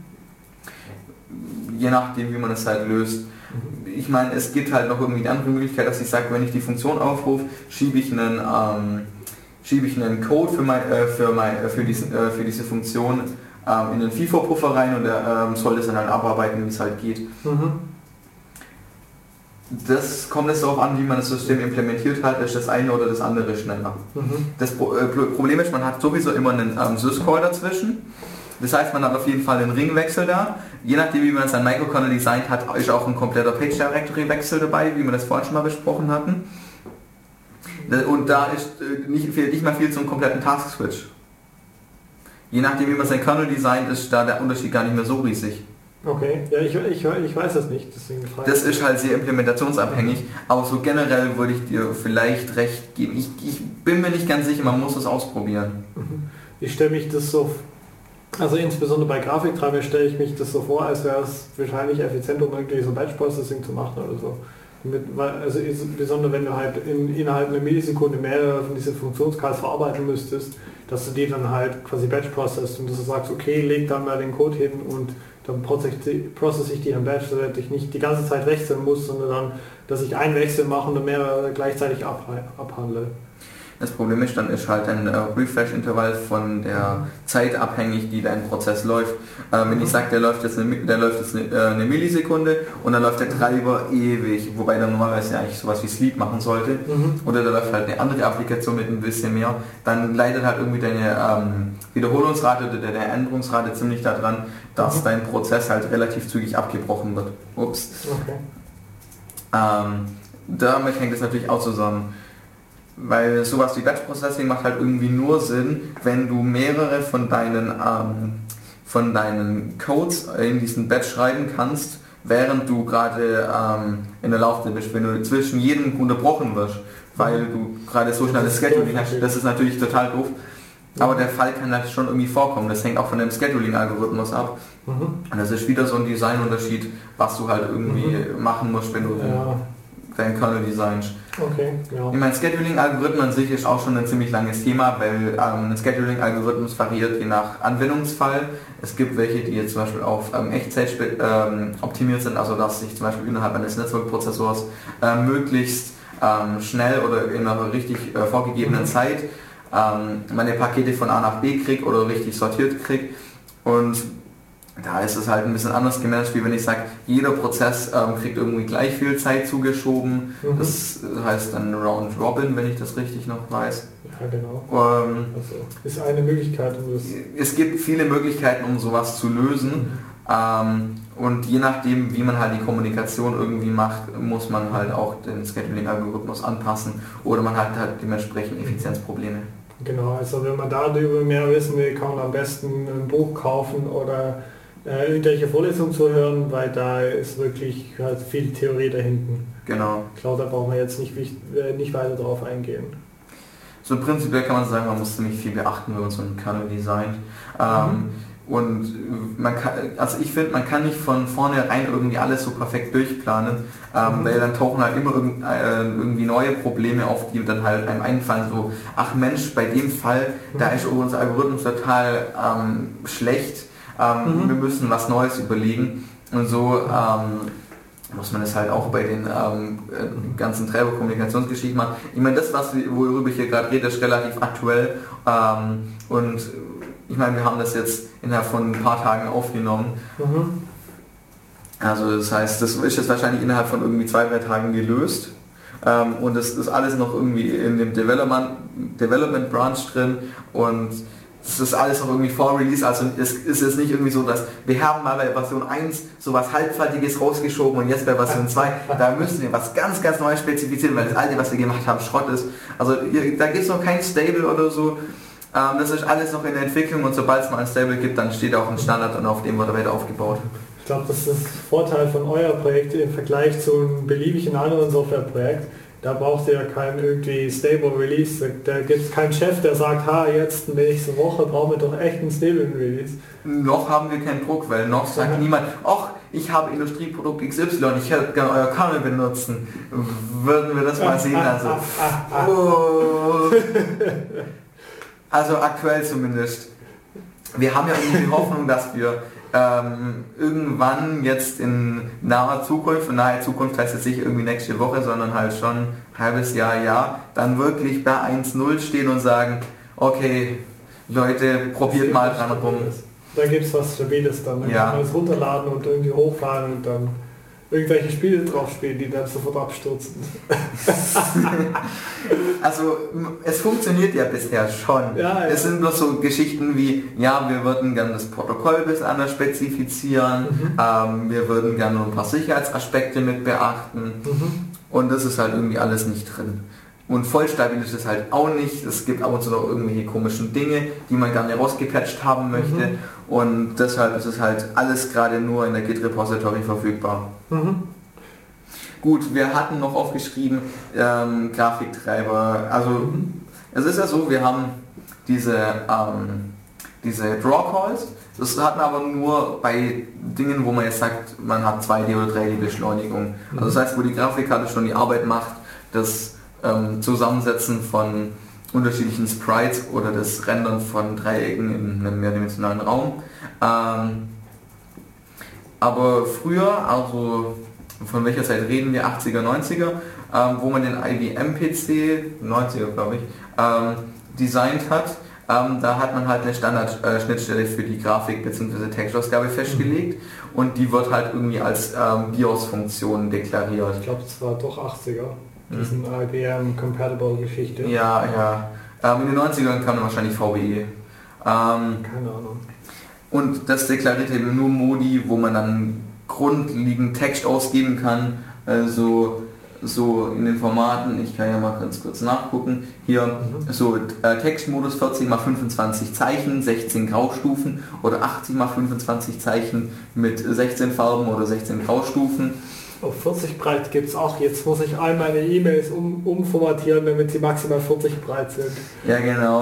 Je nachdem, wie man es halt löst. Ich meine, es gibt halt noch irgendwie die andere Möglichkeit, dass ich sage, wenn ich die Funktion aufrufe, schiebe ich einen, ähm, schiebe ich einen Code für, mein, äh, für, mein, äh, für, diesen, äh, für diese Funktion ähm, in den FIFO-Puffer rein und er ähm, soll das dann halt abarbeiten, wie es halt geht. Mhm. Das kommt jetzt darauf an, wie man das System implementiert hat, ist das eine oder das andere schneller. Mhm. Das Pro äh, Problem ist, man hat sowieso immer einen ähm, Syscall dazwischen. Das heißt, man hat auf jeden Fall einen Ringwechsel da. Je nachdem, wie man sein Microkernel designt hat, ist auch ein kompletter Page Directory Wechsel dabei, wie wir das vorhin schon mal besprochen hatten. Und da ist nicht, fehlt nicht mal viel zum kompletten Task Switch. Je nachdem, wie man sein Kernel designt, ist da der Unterschied gar nicht mehr so riesig. Okay, ja, ich, ich, ich weiß das nicht, deswegen frage Das ist halt sehr implementationsabhängig, aber so generell würde ich dir vielleicht recht geben. Ich, ich bin mir nicht ganz sicher, man muss es ausprobieren. Ich stelle mich das so, also insbesondere bei Grafiktreibern stelle ich mich das so vor, als wäre es wahrscheinlich effizient, um irgendwie so Batch Processing zu machen oder so. Mit, also insbesondere wenn du halt in, innerhalb einer Millisekunde mehrere von diesen Funktionscalls verarbeiten müsstest, dass du die dann halt quasi Batch processst und dass du sagst, okay, leg dann mal den Code hin und dann processe ich die in Batch, so dass ich nicht die ganze Zeit wechseln muss, sondern dann, dass ich einen Wechsel mache und mehrere gleichzeitig abhandle. Das Problem ist, dann ist halt ein äh, Refresh-Intervall von der Zeit abhängig, die dein Prozess läuft. Ähm, wenn ich sage, der läuft jetzt, eine, der läuft jetzt eine, äh, eine Millisekunde und dann läuft der Treiber ewig, wobei der normalerweise ja eigentlich sowas wie Sleep machen sollte, mhm. oder da läuft halt eine andere Applikation mit ein bisschen mehr, dann leidet halt irgendwie deine ähm, Wiederholungsrate oder deine Änderungsrate ziemlich daran, dass mhm. dein Prozess halt relativ zügig abgebrochen wird. Ups. Okay. Ähm, damit hängt es natürlich auch zusammen. Weil sowas wie Batch Processing macht halt irgendwie nur Sinn, wenn du mehrere von deinen, ähm, von deinen Codes in diesen Batch schreiben kannst, während du gerade ähm, in der Laufzeit bist, wenn du zwischen jedem unterbrochen wirst, weil du gerade so schnell das Scheduling hast. Das ist natürlich total doof. Aber der Fall kann halt schon irgendwie vorkommen. Das hängt auch von dem Scheduling-Algorithmus ab. Mhm. Und das ist wieder so ein Designunterschied, was du halt irgendwie mhm. machen musst, wenn du ja. dein Kernel designst. Okay, ja. Ich meine, Scheduling-Algorithmen an sich ist auch schon ein ziemlich langes Thema, weil ähm, ein Scheduling-Algorithmus variiert je nach Anwendungsfall. Es gibt welche, die jetzt zum Beispiel auf ähm, Echtzeit ähm, optimiert sind, also dass sich zum Beispiel innerhalb eines Netzwerkprozessors äh, möglichst ähm, schnell oder in einer richtig äh, vorgegebenen mhm. Zeit ähm, meine Pakete von A nach B kriege oder richtig sortiert kriege. Und da ist es halt ein bisschen anders gemanagt, wie wenn ich sage, jeder Prozess ähm, kriegt irgendwie gleich viel Zeit zugeschoben. Mhm. Das heißt dann Round Robin, wenn ich das richtig noch weiß. Ja, genau. Ähm, also, ist eine Möglichkeit. Um das es gibt viele Möglichkeiten, um sowas zu lösen. Mhm. Ähm, und je nachdem, wie man halt die Kommunikation irgendwie macht, muss man halt auch den Scheduling-Algorithmus anpassen oder man hat halt dementsprechend Effizienzprobleme. Genau, also wenn man darüber mehr wissen will, kann man am besten ein Buch kaufen oder äh, irgendwelche Vorlesungen zu hören, weil da ist wirklich halt viel Theorie dahinten. Genau. Ich glaube, da brauchen wir jetzt nicht, nicht weiter drauf eingehen. So prinzipiell kann man sagen, man muss ziemlich viel beachten, wenn man so einen Kernel designt. Mhm. Ähm, und man kann, also ich finde, man kann nicht von vornherein irgendwie alles so perfekt durchplanen, ähm, mhm. weil dann tauchen halt immer irgend, äh, irgendwie neue Probleme auf, die dann halt einem einfallen, so, ach Mensch, bei dem Fall, mhm. da ist unser Algorithmus total ähm, schlecht, ähm, mhm. wir müssen was Neues überlegen und so ähm, muss man es halt auch bei den ähm, ganzen Treiber-Kommunikationsgeschichten machen. Ich meine, das, was, worüber ich hier gerade rede, ist relativ aktuell ähm, und ich meine, wir haben das jetzt innerhalb von ein paar Tagen aufgenommen. Mhm. Also das heißt, das ist jetzt wahrscheinlich innerhalb von irgendwie zwei, drei Tagen gelöst. Ähm, und das ist alles noch irgendwie in dem Development, Development Branch drin. Und das ist alles noch irgendwie vor Release, also es ist jetzt nicht irgendwie so, dass wir haben mal bei Version eins sowas Halbfertiges rausgeschoben und jetzt bei Version zwei, da müssen wir was ganz, ganz Neues spezifizieren, weil das alte, was wir gemacht haben, Schrott ist. Also da gibt es noch kein Stable oder so, ähm, das ist alles noch in der Entwicklung und sobald es mal ein Stable gibt, dann steht auch ein Standard und auf dem wird er weiter aufgebaut. Ich glaube, das ist der Vorteil von euer Projekt im Vergleich zu einem beliebigen anderen Softwareprojekt. Da braucht ihr ja keinen irgendwie Stable Release. Da gibt es keinen Chef, der sagt, ha, jetzt nächste Woche brauchen wir doch echt einen Stable Release. Noch haben wir keinen Druck, weil noch sagt ja. niemand, ach, ich habe Industrieprodukt X Y, ich hätte gerne euer Kernel benutzen. Würden wir das mal sehen? Also, oh. also aktuell zumindest. Wir haben ja irgendwie die Hoffnung, dass wir Ähm, irgendwann jetzt in naher Zukunft, und nahe Zukunft heißt jetzt nicht irgendwie nächste Woche, sondern halt schon ein halbes Jahr, Jahr, dann wirklich bei eins null stehen und sagen, okay, Leute, probiert mal dran rum. Da gibt es was Stabiles dann. Dann ja. kann man es runterladen und irgendwie hochfahren und dann irgendwelche Spiele drauf spielen, die dann sofort abstürzen. Also es funktioniert ja bisher schon. Ja, ja. Es sind bloß so Geschichten wie, ja, wir würden gerne das Protokoll ein bisschen anders spezifizieren, mhm. ähm, wir würden gerne ein paar Sicherheitsaspekte mit beachten mhm. und das ist halt irgendwie alles nicht drin. Und vollstabil ist es halt auch nicht. Es gibt ab und zu noch irgendwelche komischen Dinge, die man gerne rausgepatcht haben möchte. Mhm. Und deshalb ist es halt alles gerade nur in der Git Repository verfügbar. Mhm. Gut, wir hatten noch aufgeschrieben ähm, Grafiktreiber. Also mhm. es ist ja so, wir haben diese, ähm, diese Draw Calls. Das hat man aber nur bei Dingen, wo man jetzt sagt, man hat zwei D oder drei D Beschleunigung. Mhm. Also das heißt, wo die Grafikkarte schon die Arbeit macht, das ähm, Zusammensetzen von unterschiedlichen Sprites oder das Rendern von Dreiecken in einem mehrdimensionalen Raum. Ähm, aber früher, also von welcher Zeit reden wir, achtziger, neunziger, ähm, wo man den I B M P C, neunziger glaube ich, ähm, designt hat, ähm, da hat man halt eine Standard-Schnittstelle für die Grafik bzw. Textausgabe festgelegt mhm. und die wird halt irgendwie als ähm, BIOS-Funktion deklariert. Ich glaube, es war doch achtziger. Diesen I B M-Compatible-Geschichte. Ja, ja. Ähm, in den neunzigern kam dann wahrscheinlich V B E. Ähm, Keine Ahnung. Und das deklariert eben nur Modi, wo man dann grundlegend Text ausgeben kann. Also so in den Formaten, ich kann ja mal ganz kurz nachgucken. Hier mhm. so äh, Textmodus vierzig mal fünfundzwanzig Zeichen, sechzehn Graustufen oder achtzig mal fünfundzwanzig Zeichen mit sechzehn Farben oder sechzehn Graustufen. Auf vierzig breit gibt es auch, jetzt muss ich all meine E-Mails um, umformatieren, damit sie maximal vierzig breit sind. Ja, genau.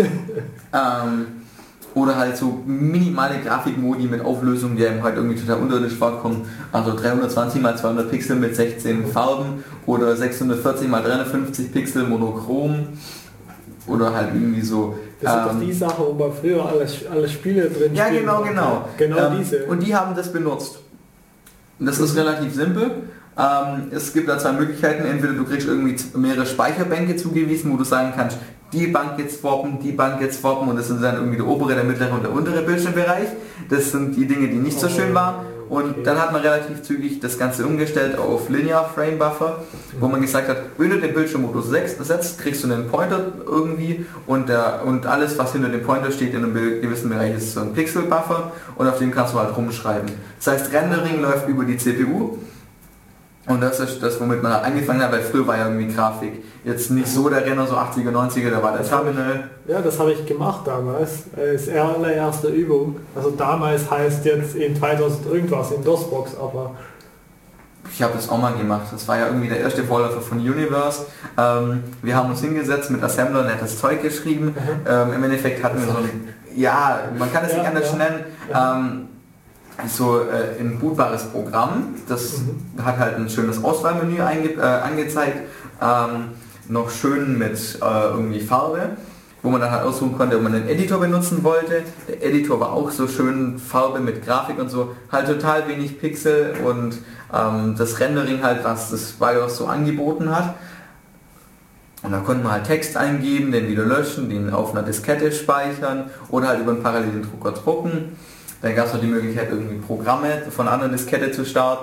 ähm, oder halt so minimale Grafikmodi mit Auflösungen, die einem halt irgendwie total unterirdisch vorkommen. Also dreihundertzwanzig mal zweihundert Pixel mit sechzehn Farben oder sechshundertvierzig mal dreihundertfünfzig Pixel monochrom. Oder halt irgendwie so. Das sind ähm, doch die Sachen, wo man früher alle, alle Spiele drin Ja, genau, genau. Genau ähm, diese. Und die haben das benutzt. Das ist relativ simpel. Ähm, es gibt da zwei Möglichkeiten. Entweder du kriegst irgendwie mehrere Speicherbänke zugewiesen, wo du sagen kannst, die Bank jetzt swappen, die Bank jetzt swappen und das sind dann irgendwie der obere, der mittlere und der untere Bildschirmbereich. Das sind die Dinge, die nicht so schön waren. Und okay. dann hat man relativ zügig das Ganze umgestellt auf Linear Frame Buffer, wo man gesagt hat, wenn du den Bildschirmmodus setzt, kriegst du einen Pointer irgendwie und, der, und alles, was hinter dem Pointer steht in einem gewissen Bereich, ist so ein Pixel Buffer und auf dem kannst du halt rumschreiben. Das heißt, Rendering läuft über die C P U und das ist das, womit man halt angefangen hat, weil früher war ja irgendwie Grafik jetzt nicht so der Renner, so achtziger, neunziger, da war der Terminal. Ja, das habe ich gemacht damals, als allererste Übung. Also damals heißt jetzt in zweitausend irgendwas in DOSBox, aber... Ich habe das auch mal gemacht, das war ja irgendwie der erste Vorläufer von Universe. Ähm, wir haben uns hingesetzt mit Assembler, nettes Zeug geschrieben. Mhm. Ähm, Im Endeffekt hatten wir so ein... Ja, man kann es ja, nicht anders ja. nennen. Ja. Ähm, so äh, ein bootbares Programm, das mhm. hat halt ein schönes Auswahlmenü einge- äh, angezeigt. Ähm, noch schön mit äh, irgendwie Farbe, wo man dann halt aussuchen konnte, ob man einen Editor benutzen wollte. Der Editor war auch so schön Farbe mit Grafik und so, halt total wenig Pixel und ähm, das Rendering halt, was das BIOS so angeboten hat. Und da konnte man halt Text eingeben, den wieder löschen, den auf einer Diskette speichern oder halt über einen parallelen Drucker drucken. Dann gab es noch die Möglichkeit, irgendwie Programme von einer Diskette zu starten.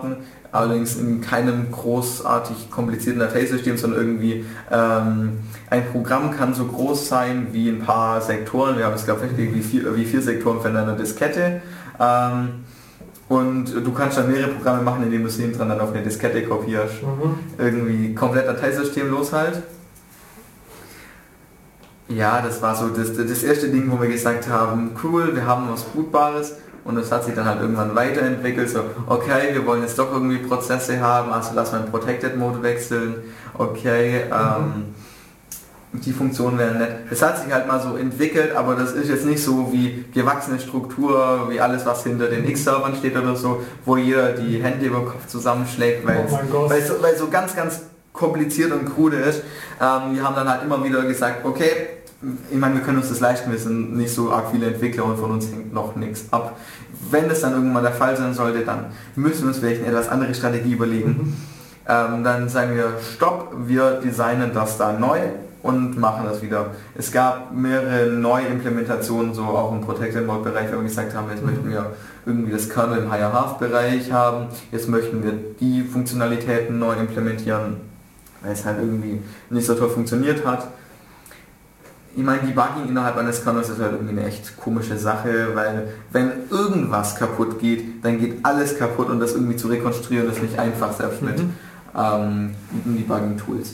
allerdings in keinem großartig komplizierten Dateisystem, sondern irgendwie ähm, ein Programm kann so groß sein wie ein paar Sektoren. Wir haben es glaube ich wie vier, wie vier Sektoren von einer Diskette. Ähm, und du kannst dann mehrere Programme machen, indem du es hinten dran dann auf eine Diskette kopierst. Mhm. Irgendwie komplett Dateisystemlos halt. Ja, das war so das, das erste Ding, wo wir gesagt haben, cool, wir haben was Bootbares. Und das hat sich dann halt irgendwann weiterentwickelt, so, okay, wir wollen jetzt doch irgendwie Prozesse haben, also lass mal in Protected Mode wechseln, okay, ähm, die Funktionen wären nett. Das hat sich halt mal so entwickelt, aber das ist jetzt nicht so wie gewachsene Struktur, wie alles, was hinter den X-Servern steht oder so, wo jeder die Hände über den Kopf zusammenschlägt, weil oh es so, weil so ganz, ganz kompliziert und krude ist. Ähm, wir haben dann halt immer wieder gesagt, okay, ich meine, wir können uns das leisten, wir sind nicht so arg viele Entwickler und von uns hängt noch nichts ab. Wenn das dann irgendwann der Fall sein sollte, dann müssen wir uns vielleicht eine etwas andere Strategie überlegen. Mhm. Ähm, dann sagen wir, stopp, wir designen das da neu und machen das wieder. Es gab mehrere neue Implementationen, so auch im Protected Mode Bereich, wo wir gesagt haben, jetzt mhm. möchten wir irgendwie das Kernel im Higher Half Bereich haben, jetzt möchten wir die Funktionalitäten neu implementieren, weil es halt irgendwie nicht so toll funktioniert hat. Ich meine, Debugging innerhalb eines Kernels ist halt irgendwie eine echt komische Sache, weil wenn irgendwas kaputt geht, dann geht alles kaputt und das irgendwie zu rekonstruieren ist nicht einfach, selbst mit, mhm. ähm, mit Debugging-Tools.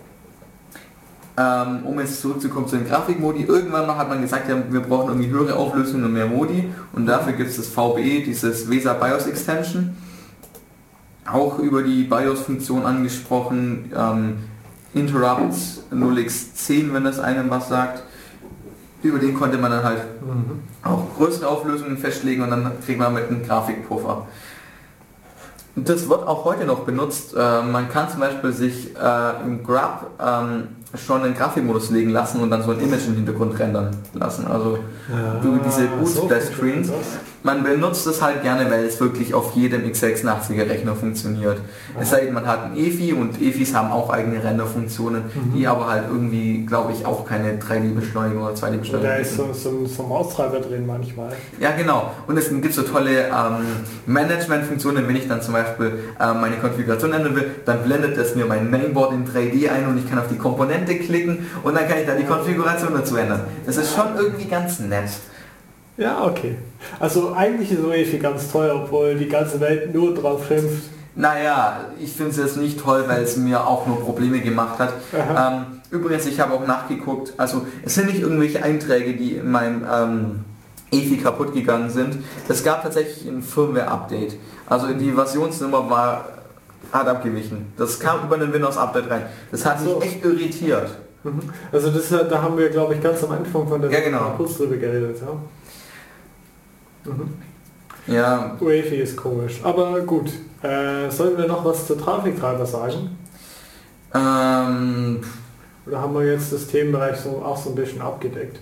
Ähm, um jetzt zurückzukommen zu den Grafikmodi, irgendwann mal hat man gesagt, ja, wir brauchen irgendwie höhere Auflösungen und mehr Modi und dafür gibt es das V B E, dieses VESA BIOS Extension, auch über die BIOS-Funktion angesprochen, ähm, Interrupt null x zehn, wenn das einem was sagt. Über den konnte man dann halt mhm. auch größere Auflösungen festlegen und dann kriegt man mit einem Grafikpuffer. Das wird auch heute noch benutzt. Äh, man kann zum Beispiel sich äh, im Grub ähm, schon einen Grafikmodus legen lassen und dann so ein Image im Hintergrund rendern lassen. Also ja, über diese Boot-Splash-Screens. Man benutzt es halt gerne, weil es wirklich auf jedem x sechsundachtziger Rechner funktioniert. Es sei denn, man hat ein E F I und E F Is haben auch eigene Renderfunktionen, mhm. die aber halt irgendwie, glaube ich, auch keine drei D-Beschleunigung oder zwei D-Beschleunigung haben. Da ist so, so, so ein Maustreiber drin manchmal. Ja, genau. Und es gibt so tolle ähm, Management-Funktionen, wenn ich dann zum Beispiel äh, meine Konfiguration ändern will, dann blendet es mir mein Mainboard in drei D ein und ich kann auf die Komponente klicken und dann kann ich da die Konfiguration dazu ändern. Das ist schon irgendwie ganz nett. Ja, okay. Also eigentlich ist O E F I ganz teuer, obwohl die ganze Welt nur drauf schimpft. Naja, ich finde es jetzt nicht toll, weil es mir auch nur Probleme gemacht hat. Ähm, übrigens, ich habe auch nachgeguckt, also es sind nicht irgendwelche Einträge, die in meinem ähm, E F I kaputt gegangen sind. Es gab tatsächlich ein Firmware-Update. Also die Versionsnummer war hat abgewichen. Das kam über einen Windows-Update rein. Das hat mich echt irritiert. Also das, da haben wir, glaube ich, ganz am Anfang von der ja, genau. kurz drüber geredet. Ja. Mhm. Ja. O E F I ist komisch. Aber gut. Äh, sollen wir noch was zu Trafiktreiber sagen? Ähm, Oder haben wir jetzt das Themenbereich so, auch so ein bisschen abgedeckt?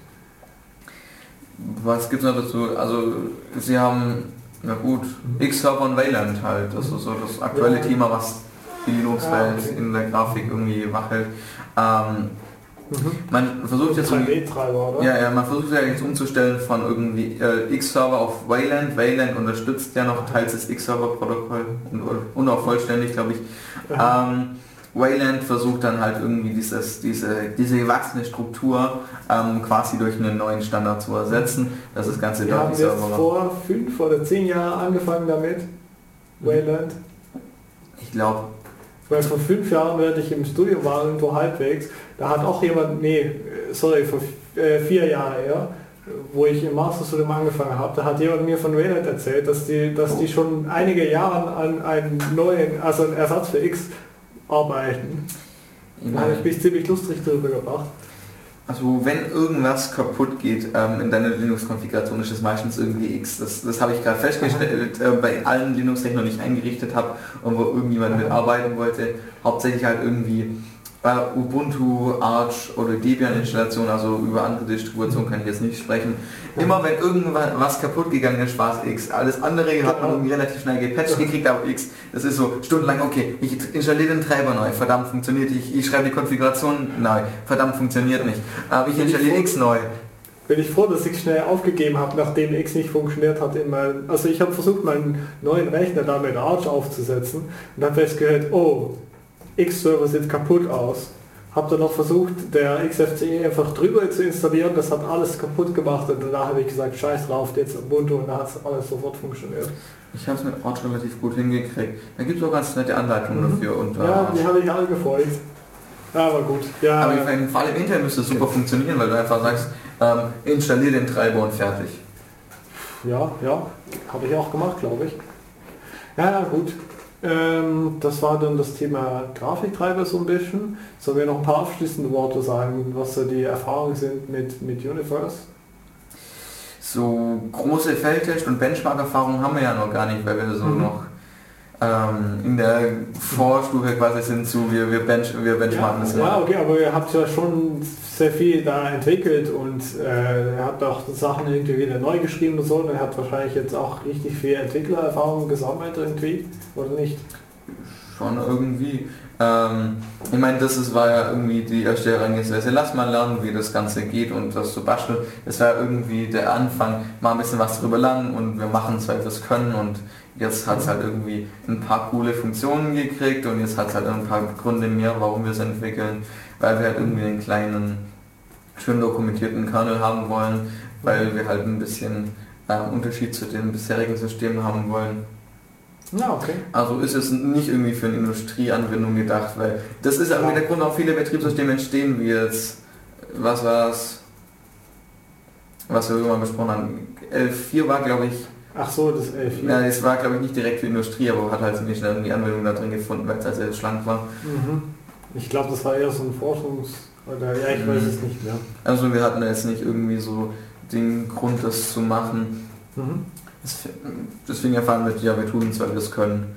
Was gibt es noch dazu? Also sie haben, na gut, mhm. X-Server und Wayland halt. Das ist so das aktuelle ja. Thema, was die Linux-Welt ah, okay. in der Grafik irgendwie wachelt. Ähm, Mhm. Man versucht jetzt um, ja, ja, man versucht ja jetzt umzustellen von irgendwie äh, X-Server auf Wayland. Wayland unterstützt ja noch teils das X-Server-Protokoll und, und auch vollständig, glaube ich. Ähm, Wayland versucht dann halt irgendwie dieses, diese, diese gewachsene Struktur ähm, quasi durch einen neuen Standard zu ersetzen. Das ist das ganze Wir haben jetzt vor fünf oder zehn Jahren angefangen damit, Wayland. Ich glaube. Weil vor fünf Jahren, während ich im Studium war, irgendwo halbwegs, da hat auch jemand, nee, sorry, vor äh, vier Jahren eher, wo ich im Masterstudium angefangen habe, da hat jemand mir von Wayland erzählt, dass die, dass die schon einige Jahre an einem neuen, also einen Ersatz für X arbeiten. Da habe ich mich ziemlich lustig drüber gebracht. Also wenn irgendwas kaputt geht ähm, in deiner Linux-Konfiguration, ist es meistens irgendwie X. Das, das habe ich gerade festgestellt äh, bei allen Linux-Rechnern, die ich eingerichtet habe und wo irgendjemand mitarbeiten wollte. Hauptsächlich halt irgendwie äh, Ubuntu, Arch oder Debian-Installation, also über andere Distributionen kann ich jetzt nicht sprechen. Immer wenn irgendwas kaputt gegangen ist, war es X. Alles andere hat man irgendwie relativ schnell gepatcht gekriegt, aber X, das ist so stundenlang, okay, ich installiere den Treiber neu, verdammt funktioniert, ich, ich schreibe die Konfiguration neu, verdammt funktioniert nicht. Aber ich installiere X neu. bin ich froh, dass ich schnell aufgegeben habe, nachdem X nicht funktioniert hat. In mein, also ich habe versucht, meinen neuen Rechner da mit Arch aufzusetzen und habe festgestellt, oh, X-Server sieht kaputt aus. Habe dann noch versucht, der X F C E einfach drüber zu installieren, das hat alles kaputt gemacht und danach habe ich gesagt, scheiß drauf, jetzt Ubuntu und da hat es alles sofort funktioniert. Ich habe es mit Arch relativ gut hingekriegt. Da gibt es auch ganz nette Anleitungen mhm. dafür. Und, ja, die habe ich alle gefolgt. Aber gut. Ja, aber im Fall im Internet müsste es super okay. funktionieren, weil du einfach sagst, ähm, installier den Treiber und fertig. Ja, ja, habe ich auch gemacht, glaube ich. Ja, gut. Ähm, das war dann das Thema Grafiktreiber so ein bisschen. Sollen wir noch ein paar abschließende Worte sagen, was so die Erfahrungen sind mit, mit Universe? So große Feldtest- und Benchmark-Erfahrungen haben wir ja noch gar nicht, weil wir so mhm. noch ähm, in der Vorstufe quasi sind zu, wir, wir, bench, wir benchmarken das. Ja, ja, okay, aber ihr habt ja schon sehr viel da entwickelt und äh, ihr habt auch Sachen irgendwie wieder neu geschrieben und so und ihr habt wahrscheinlich jetzt auch richtig viel Entwicklererfahrung gesammelt irgendwie, oder nicht? Schon irgendwie. Ähm, ich meine, das ist, war ja irgendwie die erste Herangehensweise. Lass mal lernen, wie das Ganze geht und das zu basteln. Das war irgendwie der Anfang, mal ein bisschen was drüber lernen und wir machen es, weil wir es können und jetzt hat es halt irgendwie ein paar coole Funktionen gekriegt und jetzt hat es halt ein paar Gründe mehr, warum wir es entwickeln, weil wir halt irgendwie einen kleinen, schön dokumentierten Kernel haben wollen, weil wir halt ein bisschen äh, Unterschied zu den bisherigen Systemen haben wollen. Ja, okay. Also ist es nicht irgendwie für eine Industrieanwendung gedacht, weil das ist ja irgendwie der Grund, auch viele Betriebssysteme entstehen, wie jetzt, was war es, was wir irgendwann besprochen haben, elf Punkt vier war glaube ich. Ach so, das elf Punkt vier. Ja, es war glaube ich nicht direkt für Industrie, aber hat halt ziemlich schnell die Anwendung da drin gefunden, weil es halt sehr schlank war. Mhm. Ich glaube, das war eher so ein Forschungs... oder ja, ich mhm. weiß es nicht mehr. Also wir hatten jetzt nicht irgendwie so den Grund, das zu machen. Mhm. Deswegen erfahren wir, ja, wir tun es, weil wir es können.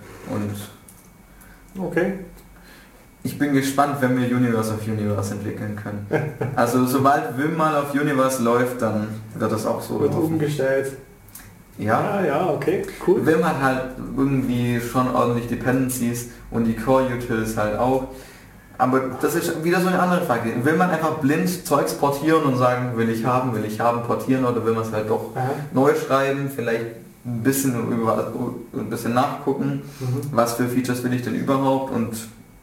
Und okay. Ich bin gespannt, wenn wir Universe auf Universe entwickeln können. Also sobald Vim mal auf Universe läuft, dann wird das auch so. Wird laufen. Umgestellt. Ja. ja, ja, okay, cool. Vim hat halt irgendwie schon ordentlich Dependencies und die Core-Utils halt auch. Aber das ist wieder so eine andere Frage. Will man einfach blind Zeugs portieren und sagen, will ich haben, will ich haben, portieren, oder will man es halt doch Aha. neu schreiben, vielleicht ein bisschen, über, ein bisschen nachgucken, mhm. was für Features will ich denn überhaupt und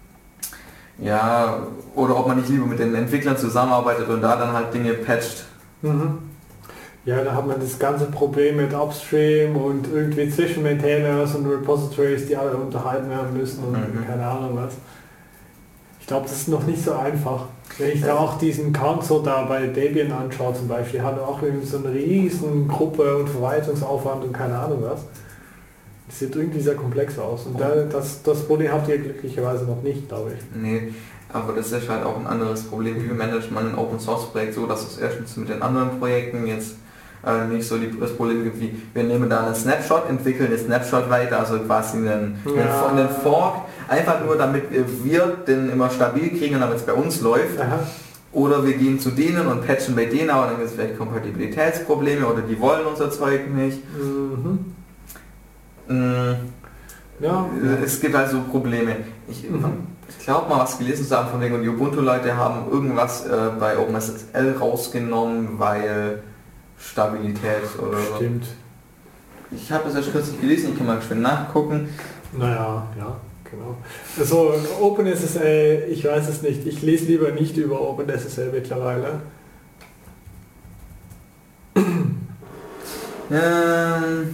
ja, oder ob man nicht lieber mit den Entwicklern zusammenarbeitet und da dann halt Dinge patcht. Mhm. Ja, da hat man das ganze Problem mit Upstream und irgendwie zwischen Maintainers und Repositories, die alle unterhalten werden müssen und mhm. keine Ahnung was. Ich glaube, das ist noch nicht so einfach. Wenn ich da auch diesen Console da bei Debian anschaue zum Beispiel, hat er auch irgendwie so eine riesen Gruppe und Verwaltungsaufwand und keine Ahnung was. Das sieht irgendwie sehr komplex aus. Und da, das, das Problem habt ihr glücklicherweise noch nicht, glaube ich. Nee, aber das ist halt auch ein anderes Problem. Wie managt man ein Open Source Projekt so, dass es erstens mit den anderen Projekten jetzt äh, nicht so die, das Problem gibt wie, wir nehmen da einen Snapshot, entwickeln den Snapshot weiter, also quasi einen, ja. einen, einen Fork, einfach nur damit wir den immer stabil kriegen und damit es bei uns läuft. Aha. Oder wir gehen zu denen und patchen bei denen, aber dann gibt es vielleicht Kompatibilitätsprobleme oder die wollen unser Zeug nicht. Mhm. Mm, ja. Es gibt also Probleme. Ich, mhm. ich glaube mal, was gelesen zu haben von wegen, und die Ubuntu-Leute haben irgendwas äh, bei OpenSSL rausgenommen, weil Stabilität oder so. Stimmt. Ich habe das erst kürzlich gelesen, ich kann mal schön nachgucken. Naja, ja, genau. Also OpenSSL, ich weiß es nicht. Ich lese lieber nicht über OpenSSL mittlerweile. Ähm,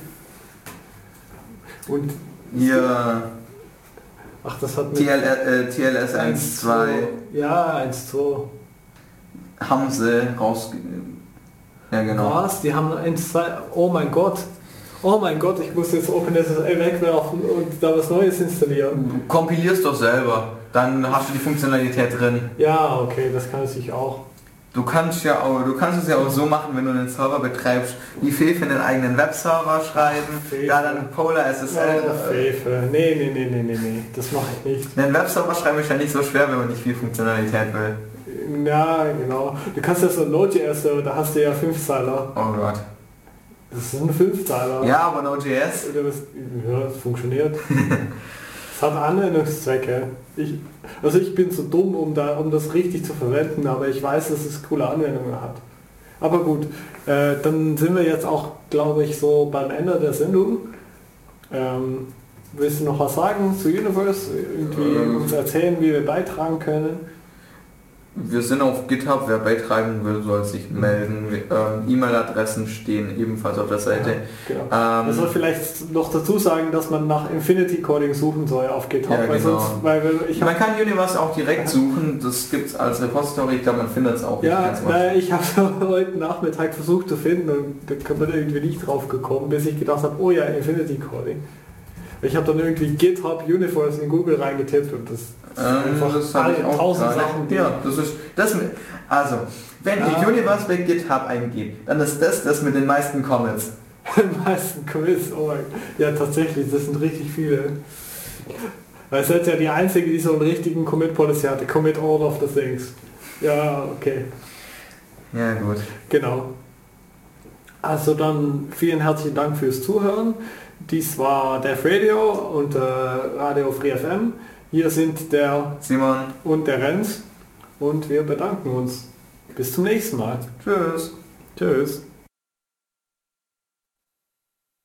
Und hier... Ach, das hat mit T L, äh, T L S eins Punkt zwei. Ja, eins Punkt zwei. Haben sie raus... Ja, genau. Was? Die haben eins Punkt zwei... Oh mein Gott. Oh mein Gott, ich muss jetzt OpenSSL wegwerfen und da was Neues installieren. Du kompilierst doch selber. Dann hast du die Funktionalität drin. Ja, okay, das kann ich auch. Du kannst ja auch, du kannst es ja auch so machen, wenn du einen Server betreibst, wie Fefe einen eigenen Webserver schreiben, Fefe. Da dann Polar S S L. Oh, Fefe. Nee, nee, nee, nee, nee, nee, das mache ich nicht. Einen Webserver schreiben ist ja nicht so schwer, wenn man nicht viel Funktionalität will. Ja, genau. Du kannst ja so ein Node.js-Server, da hast du ja fünf Zeiler. Oh Gott. Das sind fünf Zeiler. Ja, aber Node.js. Ja, das funktioniert. Es hat Anwendungszwecke. Ich, also ich bin zu dumm, um, da, um das richtig zu verwenden, aber ich weiß, dass es coole Anwendungen hat. Aber gut, äh, dann sind wir jetzt auch, glaube ich, so beim Ende der Sendung. Ähm, willst du noch was sagen zu Universe? Irgendwie ähm, uns erzählen, wie wir beitragen können? Wir sind auf GitHub, wer beitragen will, soll sich melden. Ähm, E-Mail-Adressen stehen ebenfalls auf der Seite. Ja, genau. ähm, man soll vielleicht noch dazu sagen, dass man nach Infinity Coding suchen soll auf GitHub. Ja, weil genau. sonst, weil wir, ich man kann Universe auch direkt suchen, das gibt es als Repository, ich glaube man findet es auch. Ja, na, ich habe heute Nachmittag versucht zu finden und da kann man irgendwie nicht drauf gekommen, bis ich gedacht habe, oh ja, Infinity Coding. Ich habe dann irgendwie GitHub Universe in Google reingetippt und das ähm, einfach das alle tausend Sachen. Ja, das ist das mit, also wenn ja. ich Universe bei GitHub eingebe, dann ist das das mit den meisten Commits. Den meisten Commits, oh mein Gott. Ja, tatsächlich, das sind richtig viele. Weil es ist ja die einzige, die so einen richtigen Commit Policy hatte, Commit all of the things. Ja, okay. Ja, gut. Genau. Also dann vielen herzlichen Dank fürs Zuhören. Dies war Dev Radio und äh, Radio Free F M. Hier sind der Simon und der Renz und wir bedanken uns. Bis zum nächsten Mal. Tschüss. Tschüss.